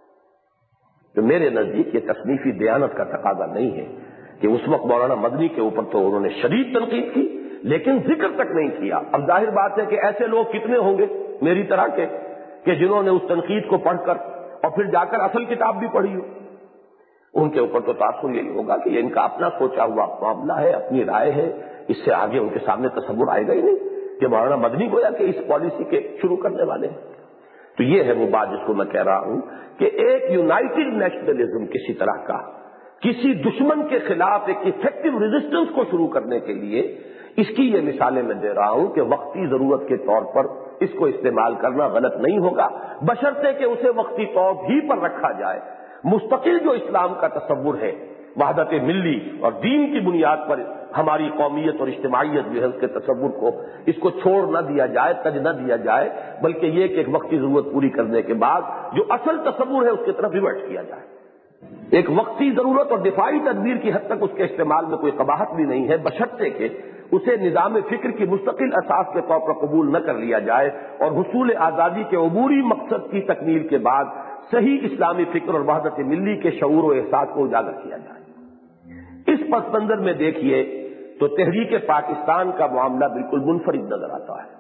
تو میرے نزدیک یہ تصنیفی دیانت کا تقاضا نہیں ہے کہ اس وقت مولانا مدنی کے اوپر تو انہوں نے شدید تنقید کی لیکن ذکر تک نہیں کیا۔ اب ظاہر بات ہے کہ ایسے لوگ کتنے ہوں گے میری طرح کے کہ جنہوں نے اس تنقید کو پڑھ کر اور پھر جا کر اصل کتاب بھی پڑھی ہو، ان کے اوپر تو تاثر یہی ہوگا کہ یہ ان کا اپنا سوچا ہوا معاملہ ہے، اپنی رائے ہے، اس سے آگے ان کے سامنے تصور آئے گا ہی نہیں کہ مولانا مدنی گویا کہ اس پالیسی کے شروع کرنے والے ہیں۔ تو یہ ہے وہ بات جس کو میں کہہ رہا ہوں کہ ایک یونائٹڈ نیشنلزم کسی طرح کا کسی دشمن کے خلاف ایک افیکٹو ریزسٹنس کو شروع کرنے کے لیے اس کی یہ مثالیں میں دے رہا ہوں کہ وقتی ضرورت کے طور پر اس کو استعمال کرنا غلط نہیں ہوگا، بشرطے کہ اسے وقتی طور ہی پر رکھا جائے۔ مستقل جو اسلام کا تصور ہے، وحدت ملی اور دین کی بنیاد پر ہماری قومیت اور اجتماعیت جو ہے اس کے تصور کو، اس کو چھوڑ نہ دیا جائے، تج نہ دیا جائے، بلکہ یہ کہ ایک وقتی ضرورت پوری کرنے کے بعد جو اصل تصور ہے اس کی طرف ریورٹ کیا جائے۔ ایک وقتی ضرورت اور دفاعی تدبیر کی حد تک اس کے استعمال میں کوئی قباحت بھی نہیں ہے، بشرطے کہ اسے نظام فکر کی مستقل اساس کے طور پر قبول نہ کر لیا جائے اور حصول آزادی کے عبوری مقصد کی تکمیل کے بعد صحیح اسلامی فکر اور وحدت ملی کے شعور و احساس کو اجاگر کیا جائے۔ اس پس منظر میں دیکھیے تو تحریک پاکستان کا معاملہ بالکل منفرد نظر آتا ہے۔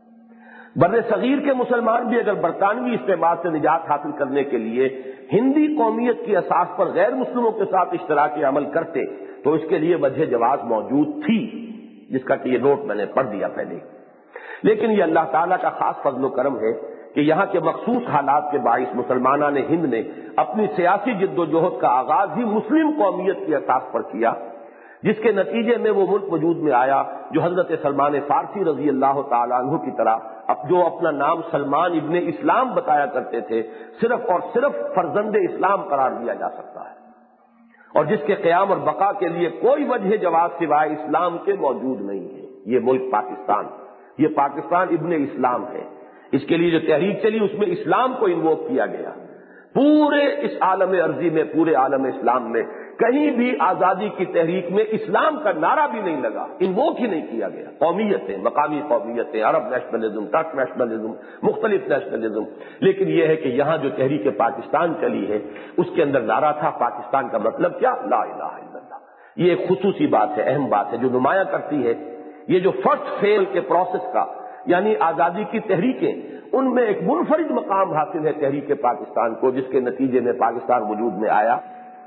بر صغیر کے مسلمان بھی اگر برطانوی استعمار سے نجات حاصل کرنے کے لیے ہندی قومیت کی اساس پر غیر مسلموں کے ساتھ اشتراک عمل کرتے تو اس کے لیے وجہ جواز موجود تھی، جس کا کہ یہ نوٹ میں نے پڑھ دیا پہلے۔ لیکن یہ اللہ تعالیٰ کا خاص فضل و کرم ہے کہ یہاں کے مخصوص حالات کے باعث مسلمانان ہند نے اپنی سیاسی جد و جہد کا آغاز ہی مسلم قومیت کی اساس پر کیا، جس کے نتیجے میں وہ ملک وجود میں آیا جو حضرت سلمان فارسی رضی اللہ تعالیٰ عنہ کی طرح جو اپنا نام سلمان ابن اسلام بتایا کرتے تھے، صرف اور صرف فرزند اسلام قرار دیا جا سکتا ہے، اور جس کے قیام اور بقا کے لیے کوئی وجہ جواز سوائے اسلام کے موجود نہیں ہے۔ یہ ملک پاکستان، یہ پاکستان ابن اسلام ہے۔ اس کے لیے جو تحریک چلی اس میں اسلام کو انووک کیا گیا۔ پورے اس عالم ارضی میں، پورے عالم اسلام میں کہیں بھی آزادی کی تحریک میں اسلام کا نعرہ بھی نہیں لگا، انووک ہی نہیں کیا گیا۔ قومیتیں، مقامی قومیتیں، عرب نیشنلزم، ٹرک نیشنلزم، مختلف نیشنلزم، لیکن یہ ہے کہ یہاں جو تحریک پاکستان چلی ہے اس کے اندر نعرہ تھا پاکستان کا مطلب کیا؟ لا الہ الا اللہ۔ یہ ایک خصوصی بات ہے، اہم بات ہے جو نمایاں کرتی ہے یہ جو فرسٹ فیل کے پروسیس کا، یعنی آزادی کی تحریکیں، ان میں ایک منفرد مقام حاصل ہے تحریک پاکستان کو، جس کے نتیجے میں پاکستان وجود میں آیا۔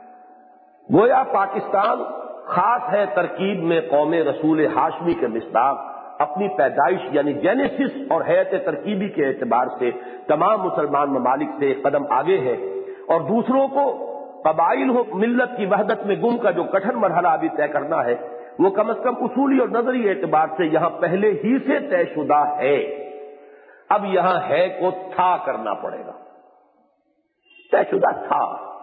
گویا پاکستان خاص ہے ترکیب میں قوم رسول ہاشمی کے مصداق، اپنی پیدائش یعنی جینیسس اور حیت ترکیبی کے اعتبار سے تمام مسلمان ممالک سے ایک قدم آگے ہے، اور دوسروں کو قبائل و ملت کی وحدت میں گم کا جو کٹھن مرحلہ ابھی طے کرنا ہے وہ کم از کم اصولی اور نظری اعتبار سے یہاں پہلے ہی سے طے شدہ ہے۔ اب یہاں ہے کو تھا کرنا پڑے گا، طے شدہ تھا۔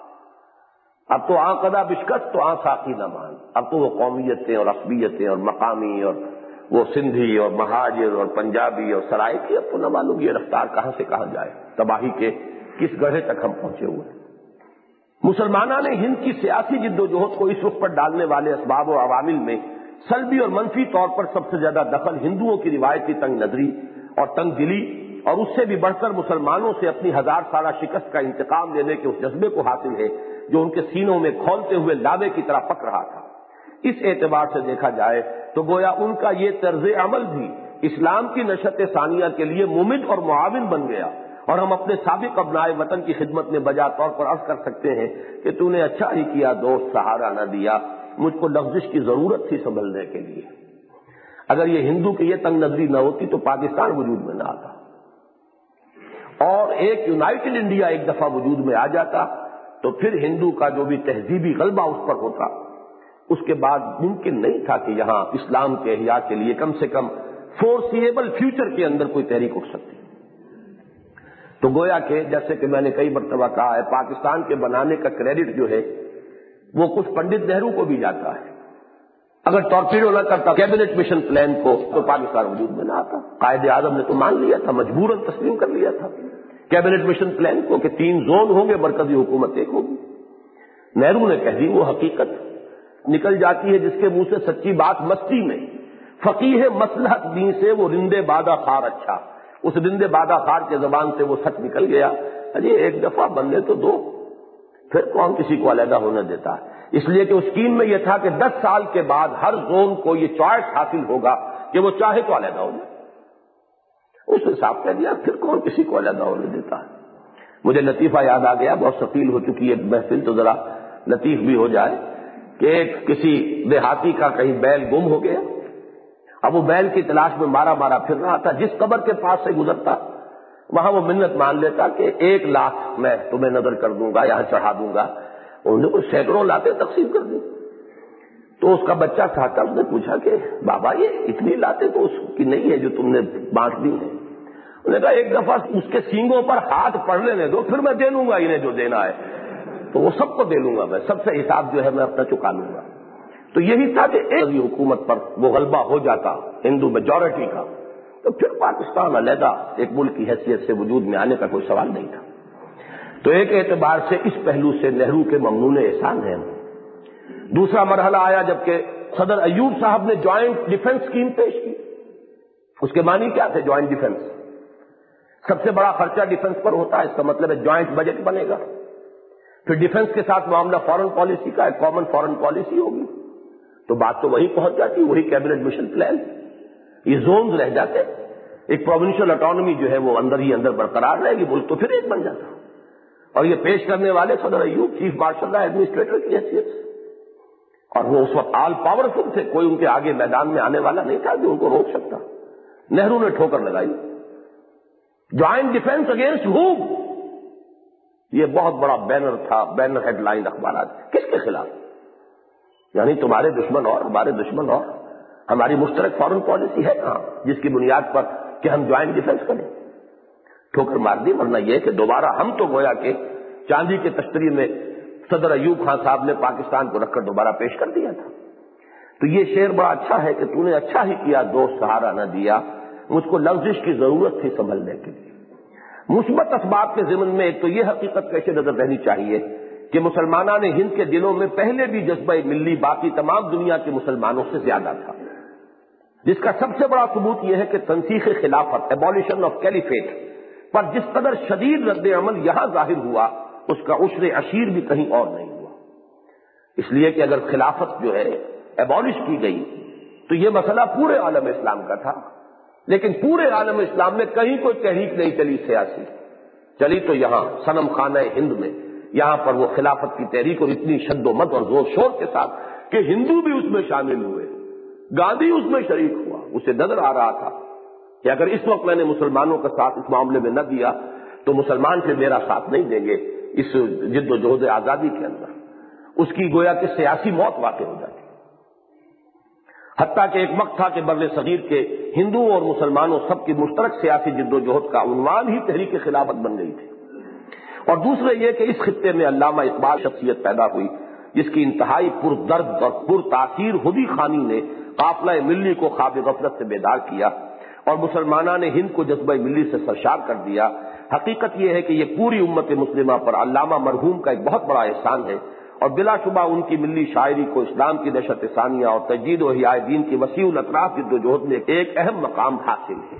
اب تو قدا بشکست تو ساقی نہ مان، اب تو وہ قومیتیں اور عصبیتیں اور مقامی اور وہ سندھی اور مہاجر اور پنجابی اور سرائکی، اب تو نہ معلوم یہ رفتار کہاں سے کہاں جائے، تباہی کے کس گڑھے تک ہم پہنچے ہوئے۔ مسلمانان ہند کی سیاسی جد و جہد کو اس رخ پر ڈالنے والے اسباب و عوامل میں سلبی اور منفی طور پر سب سے زیادہ دخل ہندوؤں کی روایتی تنگ نظری اور تنگ دلی، اور اس سے بھی بڑھ کر مسلمانوں سے اپنی 1000 سالہ شکست کا انتقام لینے کے اس جذبے کو حاصل ہے جو ان کے سینوں میں کھولتے ہوئے لاوے کی طرح پک رہا تھا۔ اس اعتبار سے دیکھا جائے تو گویا ان کا یہ طرز عمل بھی اسلام کی نشت ثانیہ کے لیے ممد اور معاون بن گیا، اور ہم اپنے سابق ابنائے وطن کی خدمت میں بجا طور پر عرض کر سکتے ہیں کہ تو نے اچھا ہی کیا دوست، سہارا نہ دیا، مجھ کو لفظش کی ضرورت تھی سنبھلنے کے لیے۔ اگر یہ ہندو کی یہ تنگ نظری نہ ہوتی تو پاکستان وجود میں نہ آتا، اور ایک یونائٹڈ انڈیا ایک دفعہ وجود میں آ جاتا تو پھر ہندو کا جو بھی تہذیبی غلبہ اس پر ہوتا، اس کے بعد ممکن نہیں تھا کہ یہاں اسلام کے احیاء کے لیے کم سے کم فورسیبل فیوچر کے اندر کوئی تحریک اٹھ سکتی۔ تو گویا کہ جیسے کہ میں نے کئی مرتبہ کہا ہے، پاکستان کے بنانے کا کریڈٹ جو ہے وہ کچھ پنڈت نہرو کو بھی جاتا ہے۔ اگر ٹارپیڈو نہ کرتا کیبنٹ مشن پلان کو تو پاکستان وجود میں نہ آتا۔ قائد اعظم نے تو مان لیا تھا، مجبوراً تسلیم کر لیا تھا کیبنٹ مشن پلان کو کہ 3 زون ہوں گے، مرکزی حکومت ایک ہوگی۔ نہرو نے کہہ دی وہ حقیقت نکل جاتی ہے جس کے منہ سے سچی بات مستی میں، فقیہ مصلحت دین سے وہ رندے بادہ خار اچھا، اس رندے بادہ خار کے زبان سے وہ سچ نکل گیا۔ ارے ایک دفعہ بننے تو دو، پھر کون کسی کو علیحدہ ہونے دیتا ہے؟ اس لیے کہ اس اسکیم میں یہ تھا کہ 10 سال کے بعد ہر زون کو یہ چوائس حاصل ہوگا کہ وہ چاہے تو علیحدہ ہو جائے۔ اس حساب کہہ دیا پھر کون کسی کو علیحدہ ہونے دیتا ہے۔ مجھے لطیفہ یاد آ گیا، بہت ثقیل ہو چکی ہے محفل تو ذرا لطیف بھی ہو جائے، کہ ایک کسی دیہاتی کا کہیں بیل گم ہو گیا، اب وہ بیل کی تلاش میں مارا مارا پھر رہا تھا، جس قبر کے پاس سے گزرتا وہاں وہ منت مان لیتا کہ 1 لاکھ میں تمہیں نظر کر دوں گا، یہاں چڑھا دوں گا۔ انہوں نے کوئی سینکڑوں لاکھیں تقسیم کر دی۔ تو اس کا بچہ تھا، اس نے پوچھا کہ بابا یہ اتنی لاتے تو اس کی نہیں ہے جو تم نے بانٹ دی ہے؟ انہوں نے کہا ایک دفعہ اس کے سینگوں پر ہاتھ پڑ لینے دو، پھر میں دے لوں گا انہیں جو دینا ہے، تو وہ سب کو دے لوں گا، میں سب سے حساب جو ہے میں اپنا چکا لوں گا۔ تو یہی تھا کہ ایک حکومت پر وہ غلبہ ہو جاتا ہندو میجورٹی کا، تو پھر پاکستان علیحدہ ایک ملک کی حیثیت سے وجود میں آنے کا کوئی سوال نہیں تھا۔ تو ایک اعتبار سے اس پہلو سے نہرو کے ممنون احسان ہیں۔ دوسرا مرحلہ آیا جبکہ صدر ایوب صاحب نے جوائنٹ ڈیفنس اسکیم پیش کی۔ اس کے معنی کیا تھے جوائنٹ ڈیفنس؟ سب سے بڑا خرچہ ڈیفنس پر ہوتا ہے، اس کا مطلب ہے جوائنٹ بجٹ بنے گا، پھر ڈیفنس کے ساتھ معاملہ فارن پالیسی کا، ایک کامن فارن پالیسی ہوگی، تو بات تو وہی پہنچ جاتی، وہی کیبنٹ مشن پلان، یہ زونز رہ جاتے، ایک پروونشل اٹانومی جو ہے وہ اندر ہی اندر برقرار رہے گی، ملک تو پھر ایک بن جاتا۔ اور یہ پیش کرنے والے صدر ایوب چیف مارشل ایڈمنسٹریٹر کی حیثیت سے، اور وہ اس وقت آل پاورفل تھے، کوئی ان کے آگے میدان میں آنے والا نہیں تھا جو ان کو روک سکتا۔ نہرو نے ٹھوکر لگائی، جوائنٹ ڈیفنس اگینسٹ ہوم، یہ بہت بڑا بینر تھا، بینر ہیڈ لائن اخبارات، کس کے خلاف؟ یعنی تمہارے دشمن اور ہمارے دشمن اور ہماری مشترک فارن پالیسی ہے کہاں جس کی بنیاد پر کہ ہم جوائنٹ ڈیفنس کریں؟ ٹھوکر مار دی، ورنہ یہ کہ دوبارہ ہم تو گویا کہ چاندی کے تشتری میں صدر ایوب خان صاحب نے پاکستان کو رکھ کر دوبارہ پیش کر دیا تھا۔ تو یہ شعر بڑا اچھا ہے کہ تو نے اچھا ہی کیا دوست سہارا نہ دیا، مجھ کو لفظش کی ضرورت تھی سنبھلنے کے لیے۔ مثبت اسباب کے ضمن میں ایک تو یہ حقیقت پیش نظر رہنی چاہیے کہ مسلمانان ہند کے دلوں میں پہلے بھی جذبہ ملی باقی تمام دنیا کے مسلمانوں سے زیادہ تھا، جس کا سب سے بڑا ثبوت یہ ہے کہ تنسیخ خلافت، ایبولیشن آف کیلیفیٹ پر جس قدر شدید رد عمل یہاں ظاہر ہوا اس کا عشر عشیر بھی کہیں اور نہیں ہوا۔ اس لیے کہ اگر خلافت جو ہے ایبولش کی گئی تو یہ مسئلہ پورے عالم اسلام کا تھا، لیکن پورے عالم اسلام میں کہیں کوئی تحریک نہیں چلی سیاسی، چلی تو یہاں صنم خانہ ہند میں، یہاں پر وہ خلافت کی تحریک، اور اتنی شد و مت اور زور شور کے ساتھ کہ ہندو بھی اس میں شامل ہوئے، گاندھی اس میں شریک ہوا۔ اسے نظر آ رہا تھا کہ اگر اس وقت میں نے مسلمانوں کا ساتھ اس معاملے میں نہ دیا تو مسلمان پھر میرا ساتھ نہیں دیں گے اس جد و جہد آزادی کے اندر، اس کی گویا کہ سیاسی موت واقع ہو جاتی۔ حتیٰ کہ ایک وقت تھا کہ بر صغیر کے ہندوؤں اور مسلمانوں سب کی مشترک سیاسی جد و جہد کا عنوان ہی تحریک خلافت بن گئی تھی۔ اور دوسرے یہ کہ اس خطے میں علامہ اقبال شخصیت پیدا ہوئی جس کی انتہائی پردرد اور پرتاثیر ہدی خانی نے قافلہ ملی کو خواب غفلت سے بیدار کیا اور مسلمانان ہند کو جذبہ ملی سے سرشار کر دیا۔ حقیقت یہ ہے کہ یہ پوری امت مسلمہ پر علامہ مرحوم کا ایک بہت بڑا احسان ہے، اور بلا شبہ ان کی ملی شاعری کو اسلام کی نشر ثانیہ اور تجدید و احیاء دین کی وسیع الاطراف جد و جہد میں ایک اہم مقام حاصل ہے۔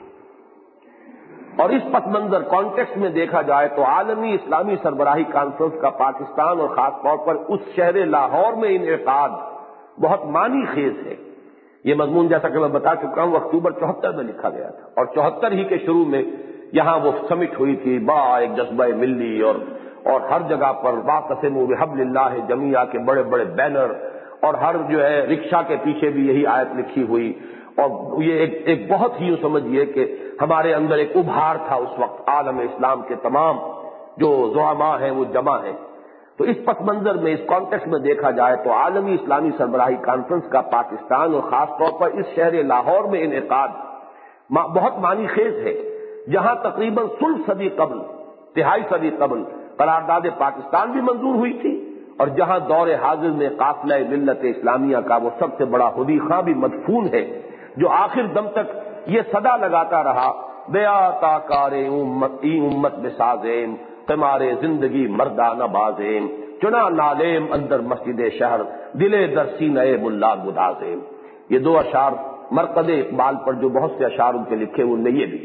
اور اس پس منظر کانٹیکسٹ میں دیکھا جائے تو عالمی اسلامی سربراہی کانفرنس کا پاکستان اور خاص طور پر اس شہر لاہور میں انعقاد بہت معنی خیز ہے۔ یہ مضمون جیسا کہ میں بتا چکا ہوں اکتوبر 74 میں لکھا گیا تھا، اور 74 ہی کے شروع میں یہاں وہ سمٹ ہوئی تھی با ایک جذبہ ملی، اور ہر جگہ پر واقسموا بحبل اللہ جمیعا کے بڑے بڑے بینر، اور ہر جو ہے رکشا کے پیچھے بھی یہی آیت لکھی ہوئی، اور یہ ایک بہت ہی سمجھیے کہ ہمارے اندر ایک ابھار تھا اس وقت، عالم اسلام کے تمام جو زعماء ہیں وہ جمع ہیں۔ تو اس پس منظر میں، اس کانٹیکسٹ میں دیکھا جائے تو عالمی اسلامی سربراہی کانفرنس کا پاکستان اور خاص طور پر اس شہر لاہور میں انعقاد بہت معنی خیز ہے، جہاں تقریباً ثلث صدی قبل، تہائی صدی قبل قرارداد پاکستان بھی منظور ہوئی تھی، اور جہاں دور حاضر میں قافلہ ملت اسلامیہ کا وہ سب سے بڑا خودی خواہ بھی مدفون ہے، جو آخر دم تک یہ صدا لگاتا رہا، بیاتا کار امت بسازیم تمہارے زندگی مردانہ بازیم، چنا نالیم اندر مسجد شہر دلے در سینہ ملا گدازیم۔ یہ دو اشعار مرقد اقبال پر جو بہت سے اشعار ان کے لکھے ان میں یہ بھی۔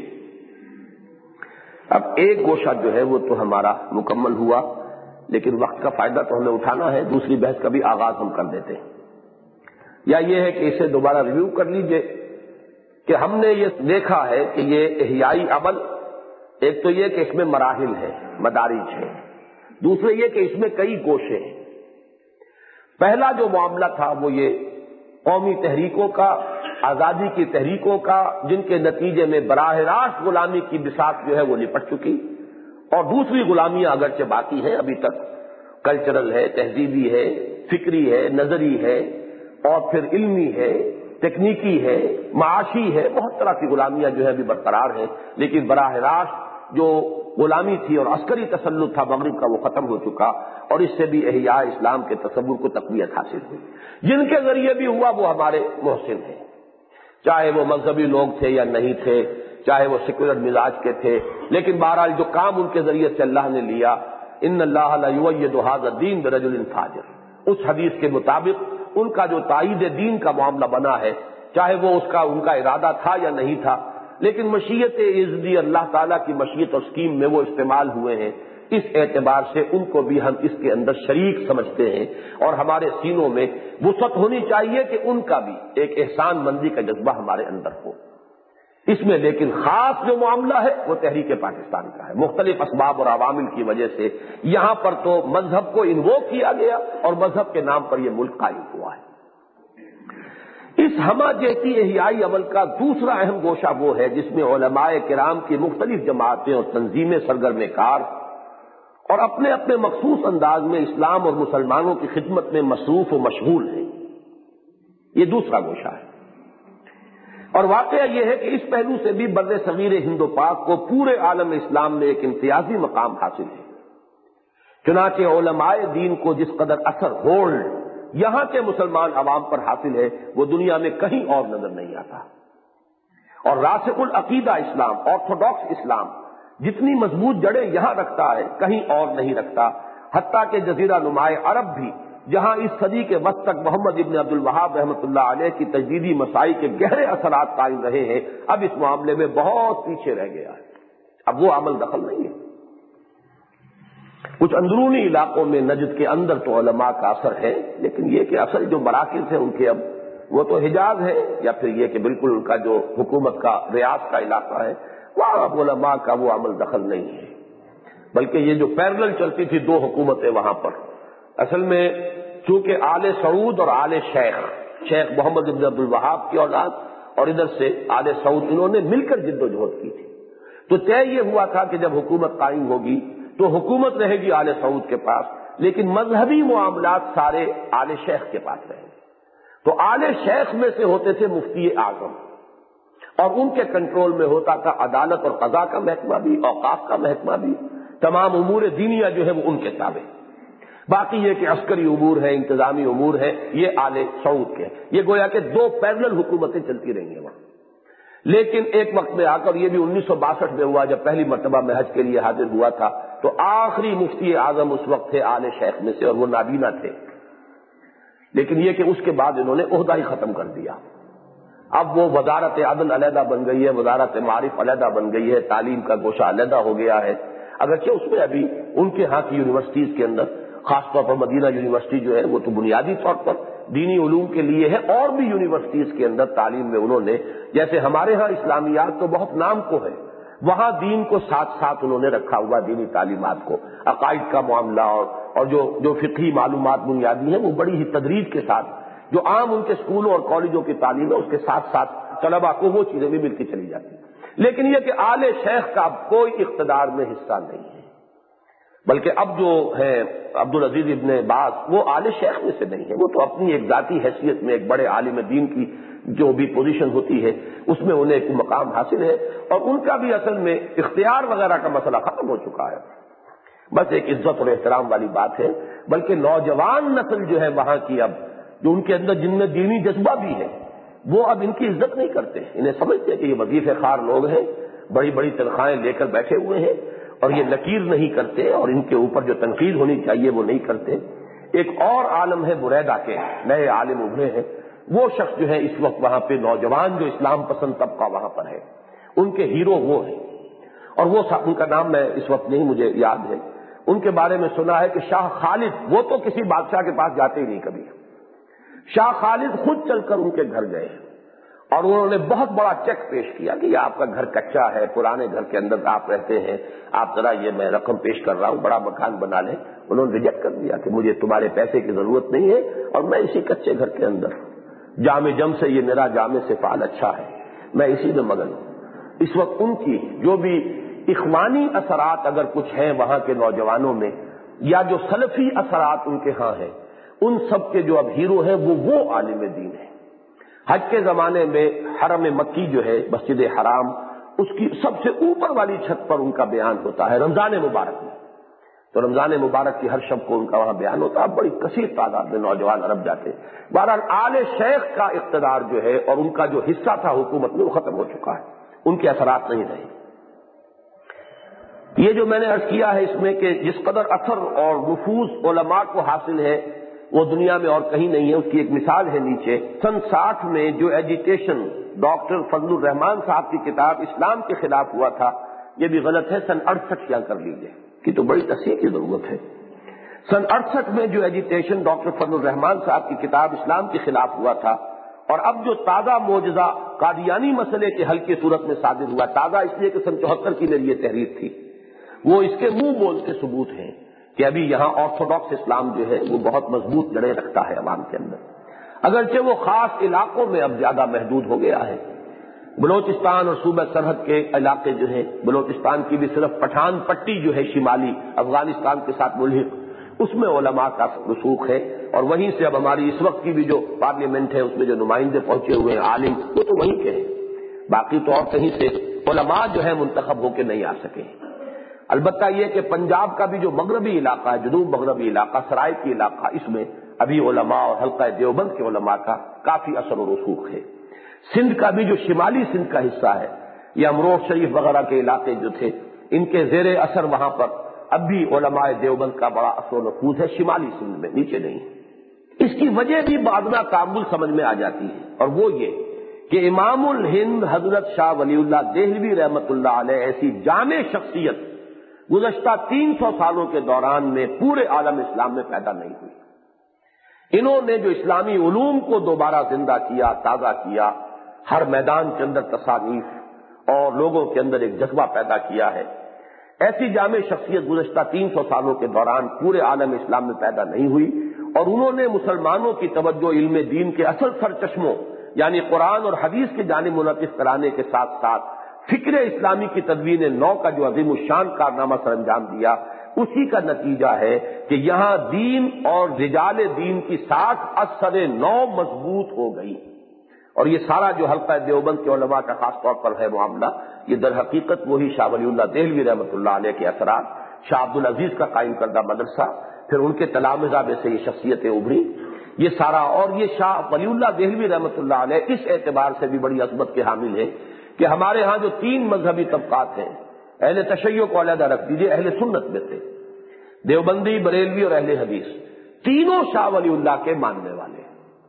اب ایک گوشہ جو ہے وہ تو ہمارا مکمل ہوا، لیکن وقت کا فائدہ تو ہمیں اٹھانا ہے، دوسری بحث کا بھی آغاز ہم کر دیتے ہیں، یا یہ ہے کہ اسے دوبارہ ریویو کر لیجئے کہ ہم نے یہ دیکھا ہے کہ یہ احیائی عمل، ایک تو یہ کہ اس میں مراحل ہے، مدارج ہے، دوسرے یہ کہ اس میں کئی گوشے ہیں۔ پہلا جو معاملہ تھا وہ یہ قومی تحریکوں کا، آزادی کی تحریکوں کا، جن کے نتیجے میں براہ راست غلامی کی بساط جو ہے وہ نپٹ چکی، اور دوسری غلامیاں اگرچہ باقی ہیں ابھی تک، کلچرل ہے، تہذیبی ہے، فکری ہے، نظری ہے، اور پھر علمی ہے، تکنیکی ہے، معاشی ہے، بہت طرح کی غلامیاں جو ہے ابھی برقرار ہیں، لیکن براہ راست جو غلامی تھی اور عسکری تسلط تھا مغرب کا وہ ختم ہو چکا، اور اس سے بھی احیاء اسلام کے تصور کو تقویت حاصل ہوئی۔ جن کے ذریعے بھی ہوا وہ ہمارے محسن ہیں، چاہے وہ مذہبی لوگ تھے یا نہیں تھے، چاہے وہ سیکولر مزاج کے تھے، لیکن بہرحال جو کام ان کے ذریعے سے اللہ نے لیا، ان اللہ لا یؤید ھذا الدین برجل فاجر، اس حدیث کے مطابق ان کا جو تائید دین کا معاملہ بنا ہے، چاہے وہ ان کا ارادہ تھا یا نہیں تھا، لیکن مشیت عزتی اللہ تعالیٰ کی مشیت اور اسکیم میں وہ استعمال ہوئے ہیں، اس اعتبار سے ان کو بھی ہم اس کے اندر شریک سمجھتے ہیں، اور ہمارے سینوں میں وسعت ہونی چاہیے کہ ان کا بھی ایک احسان مندی کا جذبہ ہمارے اندر ہو۔ اس میں لیکن خاص جو معاملہ ہے وہ تحریک پاکستان کا ہے، مختلف اسباب اور عوامل کی وجہ سے یہاں پر تو مذہب کو انووک کیا گیا اور مذہب کے نام پر یہ ملک قائم ہوا ہے۔ اس ہمہ جہتی احیائی عمل کا دوسرا اہم گوشہ وہ ہے جس میں علماء کرام کی مختلف جماعتیں اور تنظیمیں سرگرم کار اور اپنے اپنے مخصوص انداز میں اسلام اور مسلمانوں کی خدمت میں مصروف و مشغول ہیں۔ یہ دوسرا گوشہ ہے، اور واقعہ یہ ہے کہ اس پہلو سے بھی بر صغیر ہند و پاک کو پورے عالم اسلام میں ایک امتیازی مقام حاصل ہے۔ چنانچہ علماء دین کو جس قدر اثر ہولڈ یہاں کے مسلمان عوام پر حاصل ہے وہ دنیا میں کہیں اور نظر نہیں آتا، اور راسخ العقیدہ اسلام، آرتھوڈاکس اسلام جتنی مضبوط جڑیں یہاں رکھتا ہے کہیں اور نہیں رکھتا، حتیٰ کہ جزیرہ نمائے عرب بھی جہاں اس صدی کے وسط تک محمد ابن عبد الوہاب رحمۃ اللہ علیہ کی تجدیدی مسائی کے گہرے اثرات قائم رہے ہیں، اب اس معاملے میں بہت پیچھے رہ گیا ہے، اب وہ عمل دخل نہیں ہے۔ کچھ اندرونی علاقوں میں نجد کے اندر تو علماء کا اثر ہے، لیکن یہ کہ اصل جو مراکز ہیں ان کے اب وہ تو حجاز ہے، یا پھر یہ کہ بالکل ان کا جو حکومت کا ریاض کا علاقہ ہے وہاں اب علماء کا وہ عمل دخل نہیں ہے، بلکہ یہ جو پیرلل چلتی تھی دو حکومتیں وہاں پر، اصل میں چونکہ آل سعود اور آل شیخ محمد ابن عبد الوہاب کی اولاد اور ادھر سے آل سعود انہوں نے مل کر جد و جہد کی تھی، تو طے یہ ہوا تھا کہ جب حکومت قائم ہوگی تو حکومت رہے گی آل سعود کے پاس، لیکن مذہبی معاملات سارے آل شیخ کے پاس رہیں گے۔ تو آل شیخ میں سے ہوتے تھے مفتی اعظم، اور ان کے کنٹرول میں ہوتا تھا عدالت اور قضاء کا محکمہ بھی، اوقاف کا محکمہ بھی، تمام امور دینیہ جو ہے وہ ان کے تابع۔ باقی یہ کہ عسکری امور ہے، انتظامی امور ہے، یہ آل سعود کے، یہ گویا کہ دو پیرلل حکومتیں چلتی رہی ہیں وہاں۔ لیکن ایک وقت میں آ کر یہ بھی 1962 میں ہوا جب پہلی مرتبہ میں حج کے لیے حاضر ہوا تھا، تو آخری مفتی اعظم اس وقت تھے آل شیخ میں سے، اور وہ نابینا تھے، لیکن یہ کہ اس کے بعد انہوں نے عہدہ ہی ختم کر دیا۔ اب وہ وزارت عدل علیحدہ بن گئی ہے، وزارت معارف علیحدہ بن گئی ہے، تعلیم کا گوشہ علیحدہ ہو گیا ہے، اگرچہ اس میں ابھی ان کے ہاں کی یونیورسٹیز کے اندر خاص طور پر مدینہ یونیورسٹی جو ہے وہ تو بنیادی طور پر دینی علوم کے لیے ہے، اور بھی یونیورسٹیز کے اندر تعلیم میں انہوں نے، جیسے ہمارے ہاں اسلامیات تو بہت نام کو ہے، وہاں دین کو ساتھ ساتھ انہوں نے رکھا ہوا، دینی تعلیمات کو، عقائد کا معاملہ اور جو فقہی معلومات بنیادی ہیں وہ بڑی ہی تدریج کے ساتھ، جو عام ان کے اسکولوں اور کالجوں کی تعلیم ہے اس کے ساتھ ساتھ طلباء کو وہ چیزیں بھی ملتی چلی جاتی ہیں۔ لیکن یہ کہ آل شیخ کا اب کوئی اقتدار میں حصہ نہیں ہے، بلکہ اب جو ہے عبدالعزیز ابن باز وہ آل شیخ میں سے نہیں ہے، وہ تو اپنی ایک ذاتی حیثیت میں ایک بڑے عالم دین کی جو بھی پوزیشن ہوتی ہے اس میں انہیں ایک مقام حاصل ہے، اور ان کا بھی اصل میں اختیار وغیرہ کا مسئلہ ختم ہو چکا ہے، بس ایک عزت اور احترام والی بات ہے۔ بلکہ نوجوان نسل جو ہے وہاں کی اب جو ان کے اندر جن میں دینی جذبہ بھی ہے وہ اب ان کی عزت نہیں کرتے، انہیں سمجھتے کہ یہ وظیفے خوار لوگ ہیں، بڑی بڑی تنخواہیں لے کر بیٹھے ہوئے ہیں، اور یہ نکیر نہیں کرتے، اور ان کے اوپر جو تنقید ہونی چاہیے وہ نہیں کرتے۔ ایک اور عالم ہے بریدہ کے نئے عالم ابھرے ہیں، وہ شخص جو ہے اس وقت وہاں پہ نوجوان جو اسلام پسند طبقہ وہاں پر ہے ان کے ہیرو وہ ہیں، اور وہ ان کا نام میں اس وقت نہیں مجھے یاد ہے، ان کے بارے میں سنا ہے کہ شاہ خالد، وہ تو کسی بادشاہ کے پاس جاتے ہی نہیں کبھی، شاہ خالد خود چل کر ان کے گھر گئے اور انہوں نے بہت بڑا چیک پیش کیا کہ یہ آپ کا گھر کچا ہے، پرانے گھر کے اندر آپ رہتے ہیں، آپ ذرا یہ میں رقم پیش کر رہا ہوں، بڑا مکان بنا لیں۔ انہوں نے ریجیکٹ کر دیا کہ مجھے تمہارے پیسے کی ضرورت نہیں ہے، اور میں اسی کچے گھر کے اندر جامع جم سے یہ میرا جامع سے فعال اچھا ہے، میں اسی میں مگن ہوں۔ اس وقت ان کی جو بھی اخوانی اثرات اگر کچھ ہیں وہاں کے نوجوانوں میں، یا جو سلفی اثرات ان کے ہاں ہیں، ان سب کے جو اب ہیرو ہیں وہ عالم دین ہیں۔ حج کے زمانے میں حرم مکی جو ہے مسجد حرام، اس کی سب سے اوپر والی چھت پر ان کا بیان ہوتا ہے رمضان مبارک میں، تو رمضان مبارک کی ہر شب کو ان کا وہاں بیان ہوتا ہے، بڑی کثیر تعداد میں نوجوان عرب جاتے ہیں۔ بہرحال آل شیخ کا اقتدار جو ہے اور ان کا جو حصہ تھا حکومت میں وہ ختم ہو چکا ہے، ان کے اثرات نہیں رہے۔ یہ جو میں نے عرض کیا ہے اس میں کہ جس قدر اثر اور نفوذ علماء کو حاصل ہے وہ دنیا میں اور کہیں نہیں ہے، اس کی ایک مثال ہے نیچے۔ سن 60 میں جو ایجیٹیشن ڈاکٹر فضل الرحمان صاحب کی کتاب اسلام کے خلاف ہوا تھا، یہ بھی غلط ہے، سن 68 یہاں کر لیجیے کہ تو بڑی تصحیح کی ضرورت ہے۔ سن 68 میں جو ایجیٹیشن ڈاکٹر فضل الرحمان صاحب کی کتاب اسلام کے خلاف ہوا تھا، اور اب جو تازہ معجزہ قادیانی مسئلے کے حل کی صورت میں صادر ہوا، تازہ اس لیے کہ سن 74 کی میری یہ تحریر تھی، وہ اس کے منہ بولتے ثبوت ہیں کہ ابھی یہاں آرتھوڈاکس اسلام جو ہے وہ بہت مضبوط جڑیں رکھتا ہے عوام کے اندر، اگرچہ وہ خاص علاقوں میں اب زیادہ محدود ہو گیا ہے۔ بلوچستان اور صوبہ سرحد کے علاقے جو ہیں، بلوچستان کی بھی صرف پٹھان پٹی جو ہے شمالی افغانستان کے ساتھ ملحق، اس میں علماء کا رسوخ ہے، اور وہیں سے اب ہماری اس وقت کی بھی جو پارلیمنٹ ہے اس میں جو نمائندے پہنچے ہوئے ہیں عالم، وہ تو وہیں کے ہیں، باقی تو اور کہیں سے علماء جو ہے منتخب ہو کے نہیں آ سکے۔ البتہ یہ کہ پنجاب کا بھی جو مغربی علاقہ ہے، جنوب مغربی علاقہ، سرائکی علاقہ، اس میں ابھی علماء اور حلقہ دیوبند کے علماء کا کافی اثر و رسوخ ہے۔ سندھ کا بھی جو شمالی سندھ کا حصہ ہے، یہ امروہ شریف وغیرہ کے علاقے جو تھے، ان کے زیر اثر وہاں پر اب بھی علماء دیوبند کا بڑا اثر و نفوذ ہے، شمالی سندھ میں، نیچے نہیں۔ اس کی وجہ بھی بعد میں تعامل سمجھ میں آ جاتی ہے، اور وہ یہ کہ امام الہند حضرت شاہ ولی اللہ دہلوی رحمۃ اللہ علیہ ایسی جامع شخصیت گزشتہ 300 سالوں کے دوران میں پورے عالم اسلام میں پیدا نہیں ہوئی۔ انہوں نے جو اسلامی علوم کو دوبارہ زندہ کیا، تازہ کیا، ہر میدان کے اندر تصانیف اور لوگوں کے اندر ایک جذبہ پیدا کیا ہے، ایسی جامع شخصیت گزشتہ 300 سالوں کے دوران پورے عالم اسلام میں پیدا نہیں ہوئی، اور انہوں نے مسلمانوں کی توجہ علم دین کے اصل سرچشموں یعنی قرآن اور حدیث کی جانب منعکس کرانے کے ساتھ ساتھ فکر اسلامی کی تدوین نو کا جو عظیم الشان کارنامہ سر انجام دیا، اسی کا نتیجہ ہے کہ یہاں دین اور رجال دین کی ساکھ اثر نو مضبوط ہو گئی۔ اور یہ سارا جو حلقہ دیوبند کے علماء کا خاص طور پر ہے معاملہ، یہ در حقیقت وہی شاہ ولی اللہ دہلوی رحمۃ اللہ علیہ کے اثرات، شاہ عبد العزیز کا قائم کردہ مدرسہ، پھر ان کے تلامذہ میں سے یہ شخصیتیں ابھری، یہ سارا، اور یہ شاہ ولی اللہ دہلوی رحمۃ اللہ علیہ اس اعتبار سے بھی بڑی عظمت کے حامل ہے کہ ہمارے ہاں جو 3 مذہبی طبقات ہیں، اہل تشیع کو علیحدہ رکھ دیجیے، اہل سنت میں سے دیوبندی، بریلوی اور اہل حدیث، تینوں شاہ ولی اللہ کے ماننے والے ہیں۔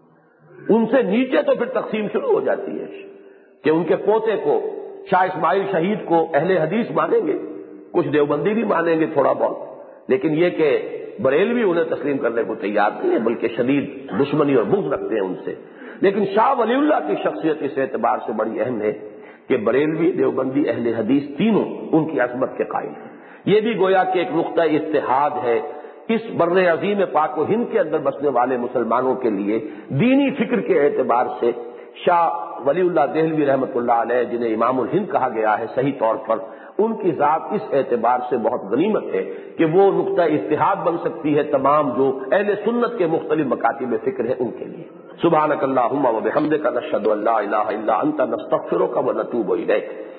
ان سے نیچے تو پھر تقسیم شروع ہو جاتی ہے کہ ان کے پوتے کو، شاہ اسماعیل شہید کو اہل حدیث مانیں گے، کچھ دیوبندی بھی مانیں گے تھوڑا بہت، لیکن یہ کہ بریلوی انہیں تسلیم کرنے کو تیار نہیں ہے، بلکہ شدید دشمنی اور بغض رکھتے ہیں ان سے۔ لیکن شاہ ولی اللہ کی شخصیت اس اعتبار سے بڑی اہم ہے کہ بریلوی، دیوبندی، اہل حدیث تینوں ان کی عظمت کے قائل ہیں۔ یہ بھی گویا کہ ایک نقطہ اتحاد ہے اس بر عظیم پاک و ہند کے اندر بسنے والے مسلمانوں کے لیے دینی فکر کے اعتبار سے۔ شاہ ولی اللہ دہلوی رحمۃ اللہ علیہ، جنہیں امام الہند کہا گیا ہے صحیح طور پر، ان کی ذات اس اعتبار سے بہت غنیمت ہے کہ وہ نقطہ اتحاد بن سکتی ہے تمام جو اہل سنت کے مختلف مکاتب فکر ہے ان کے لیے۔ سبحانک اللہم و بحمدک، نشہد ان لا الہ الا انت، نستغفرک و نتوب الیک۔